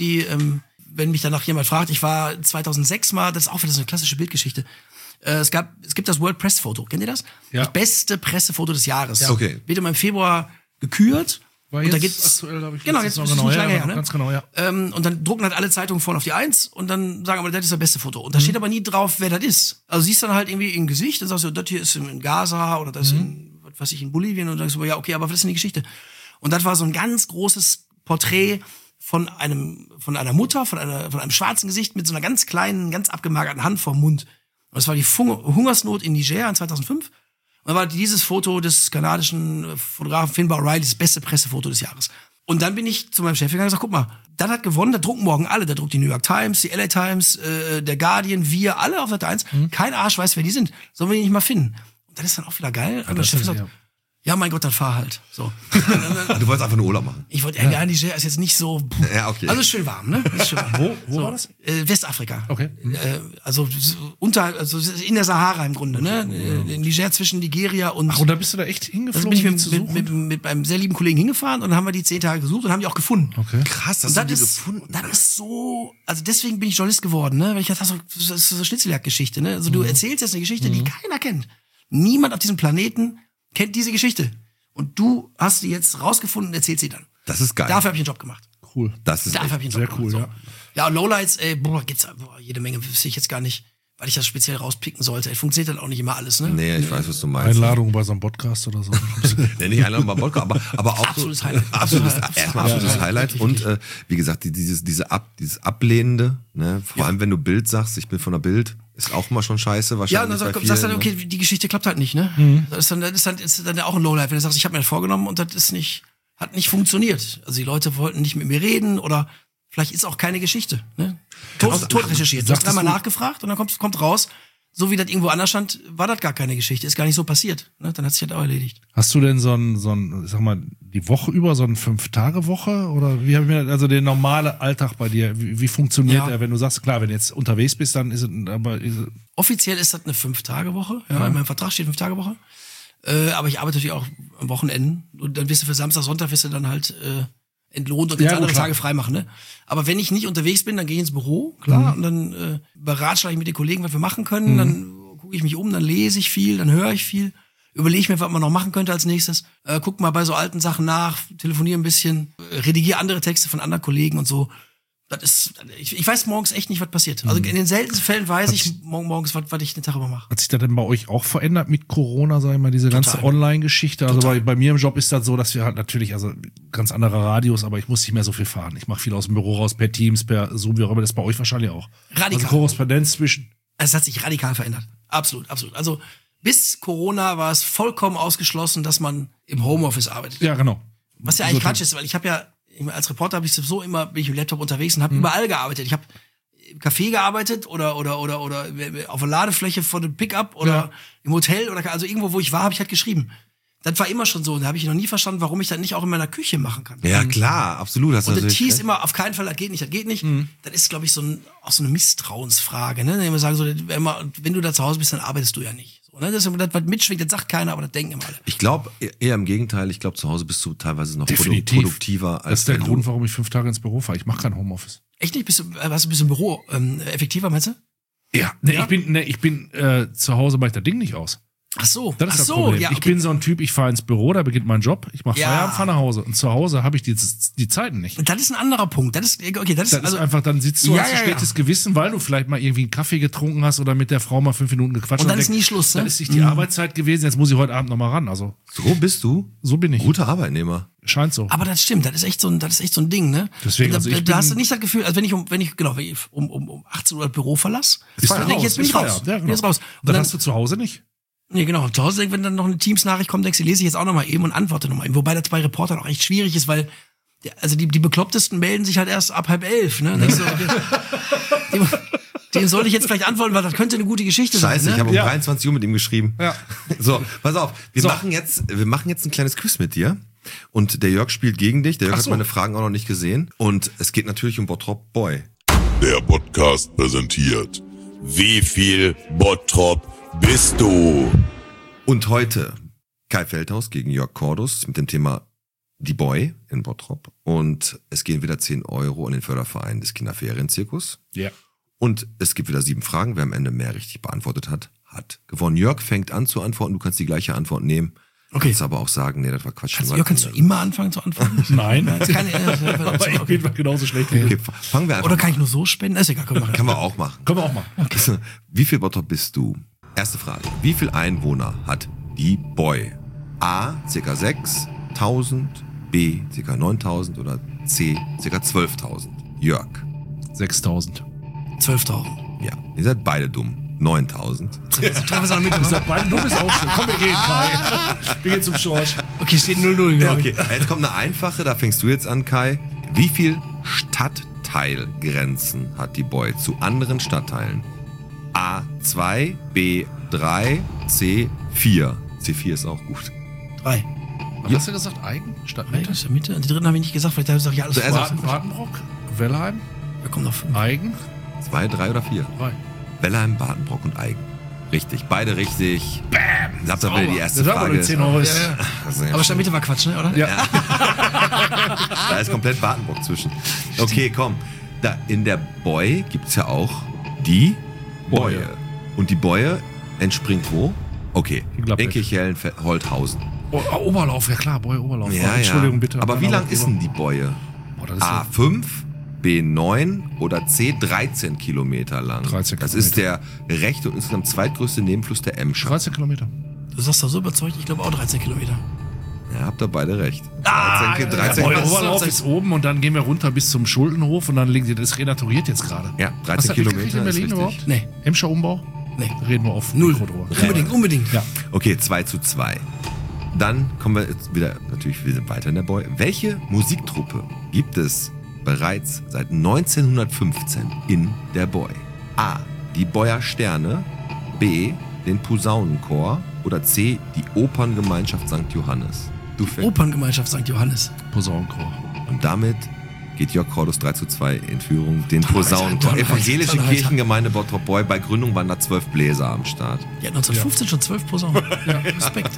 wenn mich danach jemand fragt, ich war 2006 mal, das ist auch wieder so eine klassische Bildgeschichte. Es gibt das World Press Photo. Kennt ihr das? Ja. Das beste Pressefoto des Jahres. Ja. Okay. Wird im Februar gekürt. War und jetzt da gibt's, aktuell, glaube ich. genau, jetzt jetzt ist ist noch nicht genau, lange ja, her, ne? Ganz genau, ja. Und dann drucken halt alle Zeitungen vorne auf die 1 und dann sagen aber, das ist das beste Foto. Und da steht aber nie drauf, wer das ist. Also siehst dann halt irgendwie ein Gesicht und sagst du, das hier ist in Gaza oder das ist in, was weiß ich, in Bolivien und dann sagst du, ja, okay, aber was ist denn die Geschichte? Und das war so ein ganz großes Porträt von einer Mutter, von einem schwarzen Gesicht mit so einer ganz kleinen, ganz abgemagerten Hand vorm Mund. Und das war die Hungersnot in Niger in 2005. Und dann war dieses Foto des kanadischen Fotografen Finbar O'Reilly das beste Pressefoto des Jahres. Und dann bin ich zu meinem Chef gegangen und gesagt, guck mal, das hat gewonnen, da drucken morgen alle. Da druckt die New York Times, die LA Times, der Guardian, wir, alle auf Seite 1. Kein Arsch weiß, wer die sind. Sollen wir die nicht mal finden? Und das ist dann auch wieder geil. Und der Chef sagt, ja, mein Gott, dann fahr halt. So. Du wolltest einfach nur Urlaub machen. Ich wollte ja, Niger ist jetzt nicht so. Ja, okay. Also ist schön warm, ne? Ist schön warm. Wo war das? Westafrika. Okay. Also in der Sahara im Grunde, ne? In Niger zwischen Nigeria und. Ach, und da bist du da echt Also hingeflogen? bin ich die zu suchen? mit einem sehr lieben Kollegen hingefahren und dann haben wir die 10 Tage gesucht und haben die auch gefunden. Okay. Krass, Und das ist so, also deswegen bin ich Journalist geworden, ne? Weil ich dachte, das ist so Schnitzeljagd-Geschichte, ne? Also du erzählst jetzt eine Geschichte, die keiner kennt. Niemand auf diesem Planeten kennt diese Geschichte. Und du hast die jetzt rausgefunden und erzählst sie dann. Das ist geil. Dafür habe ich einen Job gemacht. Cool. Das ist Dafür habe ich einen Sehr Job cool, gemacht. ja. Ja, und Lowlights, gibt's jede Menge, wüsste ich jetzt gar nicht, weil ich das speziell rauspicken sollte. Funktioniert dann auch nicht immer alles, ne? Nee, ich weiß, was du meinst. Einladung bei so einem Podcast oder so. Nee, nicht Einladung beim Podcast, aber auch Absolutes so, Highlight. erstmal absolutes Highlight. Und wie gesagt, dieses Ablehnende, ne? Vor allem wenn du Bild sagst, ich bin von der Bild, ist auch mal schon scheiße Ja, wahrscheinlich. und dann bei sagst du vielen, dann, okay, die Geschichte klappt halt nicht, ne? Das ist dann ja auch ein Lowlight, wenn du sagst, ich habe mir das vorgenommen und das hat nicht funktioniert. Also die Leute wollten nicht mit mir reden oder vielleicht ist auch keine Geschichte, ne? Tot recherchiert. Du hast dreimal nachgefragt und dann kommt raus, so wie das irgendwo anders stand, war das gar keine Geschichte, ist gar nicht so passiert, ne? Dann hat sich das auch erledigt. Hast du denn so ein, sag mal, die Woche über so eine 5-Tage-Woche? Oder wie haben wir, also der normale Alltag bei dir, wie funktioniert der, wenn du sagst, klar, wenn du jetzt unterwegs bist, dann ist es, Offiziell ist das eine 5-Tage-Woche. Ja, in meinem Vertrag steht 5-Tage-Woche. Aber ich arbeite natürlich auch am Wochenenden. Und dann wirst du für Samstag, Sonntag wirst du dann halt entlohnt und ganz andere Tage freimachen. Ne? Aber wenn ich nicht unterwegs bin, dann gehe ich ins Büro, klar, und dann beratschlage ich mit den Kollegen, was wir machen können. Dann gucke ich mich um, dann lese ich viel, dann höre ich viel. Überlege mir, was man noch machen könnte als nächstes. Guck mal bei so alten Sachen nach, telefoniere ein bisschen, redigiere andere Texte von anderen Kollegen und so. Das ist, ich weiß morgens echt nicht, was passiert. Also in den seltensten Fällen weiß ich morgens, was ich den Tag über mache. Hat sich das denn bei euch auch verändert mit Corona, sag ich mal, diese ganze Online-Geschichte? Also bei mir im Job ist das so, dass wir halt natürlich, also ganz andere Radios, aber ich muss nicht mehr so viel fahren. Ich mache viel aus dem Büro raus, per Teams, per Zoom, wie auch immer, das ist bei euch wahrscheinlich auch. Radikal. Also Korrespondenz zwischen. Es hat sich radikal verändert. Absolut, absolut. Also bis Corona war es vollkommen ausgeschlossen, dass man im Homeoffice arbeitet. Ja, genau. Was ja eigentlich Quatsch ist, weil ich habe ja, als Reporter bin ich im Laptop unterwegs und habe überall gearbeitet. Ich habe im Café gearbeitet oder auf der Ladefläche von einem Pickup oder im Hotel oder also irgendwo, wo ich war, habe ich halt geschrieben. Das war immer schon so. Und da habe ich noch nie verstanden, warum ich das nicht auch in meiner Küche machen kann. Ja, klar, absolut. Und das hieß immer, auf keinen Fall, das geht nicht, das geht nicht. Das ist, glaube ich, auch so eine Misstrauensfrage. Ne? Wenn wir sagen, so, wenn du da zu Hause bist, dann arbeitest du ja nicht. So, ne? Das, was mitschwingt, das sagt keiner, aber das denken immer alle. Ich glaube, eher im Gegenteil. Ich glaube, zu Hause bist du teilweise noch produktiver. Das ist der Grund, warum ich 5 Tage ins Büro fahre. Ich mache kein Homeoffice. Echt nicht? Bist du im Büro effektiver, meinst du? Ja. Ich bin zu Hause, mache ich das Ding nicht aus. Ach so, das ist das Problem. Ja, okay. Ich bin so ein Typ, ich fahre ins Büro, da beginnt mein Job, ich mache Feierabend, fahre nach Hause. Und zu Hause habe ich die Zeiten nicht. Und das ist ein anderer Punkt. Das ist einfach, dann sitzt du, hast ein schlechtes Gewissen, weil du vielleicht mal irgendwie einen Kaffee getrunken hast oder mit der Frau mal 5 Minuten gequatscht hast. Und dann ist nie Schluss, ne? Dann ist nicht die Arbeitszeit gewesen, jetzt muss ich heute Abend nochmal ran. Also so bist du? So bin ich. Guter Arbeitnehmer. Scheint so. Aber das stimmt, das ist echt so ein Ding, ne? Deswegen, also da hast du nicht das Gefühl, also wenn ich um 18 Uhr das Büro verlasse, dann denke ich, jetzt bin ich raus. Ja, genau. Bin jetzt raus. Und dann hast du zu Hause nicht? Nee, genau. Zu Hause, wenn dann noch eine Teams-Nachricht kommt, denkst du, lese ich jetzt auch nochmal eben und antworte nochmal eben. Wobei das bei Reportern auch echt schwierig ist, weil die Beklopptesten melden sich halt erst ab 10:30, ne? Denkst du, den soll ich jetzt vielleicht antworten, weil das könnte eine gute Geschichte sein. Scheiße, ne? ich habe um 23 Uhr mit ihm geschrieben. Ja. So, pass auf. Wir machen jetzt ein kleines Quiz mit dir. Und der Jörg spielt gegen dich. Der Jörg hat meine Fragen auch noch nicht gesehen. Und es geht natürlich um Bottrop Boy. Der Podcast präsentiert: Wie viel Bottrop bist du? Und heute Kai Feldhaus gegen Jörg Cordus mit dem Thema Die Boy in Bottrop. Und es gehen wieder 10 Euro an den Förderverein des Kinderferienzirkus. Ja. Und es gibt wieder 7 Fragen. Wer am Ende mehr richtig beantwortet hat, hat gewonnen. Jörg fängt an zu antworten. Du kannst die gleiche Antwort nehmen. Okay. Kannst aber auch sagen, nee, das war Quatsch. Kannst du immer anfangen zu antworten? Nein. Aber ich bin genauso schlecht wie du. Okay, fangen wir einfach Oder kann ich nur so spenden? Ist egal, können wir Kann man auch machen. Können wir auch machen. Okay. Wie viel Bottrop bist du? Erste Frage. Wie viel Einwohner hat die Boy? A, ca. 6.000, B, ca. 9.000 oder C, ca. 12.000? Jörg. 6.000. 12.000. Ja, ihr seid beide dumm. 9.000. Du bist auch schon. Komm, wir gehen, Kai. Wir gehen zum Schorsch. Okay, steht 0-0. Ja, okay, jetzt kommt eine einfache, da fängst du jetzt an, Kai. Wie viel Stadtteilgrenzen hat die Boy zu anderen Stadtteilen? A2, B3, C4. C4 ist auch gut. 3. Was hast du gesagt? Eigen? Stadtmitte? Mitte? Und die dritten habe ich nicht gesagt, vielleicht sage ich alles vor. Badenbrock? Wellheim? Da kommt noch 5. Eigen? 2, 3 oder 4? 3. Wellheim, Badenbrock und Eigen. Richtig, beide richtig. Bam! Habt ihr wieder die erste das Frage. 10 Euro. Aber Stadtmitte war Quatsch, ne, oder? Ja. Da ist komplett Badenbrock zwischen. Okay, komm. Da in der Boy gibt's ja auch die Boye. Und die Boye entspringt wo? Okay. Enkirchen, Holthausen. Oberlauf, ja klar, Boy, Oberlauf. Ja, Entschuldigung, bitte. Aber wie lang ist denn die Boye? A5, B9 oder C13 Kilometer lang? 13 Das ist der rechte und insgesamt zweitgrößte Nebenfluss der Emscher. 13 Kilometer. Du sagst doch so überzeugt, ich glaube auch 13 Kilometer. Ja, habt ihr beide recht. 13 Oberlauf ist oben und dann gehen wir runter bis zum Schuldenhof und dann liegen das renaturiert jetzt gerade. Ja, 13 Kilometer in Berlin ist überhaupt? Nee. Emscher Umbau? Nee. Reden wir auf 0 drüber. Unbedingt. Ja. Okay, 2:2. Dann kommen wir jetzt wieder, natürlich, wir sind weiter in der Boy. Welche Musiktruppe gibt es bereits seit 1915 in der Boy? A, die Boyer Sterne, B, den Posaunenchor oder C, die Operngemeinschaft St. Johannes? Du fängst. Operngemeinschaft St. Johannes. Posaunenchor. Und damit geht Jörg Cordus 3:2 in Führung. Den Posaunenchor. Donnerwetter. Evangelische Donnerwetter. Kirchengemeinde Bottrop-Boy. Bei Gründung waren da 12 Bläser am Start. Ja, 1915 schon 12 Posaunen. Ja, Respekt.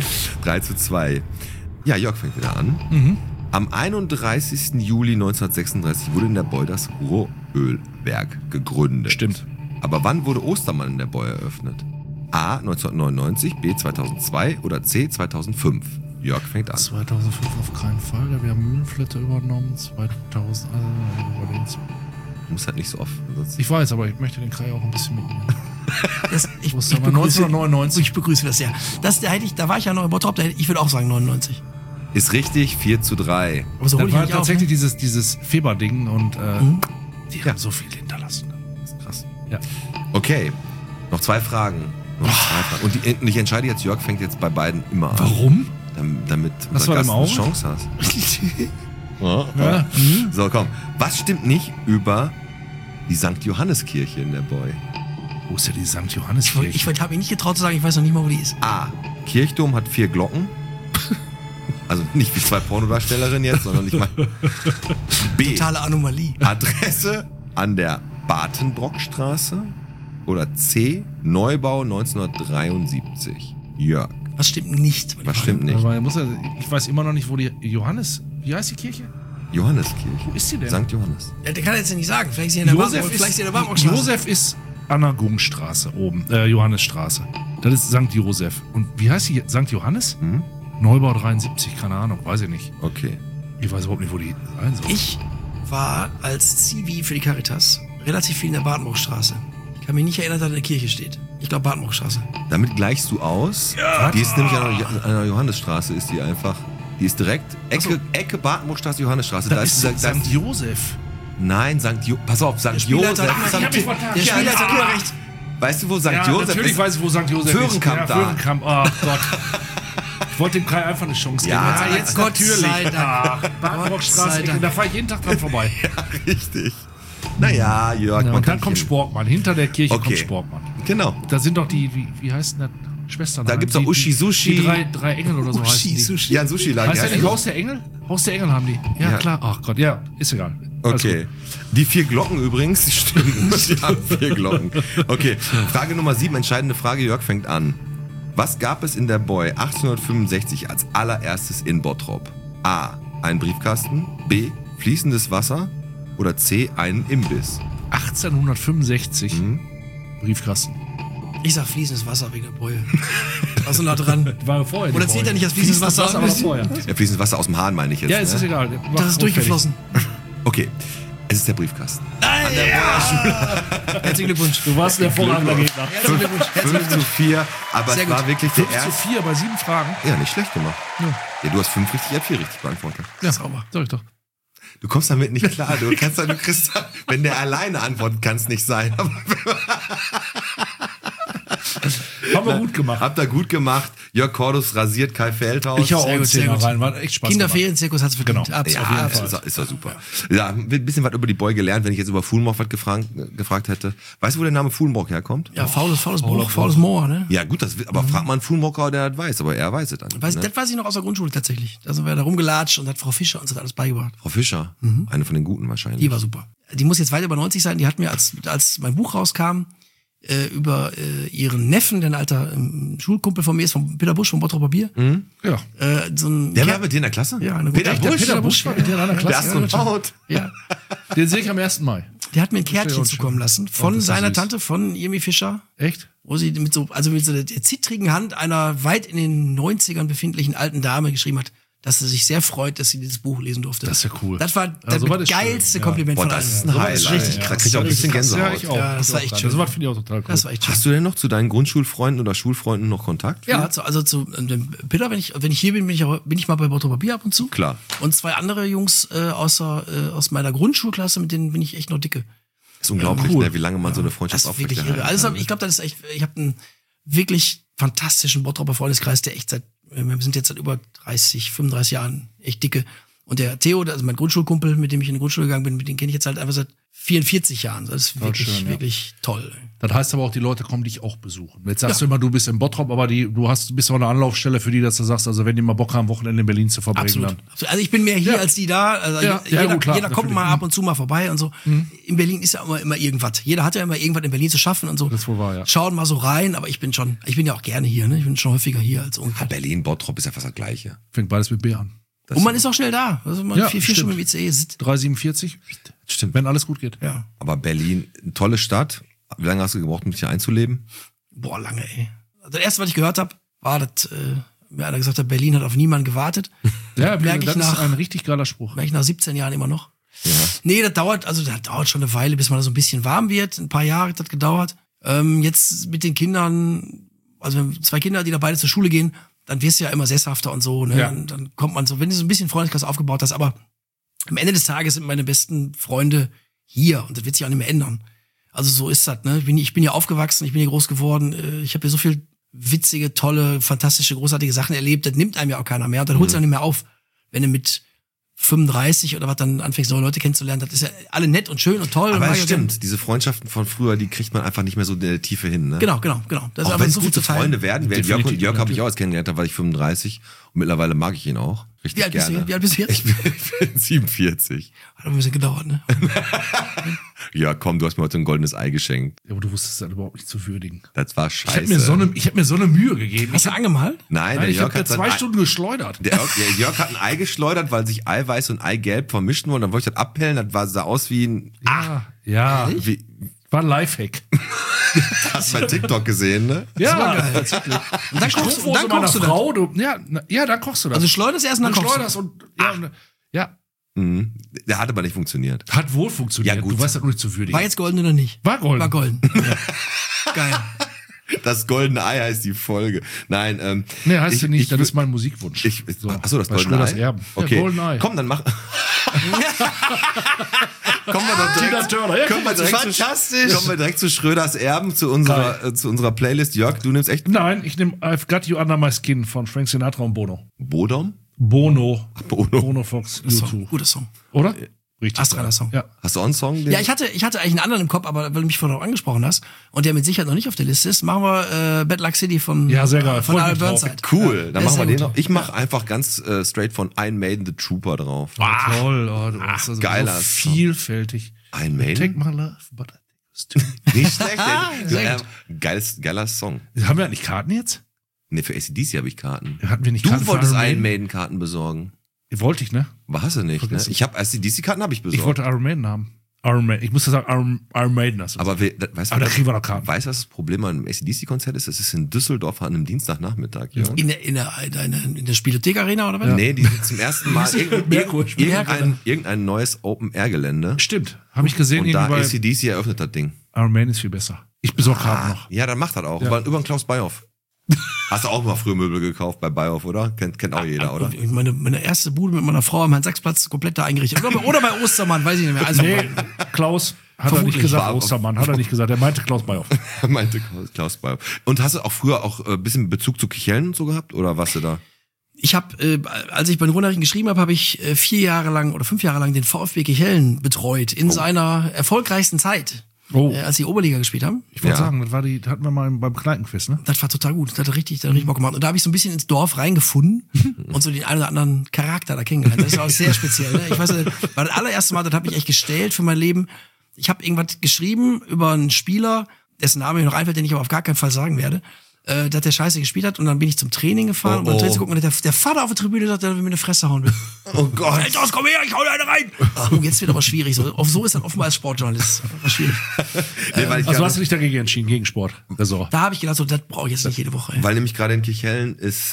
3:2. Ja, Jörg fängt wieder an. Am 31. Juli 1936 wurde in der Boy das Rohölwerk gegründet. Stimmt. Aber wann wurde Ostermann in der Boy eröffnet? A. 1999, B. 2002 oder C. 2005? Jörg fängt an. 2005 auf keinen Fall. Wir haben Mühlenflitte übernommen. 2000. Du musst halt nicht so oft. Sonst Ich weiß, aber ich möchte den Kai auch ein bisschen mitnehmen. Ich Ostermann 1999. Ich begrüße das sehr. Da war ich ja noch in Bottrop, ich würde auch sagen 99. ist richtig, 4:3. Aber so hol Da ich war nicht auf. tatsächlich Ne? dieses Feber-Ding und die haben so viel hinterlassen. Das ist krass. Ja. Okay, noch 2 Fragen. Und ich entscheide jetzt, Jörg fängt jetzt bei beiden immer an. Warum? Damit Was unser war Gast im eine Auge? Chance hast. Ja. So, komm. Was stimmt nicht über die St. Johannes-Kirche in der Boy? Wo ist ja die St. Johannes-Kirche? Ich habe mich nicht getraut zu sagen, ich weiß noch nicht mal, wo die ist. A. Kirchturm hat 4 Glocken. Also nicht wie 2 Pornodarstellerinnen jetzt, sondern ich meine. B. Totale Anomalie. Adresse an der Batenbrockstraße. Oder C. Neubau 1973. Jörg. Was stimmt nicht? Was stimmt nicht? Aber ich weiß immer noch nicht, wo die Johannes. Wie heißt die Kirche? Johanneskirche. Wo ist sie denn? St. Johannes. Ja, der kann jetzt nicht sagen. Vielleicht ist sie in der Warmburgstraße. Josef ist an der Gungstraße oben, Johannesstraße. Das ist St. Josef. Und wie heißt die? St. Johannes? Hm? Neubau 73, keine Ahnung, weiß ich nicht. Okay. Ich weiß überhaupt nicht, wo die sein soll. Ich war als Zivi für die Caritas relativ viel in der Badenburgstraße. Ich kann mich nicht erinnern, dass da eine Kirche steht. Ich glaube Badenburgstraße. Damit gleichst du aus. Ja. Die ist nämlich an der Johannesstraße, ist die einfach. Die ist direkt Ecke Badenburgstraße, Johannesstraße. Das ist St. Josef. Nein, Pass auf, St. Josef. Der Spieler hat immer recht. Weißt du, wo St. Ja, Josef natürlich ist? weiß ich, wo St. Josef Föhrenkamp ist. da. Föhrenkamp, oh Gott. Ich wollte dem Kai einfach eine Chance geben. Ja, jetzt Gott natürlich. sei Dank. Ach, Gott sei Badenburgstraße, Dank. da fahre ich jeden Tag dran vorbei. Ja, richtig. Naja, Jörg. Ja, man und kann dann kommt hin. Sportmann. Hinter der Kirche Okay. kommt Sportmann. Genau. Da sind doch die, wie heißt denn das? Schwestern. Da gibt's doch Uschi Sushi. Die drei Engel oder so heißen die. Sushi. Ja, ein Sushi-Laden. Heißt Ja, der nicht Haus der Engel? Haus der Engel haben die. Ja, Ja. klar. Ach Gott, ja, ist egal. Alles Okay. Die 4 Glocken übrigens, die stimmen. Die haben 4 Glocken. Okay. Frage Nummer 7, entscheidende Frage. Jörg fängt an. Was gab es in der Boy 1865 als allererstes in Bottrop? A. Ein Briefkasten. B. Fließendes Wasser. Oder C. Einen Imbiss. 1865. Briefkasten. Ich sag fließendes Wasser wegen der Bräue. War so nah dran. War vorher. Oder zählt er nicht als fließendes Wasser? aber vorher. Ja, fließendes Wasser aus dem Hahn meine ich jetzt. Ja, ist das ne? egal. Das ist durchgeflossen. Okay. Es ist der Briefkasten. Herzlichen Glückwunsch. Du warst der hervorragender Gegner. Herzlichen Glückwunsch. Herzlichen 5:4. Aber Sehr es war gut. wirklich der 5:4 bei 7 Fragen. Ja, nicht schlecht gemacht. Ja, du hast 5 richtig, er hat 4 richtig beantwortet. Ja, sauber. Sag ich doch. Du kommst damit nicht klar. Du kriegst, wenn der alleine antwortet, kann es nicht sein. Aber Haben wir gut gemacht. habt ihr gut gemacht. Jörg Cordus rasiert Kai Feldhaus. Ich hau Sehr auch gut, sehr 10er gut. rein. War echt Spaß Kinderferienzirkus hat's verdient. Genau. Absolut. Ja, ist doch super. Ja, ein bisschen was über die Boy gelernt, wenn ich jetzt über Fulmrock was gefragt hätte. Weißt du, wo der Name Fulmrock herkommt? Ja, faules Bruch, faules Moor, ne? Ja, gut, aber fragt man einen Fulmrocker, der das weiß, aber er weiß es dann. Das Ne? weiß ich noch aus der Grundschule tatsächlich. Da sind wir da rumgelatscht und hat Frau Fischer uns das alles beigebracht. Frau Fischer, eine von den Guten wahrscheinlich. Die war super. Die muss jetzt weit über 90 sein. Die hat mir, als mein Buch rauskam, über ihren Neffen, der ein alter Schulkumpel von mir ist, von Peter Busch, vom Bottroper Bier. Ja. So ein Der war mit dir in der Klasse? Ja, eine Peter gute- Busch? Peter Busch war mit dir in einer Der Klasse. Astronaut. Ja. Den sehe ich am 1. Mai. Der hat mir ein Verstehe Kärtchen und zukommen schön. lassen Oh, von das ist seiner süß. Tante, von Irmi Fischer, Echt? wo sie mit so der zittrigen Hand einer weit in den 90ern befindlichen alten Dame geschrieben hat, dass sie sich sehr freut, dass sie dieses Buch lesen durfte. Das ist ja cool. Das war das Also war das geilste schön. Kompliment Boah, von das allen. ist ein So war Highlight. das richtig Da krass. krieg ich auch ein bisschen Gänsehaut. Ja, ich auch. Ja, das war echt schön. Das war, finde ich auch total cool. Das war echt schön. Hast du denn noch zu deinen Grundschulfreunden oder Schulfreunden noch Kontakt? Ja, also zu dem Peter, wenn ich hier bin, bin ich mal bei Bottroper Bier ab und zu. Klar. Und 2 andere Jungs aus meiner Grundschulklasse, mit denen bin ich echt noch dicke. Ist unglaublich, cool. ne, wie lange man so eine Freundschaft Das ist wirklich irre. aufrechterhalten Also kann. ich glaube, das ist echt, ich habe einen wirklich fantastischen Bottroper Freundeskreis, der echt wir sind jetzt seit über 30, 35 Jahren echt dicke. Und der Theo, also mein Grundschulkumpel, mit dem ich in die Grundschule gegangen bin, mit dem kenne ich jetzt halt einfach seit 44 Jahren. Das ist wirklich, schön, ja. wirklich toll. Das heißt aber auch, die Leute kommen dich auch besuchen. Jetzt sagst du immer, du bist in Bottrop, aber bist auch eine Anlaufstelle für die, dass du sagst, also wenn die mal Bock haben, Wochenende in Berlin zu verbringen, Absolut. dann. Absolut. Also ich bin mehr hier als die da. Also jeder kommt natürlich. mal ab und zu mal vorbei und so. In Berlin ist ja immer irgendwas. Jeder hat ja immer irgendwas in Berlin zu schaffen und so. Das ist wohl wahr, ja. Schauen mal so rein, aber ich bin ja auch gerne hier, ne? Ich bin schon häufiger hier als umgekehrt. Berlin, Bottrop ist ja fast das Gleiche. Fängt beides mit B an. Und man ist auch schnell da. Also man Ja, 4 stimmt. Stunden mit ICE sitzt. 3,47. Stimmt. Wenn alles gut geht. Ja. Aber Berlin, eine tolle Stadt. Wie lange hast du gebraucht, um dich hier einzuleben? Boah, lange, ey. Also das erste, was ich gehört habe, war, dass mir einer gesagt hat, Berlin hat auf niemanden gewartet. Ja, Merk das ich ist nach- ein richtig geiler Spruch. Merke ich nach 17 Jahren immer noch. Ja. Nee, das dauert schon eine Weile, bis man da so ein bisschen warm wird. Ein paar Jahre hat das gedauert. Jetzt mit den Kindern, also wir haben 2 Kinder, die da beide zur Schule gehen, dann wirst du ja immer sesshafter und so. Ne? Ja. Und dann kommt man so, wenn du so ein bisschen Freundeskreis aufgebaut hast, aber am Ende des Tages sind meine besten Freunde hier und das wird sich auch nicht mehr ändern. Also so ist das. Ne? Ich bin hier aufgewachsen, ich bin hier groß geworden. Ich habe hier so viel witzige, tolle, fantastische, großartige Sachen erlebt. Das nimmt einem ja auch keiner mehr und dann holst du auch nicht mehr auf, wenn du mit 35 oder was dann anfängst, neue Leute kennenzulernen. Das ist ja alle nett und schön und toll. Aber und es stimmt, diese Freundschaften von früher, die kriegt man einfach nicht mehr so in der Tiefe hin. Ne? Genau. Das ist Auch aber wenn es so viel gute zu teilen. Freunde werden. Definitiv. Jörg habe ich auch als kennengelernt, da war ich 35 und mittlerweile mag ich ihn auch. Richtig Wie alt bist du gerne. jetzt? Wie alt bist du jetzt? Ich bin 47. Hat ein bisschen gedauert, ne? Ja, komm, du hast mir heute ein goldenes Ei geschenkt. Ja, aber du wusstest das überhaupt nicht zu würdigen. Das war Ich scheiße. habe mir so eine Mühe gegeben. Hast du angemalt? Nein, Ich der habe Jörg hat sein 2 Ei- Stunden geschleudert. Der Jörg hat ein Ei geschleudert, weil sich Eiweiß und Eigelb vermischten wurden. Dann wollte ich das abhellen. Das sah aus wie ein... Ja, Wie, war ein Lifehack. hast du bei TikTok gesehen, ne? Ja, Und dann kochst du, dann kochst du das. Frau, dann kochst du das. Also schleuderst erst und dann du kochst du. schleuderst und ja, Mhm. Der hat aber nicht funktioniert. hat wohl funktioniert. Ja, gut. Du weißt das nur nicht zu würdigen. War jetzt golden oder nicht? War golden. War golden. Geil. Das goldene Ei heißt die Folge. Nein, Nee, heißt ja nicht, ich das wür- ist mein Musikwunsch. Achso, das bei goldene Schröders Ei? Erben. Okay, Ja, golden Ei. komm, dann mach... Kommen wir doch Tina direkt, Turner, ja, kommen wir direkt fantastisch. kommen wir direkt zu Schröders Erben, zu unserer Playlist. Jörg, du nimmst echt Nein, ich nehme I've Got You Under My Skin von Frank Sinatra und Bono. Bodom? Bono. Bono. Bono Fox Song. U2. Guter Song. Oder? Richtig. Astreiner Song. Ja. Hast du auch einen Song? Den Ja, ich hatte eigentlich einen anderen im Kopf, aber weil du mich vorhin auch angesprochen hast und der mit Sicherheit noch nicht auf der Liste ist, machen wir Bad Luck City von Ja, sehr geil. von Freut Al mich drauf. Burnside. Cool, dann Ja, machen wir sehr den gut. noch. Ich mache einfach ganz straight von Iron Maiden The Trooper drauf. Toll. Oh, du bist also geiler so Song. vielfältig. Iron Take Maiden? my love, but I take it too. Nicht schlecht. Sehr Geiler Song. Haben wir eigentlich Karten jetzt? Ne, für AC/DC habe ich Karten. Hatten wir nicht Du Karten für wolltest Iron Iron Maiden? Maiden Karten besorgen. Wollte ich, ne? Aber hast du nicht, ne? Vergiss es. Ich habe AC/DC-Karten habe ich besorgt. Ich wollte Iron Maiden haben. Iron Maiden. Ich musste sagen, Iron Maiden. Hast du aber gesagt. weißt Aber da kriegen wir noch Karten. Weißt du, was das Problem an einem AC/DC-Konzert ist? Es ist in Düsseldorf an einem Dienstagnachmittag. Ja. In der Spielothek-Arena oder was? Nee, die sind zum ersten Mal Merkur. irgendein neues Open-Air-Gelände. Stimmt. Habe ich gesehen, Und da irgendwie bei AC/DC eröffnet das Ding. Iron Maiden ist viel besser. Ich besorge Karten noch. Ja, dann macht das auch. Ja. Über den Klaus Beihoff. Hast du auch mal früher Möbel gekauft bei Beihoff, oder? Kennt auch jeder, oder? Meine erste Bude mit meiner Frau am Heinz-Sachs-Platz komplett da eingerichtet. Oder bei Ostermann, weiß ich nicht mehr. Also, Nee, Klaus hat er nicht Vermutlich gesagt, war- Ostermann, hat er nicht gesagt. Er meinte Klaus Beihoff. Meinte Klaus Beihoff. Und hast du auch früher auch ein bisschen Bezug zu Kichellen und so gehabt? Oder warst du da? ich habe, als ich bei den Rundnachrichten geschrieben habe, habe ich 4 Jahre lang oder 5 Jahre lang den VfB Kichellen betreut in seiner erfolgreichsten Zeit. Oh. Als sie Oberliga gespielt haben. Ich wollte Ja. sagen, das hatten wir mal beim Kneipenquiz, ne? Das war total gut. Das hat richtig Bock gemacht. Und da habe ich so ein bisschen ins Dorf reingefunden und so den einen oder anderen Charakter da kennengelernt. Das ist auch sehr speziell. Ne? Ich weiß, war das allererste Mal, das habe ich echt gestellt für mein Leben. Ich habe irgendwas geschrieben über einen Spieler, dessen Name mir noch einfällt, den ich aber auf gar keinen Fall sagen werde. Dass der Scheiße gespielt hat und dann bin ich zum Training gefahren, um beim Training zu gucken und der Vater auf der Tribüne sagt, er will mir eine Fresse hauen will. Oh Gott. Hey, komm her, ich hau dir eine rein. Oh, jetzt wird aber schwierig. So ist das offenbar als Sportjournalist. Das schwierig. Nee, weil, ich Also gerade- hast du dich dagegen entschieden, gegen Sport. Also. Da habe ich gedacht, so, das brauche ich jetzt nicht jede Woche. Ey. weil nämlich gerade in Kichellen ist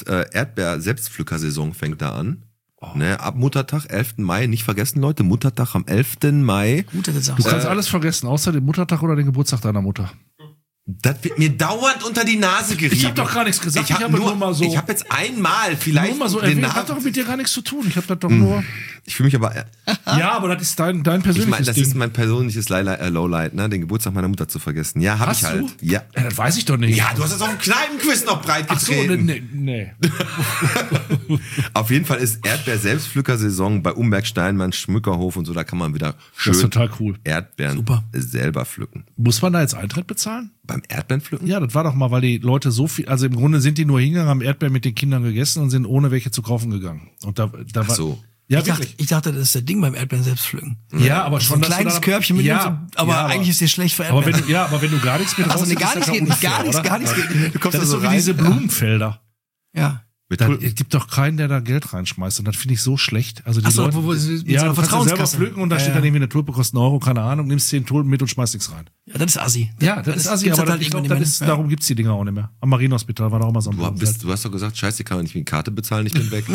Erdbeer-Selbstpflückersaison fängt da an. Ne, ab Muttertag, 11. Mai, nicht vergessen, Leute, Muttertag am 11. Mai. Gut, dass du Du sagst. kannst alles vergessen, außer den Muttertag oder den Geburtstag deiner Mutter. Das wird mir dauernd unter die Nase gerieben. Ich habe doch gar nichts gesagt. Ich habe nur mal so. Ich habe jetzt einmal vielleicht nur mal so den erwähnt. Hat doch mit dir gar nichts zu tun. Ich habe das doch nur. Ich fühle mich aber. Ja, aber das ist dein persönliches Ich meine, das Ding. ist mein persönliches Lowlight, ne? Den Geburtstag meiner Mutter zu vergessen. Ja, habe ich Hast halt. du? Ja. Das weiß ich doch nicht. Ja, du hast das auf dem Kneipenquiz noch breit Ach so, getreten. nee. Auf jeden Fall ist Erdbeer-Selbstpflücker-Saison bei Umberg, Steinmann, Schmückerhof und so. Da kann man wieder schön Das ist total cool. Erdbeeren Super. selber pflücken. Muss man da jetzt Eintritt bezahlen? Beim Erdbeerenpflücken? Ja, das war doch mal, weil die Leute so viel, also im Grunde sind die nur hingegangen, haben Erdbeeren mit den Kindern gegessen und sind ohne welche zu kaufen gegangen. Und da Ach war so. Ja, Ich dachte, das ist der Ding beim Erdbeeren selbst pflücken. Ja, aber schon Ein dass du kleines da- Körbchen mit ja, aber ja, eigentlich ist dir schlecht für aber Erdbeeren. aber wenn du gar nichts mit Also nee, rausnimmst, gar ist nichts das geht ja nicht, gar unfair, nichts, oder? gar nichts geht nicht. Du kommst Das da ist so so wie rein. diese Blumenfelder. Ja. Da gibt doch keinen, der da Geld reinschmeißt. Und das finde ich so schlecht. Also die Ach so, Leute, wo mit so ja, einer du kannst ja selber Vertrauenskasse. pflücken und da Ja, steht ja. dann irgendwie eine Tulpe kostet 1 Euro, keine Ahnung, nimmst 10 Tulpen mit und schmeißt nichts rein. Ja, das ist Assi. Ja, das ist assi, gibt's aber halt ich glaube, irgendwann das nicht ist, mehr. darum gibt's die Dinger auch nicht mehr. Am Marienhospital war da auch mal so ein Blumenfeld. Du hast doch gesagt, scheiße, kann man nicht mit Karte bezahlen, ich bin weg.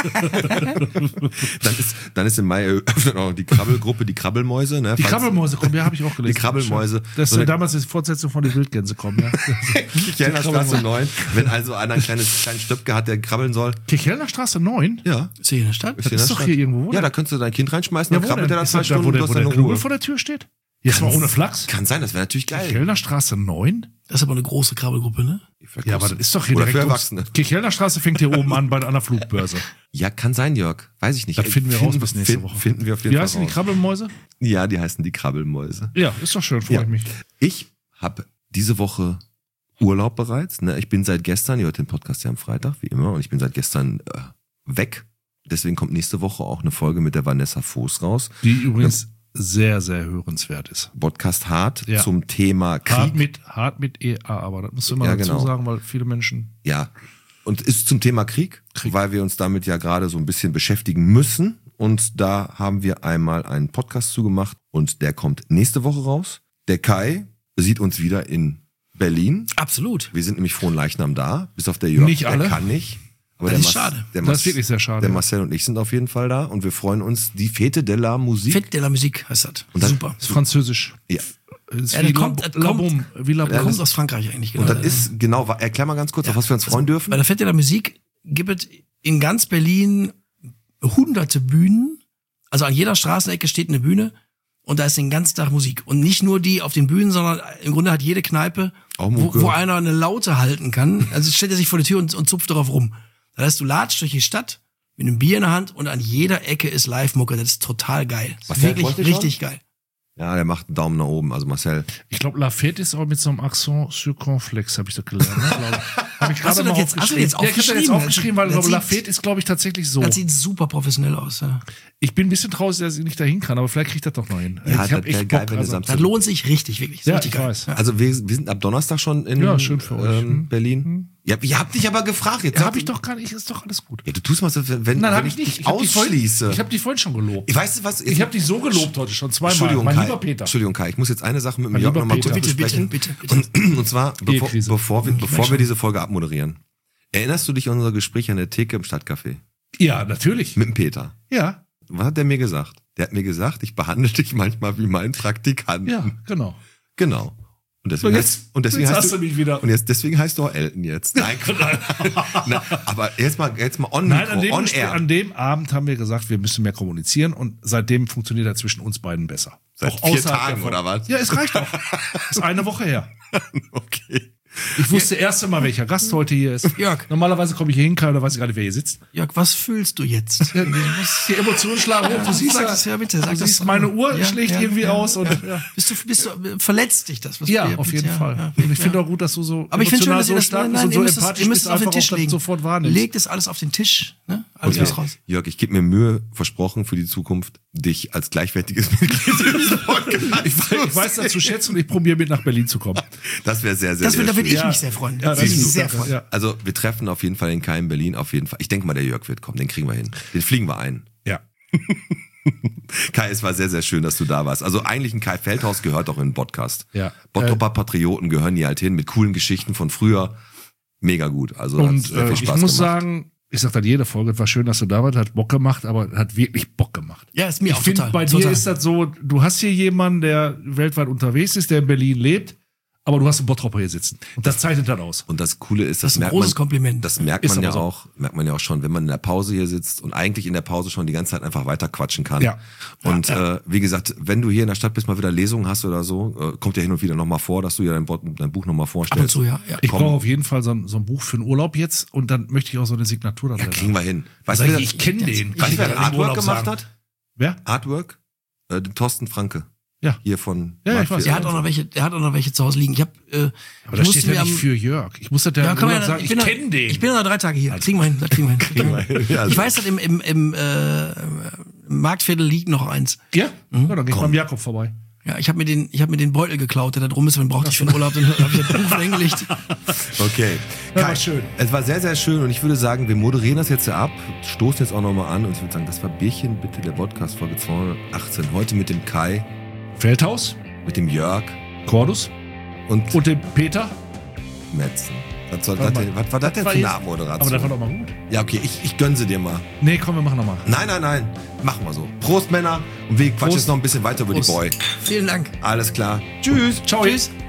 dann ist im Mai eröffnet auch die Krabbelgruppe, die Krabbelmäuse. Ne? Die Krabbelmäuse kommen, ja, habe ich auch gelesen. Die Krabbelmäuse. Das ist So eine- damals die Fortsetzung von die Wildgänse kommen, ja. Kirchhellner Straße 9. Wenn also einer einen kleinen Stöpke hat, der krabbeln soll. Kirchhellner Straße 9? Ja. Ist hier in der Stadt? Das ist doch hier irgendwo, oder? Ja, da könntest du dein Kind reinschmeißen, dann wo krabbelt denn? der dann Ist 2 das da, Stunden wo und der, du hast wo der deine Knubel Ruhe. vor der Tür steht? Jetzt mal ohne Flachs? Kann sein, das wäre natürlich geil. Kirchhellner Straße 9? Das ist aber eine große Krabbelgruppe, ne? Ja, aber das ist doch hier Oder direkt für ums- Erwachsene. Kirchhellner Straße fängt hier oben an bei einer Flugbörse. Ja, kann sein, Jörg. Weiß ich nicht. Das finden wir raus bis nächste Woche. Finden wir auf jeden Wie Fall heißen die raus. Krabbelmäuse? Ja, die heißen die Krabbelmäuse. Ja, ist doch schön, freue ich mich. Ich habe diese Woche Urlaub bereits. Ne? Ich bin seit gestern, ihr hört den Podcast ja am Freitag, wie immer, und ich bin seit gestern weg. Deswegen kommt nächste Woche auch eine Folge mit der Vanessa Voß raus. Die übrigens sehr, sehr hörenswert ist. Podcast hart Ja. zum Thema Krieg. Hart mit EA, aber das musst du immer Ja, dazu genau. sagen, weil viele Menschen. Ja. Und ist zum Thema Krieg, weil wir uns damit ja gerade so ein bisschen beschäftigen müssen. Und da haben wir einmal einen Podcast zugemacht und der kommt nächste Woche raus. Der Kai sieht uns wieder in Berlin. Absolut. Wir sind nämlich frohen Leichnam da, bis auf der Jörg. Nicht alle. Der kann nicht. Aber Das der ist schade. Das ist wirklich sehr schade, Der ja. Marcel und ich sind auf jeden Fall da und wir freuen uns. Die Fete de la Musique. Fête de la Musique heißt das. Und dann- Super. Das ist französisch. Ja. Ist Ja, wie der kommt- La- der kommt- Labum, wie Labum. Der kommt aus Frankreich eigentlich, genau. Und das ist, genau, erklär mal ganz kurz, auf was wir uns freuen dürfen. Bei der Fête de la Musique gibt es in ganz Berlin hunderte Bühnen. Also an jeder Straßenecke steht eine Bühne und da ist den ganzen Tag Musik. Und nicht nur die auf den Bühnen, sondern im Grunde hat jede Kneipe, Auch wo, Mucke. wo einer eine Laute halten kann. Also stellt er sich vor die Tür und zupft darauf rum. Das heißt, du latschst durch die Stadt mit einem Bier in der Hand und an jeder Ecke ist Live-Mucke. Das ist total geil. Das ist Marcel, wirklich freust du dich richtig geil. Ja, der macht einen Daumen nach oben, also Marcel. Ich glaube, La Fête ist auch mit so einem Accent circonflex, habe ich das gelernt. Ne? Hab ich Hast du gerade mal das jetzt- hast du das jetzt Ja, ich habe das jetzt aufgeschrieben? aufgeschrieben, weil ich Das glaube, La sieht- Fête ist, glaube ich, tatsächlich so. Das sieht super professionell aus. Ja. Ich bin ein bisschen traurig, dass ich nicht dahin kann, aber vielleicht kriegt das doch noch hin. Ja, ich das habe wär echt geil, Bock. wenn du Also, Samstag- Das lohnt sich richtig, wirklich. Das ist ja, richtig ich geil. weiß. Ja. Also wir sind ab Donnerstag schon in Ja, schön für euch. Berlin. Ja, ihr habt dich aber gefragt. Jetzt Ja, sag- habe ich doch gar nicht, ist doch alles gut. Ja, du tust mal so, wenn, Nein, wenn habe ich nicht. dich ausschließe. Ich habe die vorhin schon gelobt. Weißt du was? Ich habe dich so gelobt heute schon zweimal. Entschuldigung, Mein Kai. lieber Peter. Entschuldigung, Kai. Ich muss jetzt eine Sache mit dem Mein Jörg lieber nochmal Peter. kurz Bitte, besprechen. bitte, bitte. Und zwar, Ehekrise. bevor wir diese Folge abmoderieren. Erinnerst du dich an unser Gespräch an der Theke im Stadtcafé? Ja, natürlich. Mit dem Peter. Ja, Was hat der mir gesagt? Der hat mir gesagt, ich behandle dich manchmal wie meinen Praktikanten. ja, genau. Genau. Und deswegen, So, jetzt deswegen hast heißt du mich wieder. Und jetzt, deswegen heißt du auch Elton jetzt. Nein, nein, aber jetzt mal on, Nein, Mikro, on air. an dem Abend haben wir gesagt, wir müssen mehr kommunizieren und seitdem funktioniert er zwischen uns beiden besser. Seit Auch 4 außerhalb Tagen davon. oder was? Ja, es reicht doch. Ist eine Woche her. Okay. Ich wusste erst einmal, welcher Gast heute hier ist. Jörg. Normalerweise komme ich hier hin, Kai, da weiß ich gar nicht, wer hier sitzt. Jörg, was fühlst du jetzt? Die Emotionen schlagen hoch. Du siehst, Sag das, ja, bitte, sag du das siehst doch meine mal. Uhr Ja, schlägt ja, irgendwie ja, aus. Und, Bist du, verletzt dich das? Was ja, wir- auf jeden ja, Fall. ja, und ich finde ja. auch gut, dass du so Aber ich finde schön, emotional dass ihr so das, stark bist nein, und ihr so müsst empathisch ihr müsst bist, es auf den einfach Tisch auch das legen. sofort wahrnimmst. Legt es alles auf den Tisch, ne? Alles was raus. Jörg, ich gebe mir Mühe, versprochen, für die Zukunft, dich als gleichwertiges Mitglied dieses Podcasts Ich weiß das zu schätzen und ich probiere mit nach Berlin zu kommen. Das wäre sehr, sehr, Das sehr da würde schön. ich mich sehr freuen. Ja, Da würde ich das mich ist sehr super. freuen. Ja. Also wir treffen auf jeden Fall den Kai in Berlin, auf jeden Fall. Ich denke mal, der Jörg wird kommen, den kriegen wir hin. Den fliegen wir ein. Ja. Kai, es war sehr, sehr schön, dass du da warst. Also eigentlich ein Kai Feldhaus gehört auch in den Podcast. Ja. Bottroper Patrioten gehören hier halt hin mit coolen Geschichten von früher. Mega gut. Also hat Und sehr viel ich Spaß muss gemacht. sagen, ich sag das jede Folge, es war schön, dass du da warst, hat Bock gemacht, aber hat wirklich Bock gemacht. Ja, ist mir Ich auch finde, total. bei total. dir ist das so, du hast hier jemanden, der weltweit unterwegs ist, der in Berlin lebt, aber du hast einen Bottropper hier sitzen. Und das zeichnet dann aus. Und das Coole ist, Das ist ein großes Kompliment. Das merkt Ist man ja aber so. auch, schon, wenn man in der Pause hier sitzt und eigentlich in der Pause schon die ganze Zeit einfach weiter quatschen kann. Ja. Und wie gesagt, wenn du hier in der Stadt bist, mal wieder Lesungen hast oder so, kommt ja hin und wieder nochmal vor, dass du ja dein Buch nochmal vorstellst. Ab und zu, ja. Ich brauche auf jeden Fall so ein Buch für einen Urlaub jetzt und dann möchte ich auch so eine Signatur da drin. Kriegen wir hin. Weißt Also du, ich kenne den. weißt du, wer Kann ein ich im Urlaub Artwork gemacht sagen. hat? Wer? Artwork? Den Thorsten Franke. Ja. Hier von. Ja, ich weiß. Der hat auch noch welche zu Hause liegen. Ich Aber das steht ja nicht für Jörg. Ich muss das ja, kann man sagen, ich kenne den. Ich bin noch 3 Tage hier. Kriegen wir hin. Ja, Ich weiß, dass im Marktviertel liegt noch eins. Ja? Ja, dann geh ich beim Jakob vorbei. Ja, ich hab mir den Beutel geklaut, der da drum ist, den brauchte ich für den Urlaub, dann habe ich das Buch hingelegt. Okay. Ja, Kai, war schön. Es war sehr, sehr schön und ich würde sagen, wir moderieren das jetzt ja ab, stoßen jetzt auch nochmal an und ich würde sagen, das war Bierchen bitte der Podcast-Folge 218. Heute mit dem Kai, Feldhaus, mit dem Jörg Cordus und und dem Peter. Metzen. Was war Warte das mal. denn, was war das denn für war eine jetzt- Abmoderation? Aber das war doch mal gut. Ja, okay, ich gönn sie dir mal. Nee, komm, wir machen nochmal. Nein. Machen wir so. Prost, Männer. Und wir quatschen Prost. jetzt noch ein bisschen weiter über Prost. die Boy. Vielen Dank. Alles klar. Tschüss. Ciao. Tschüss.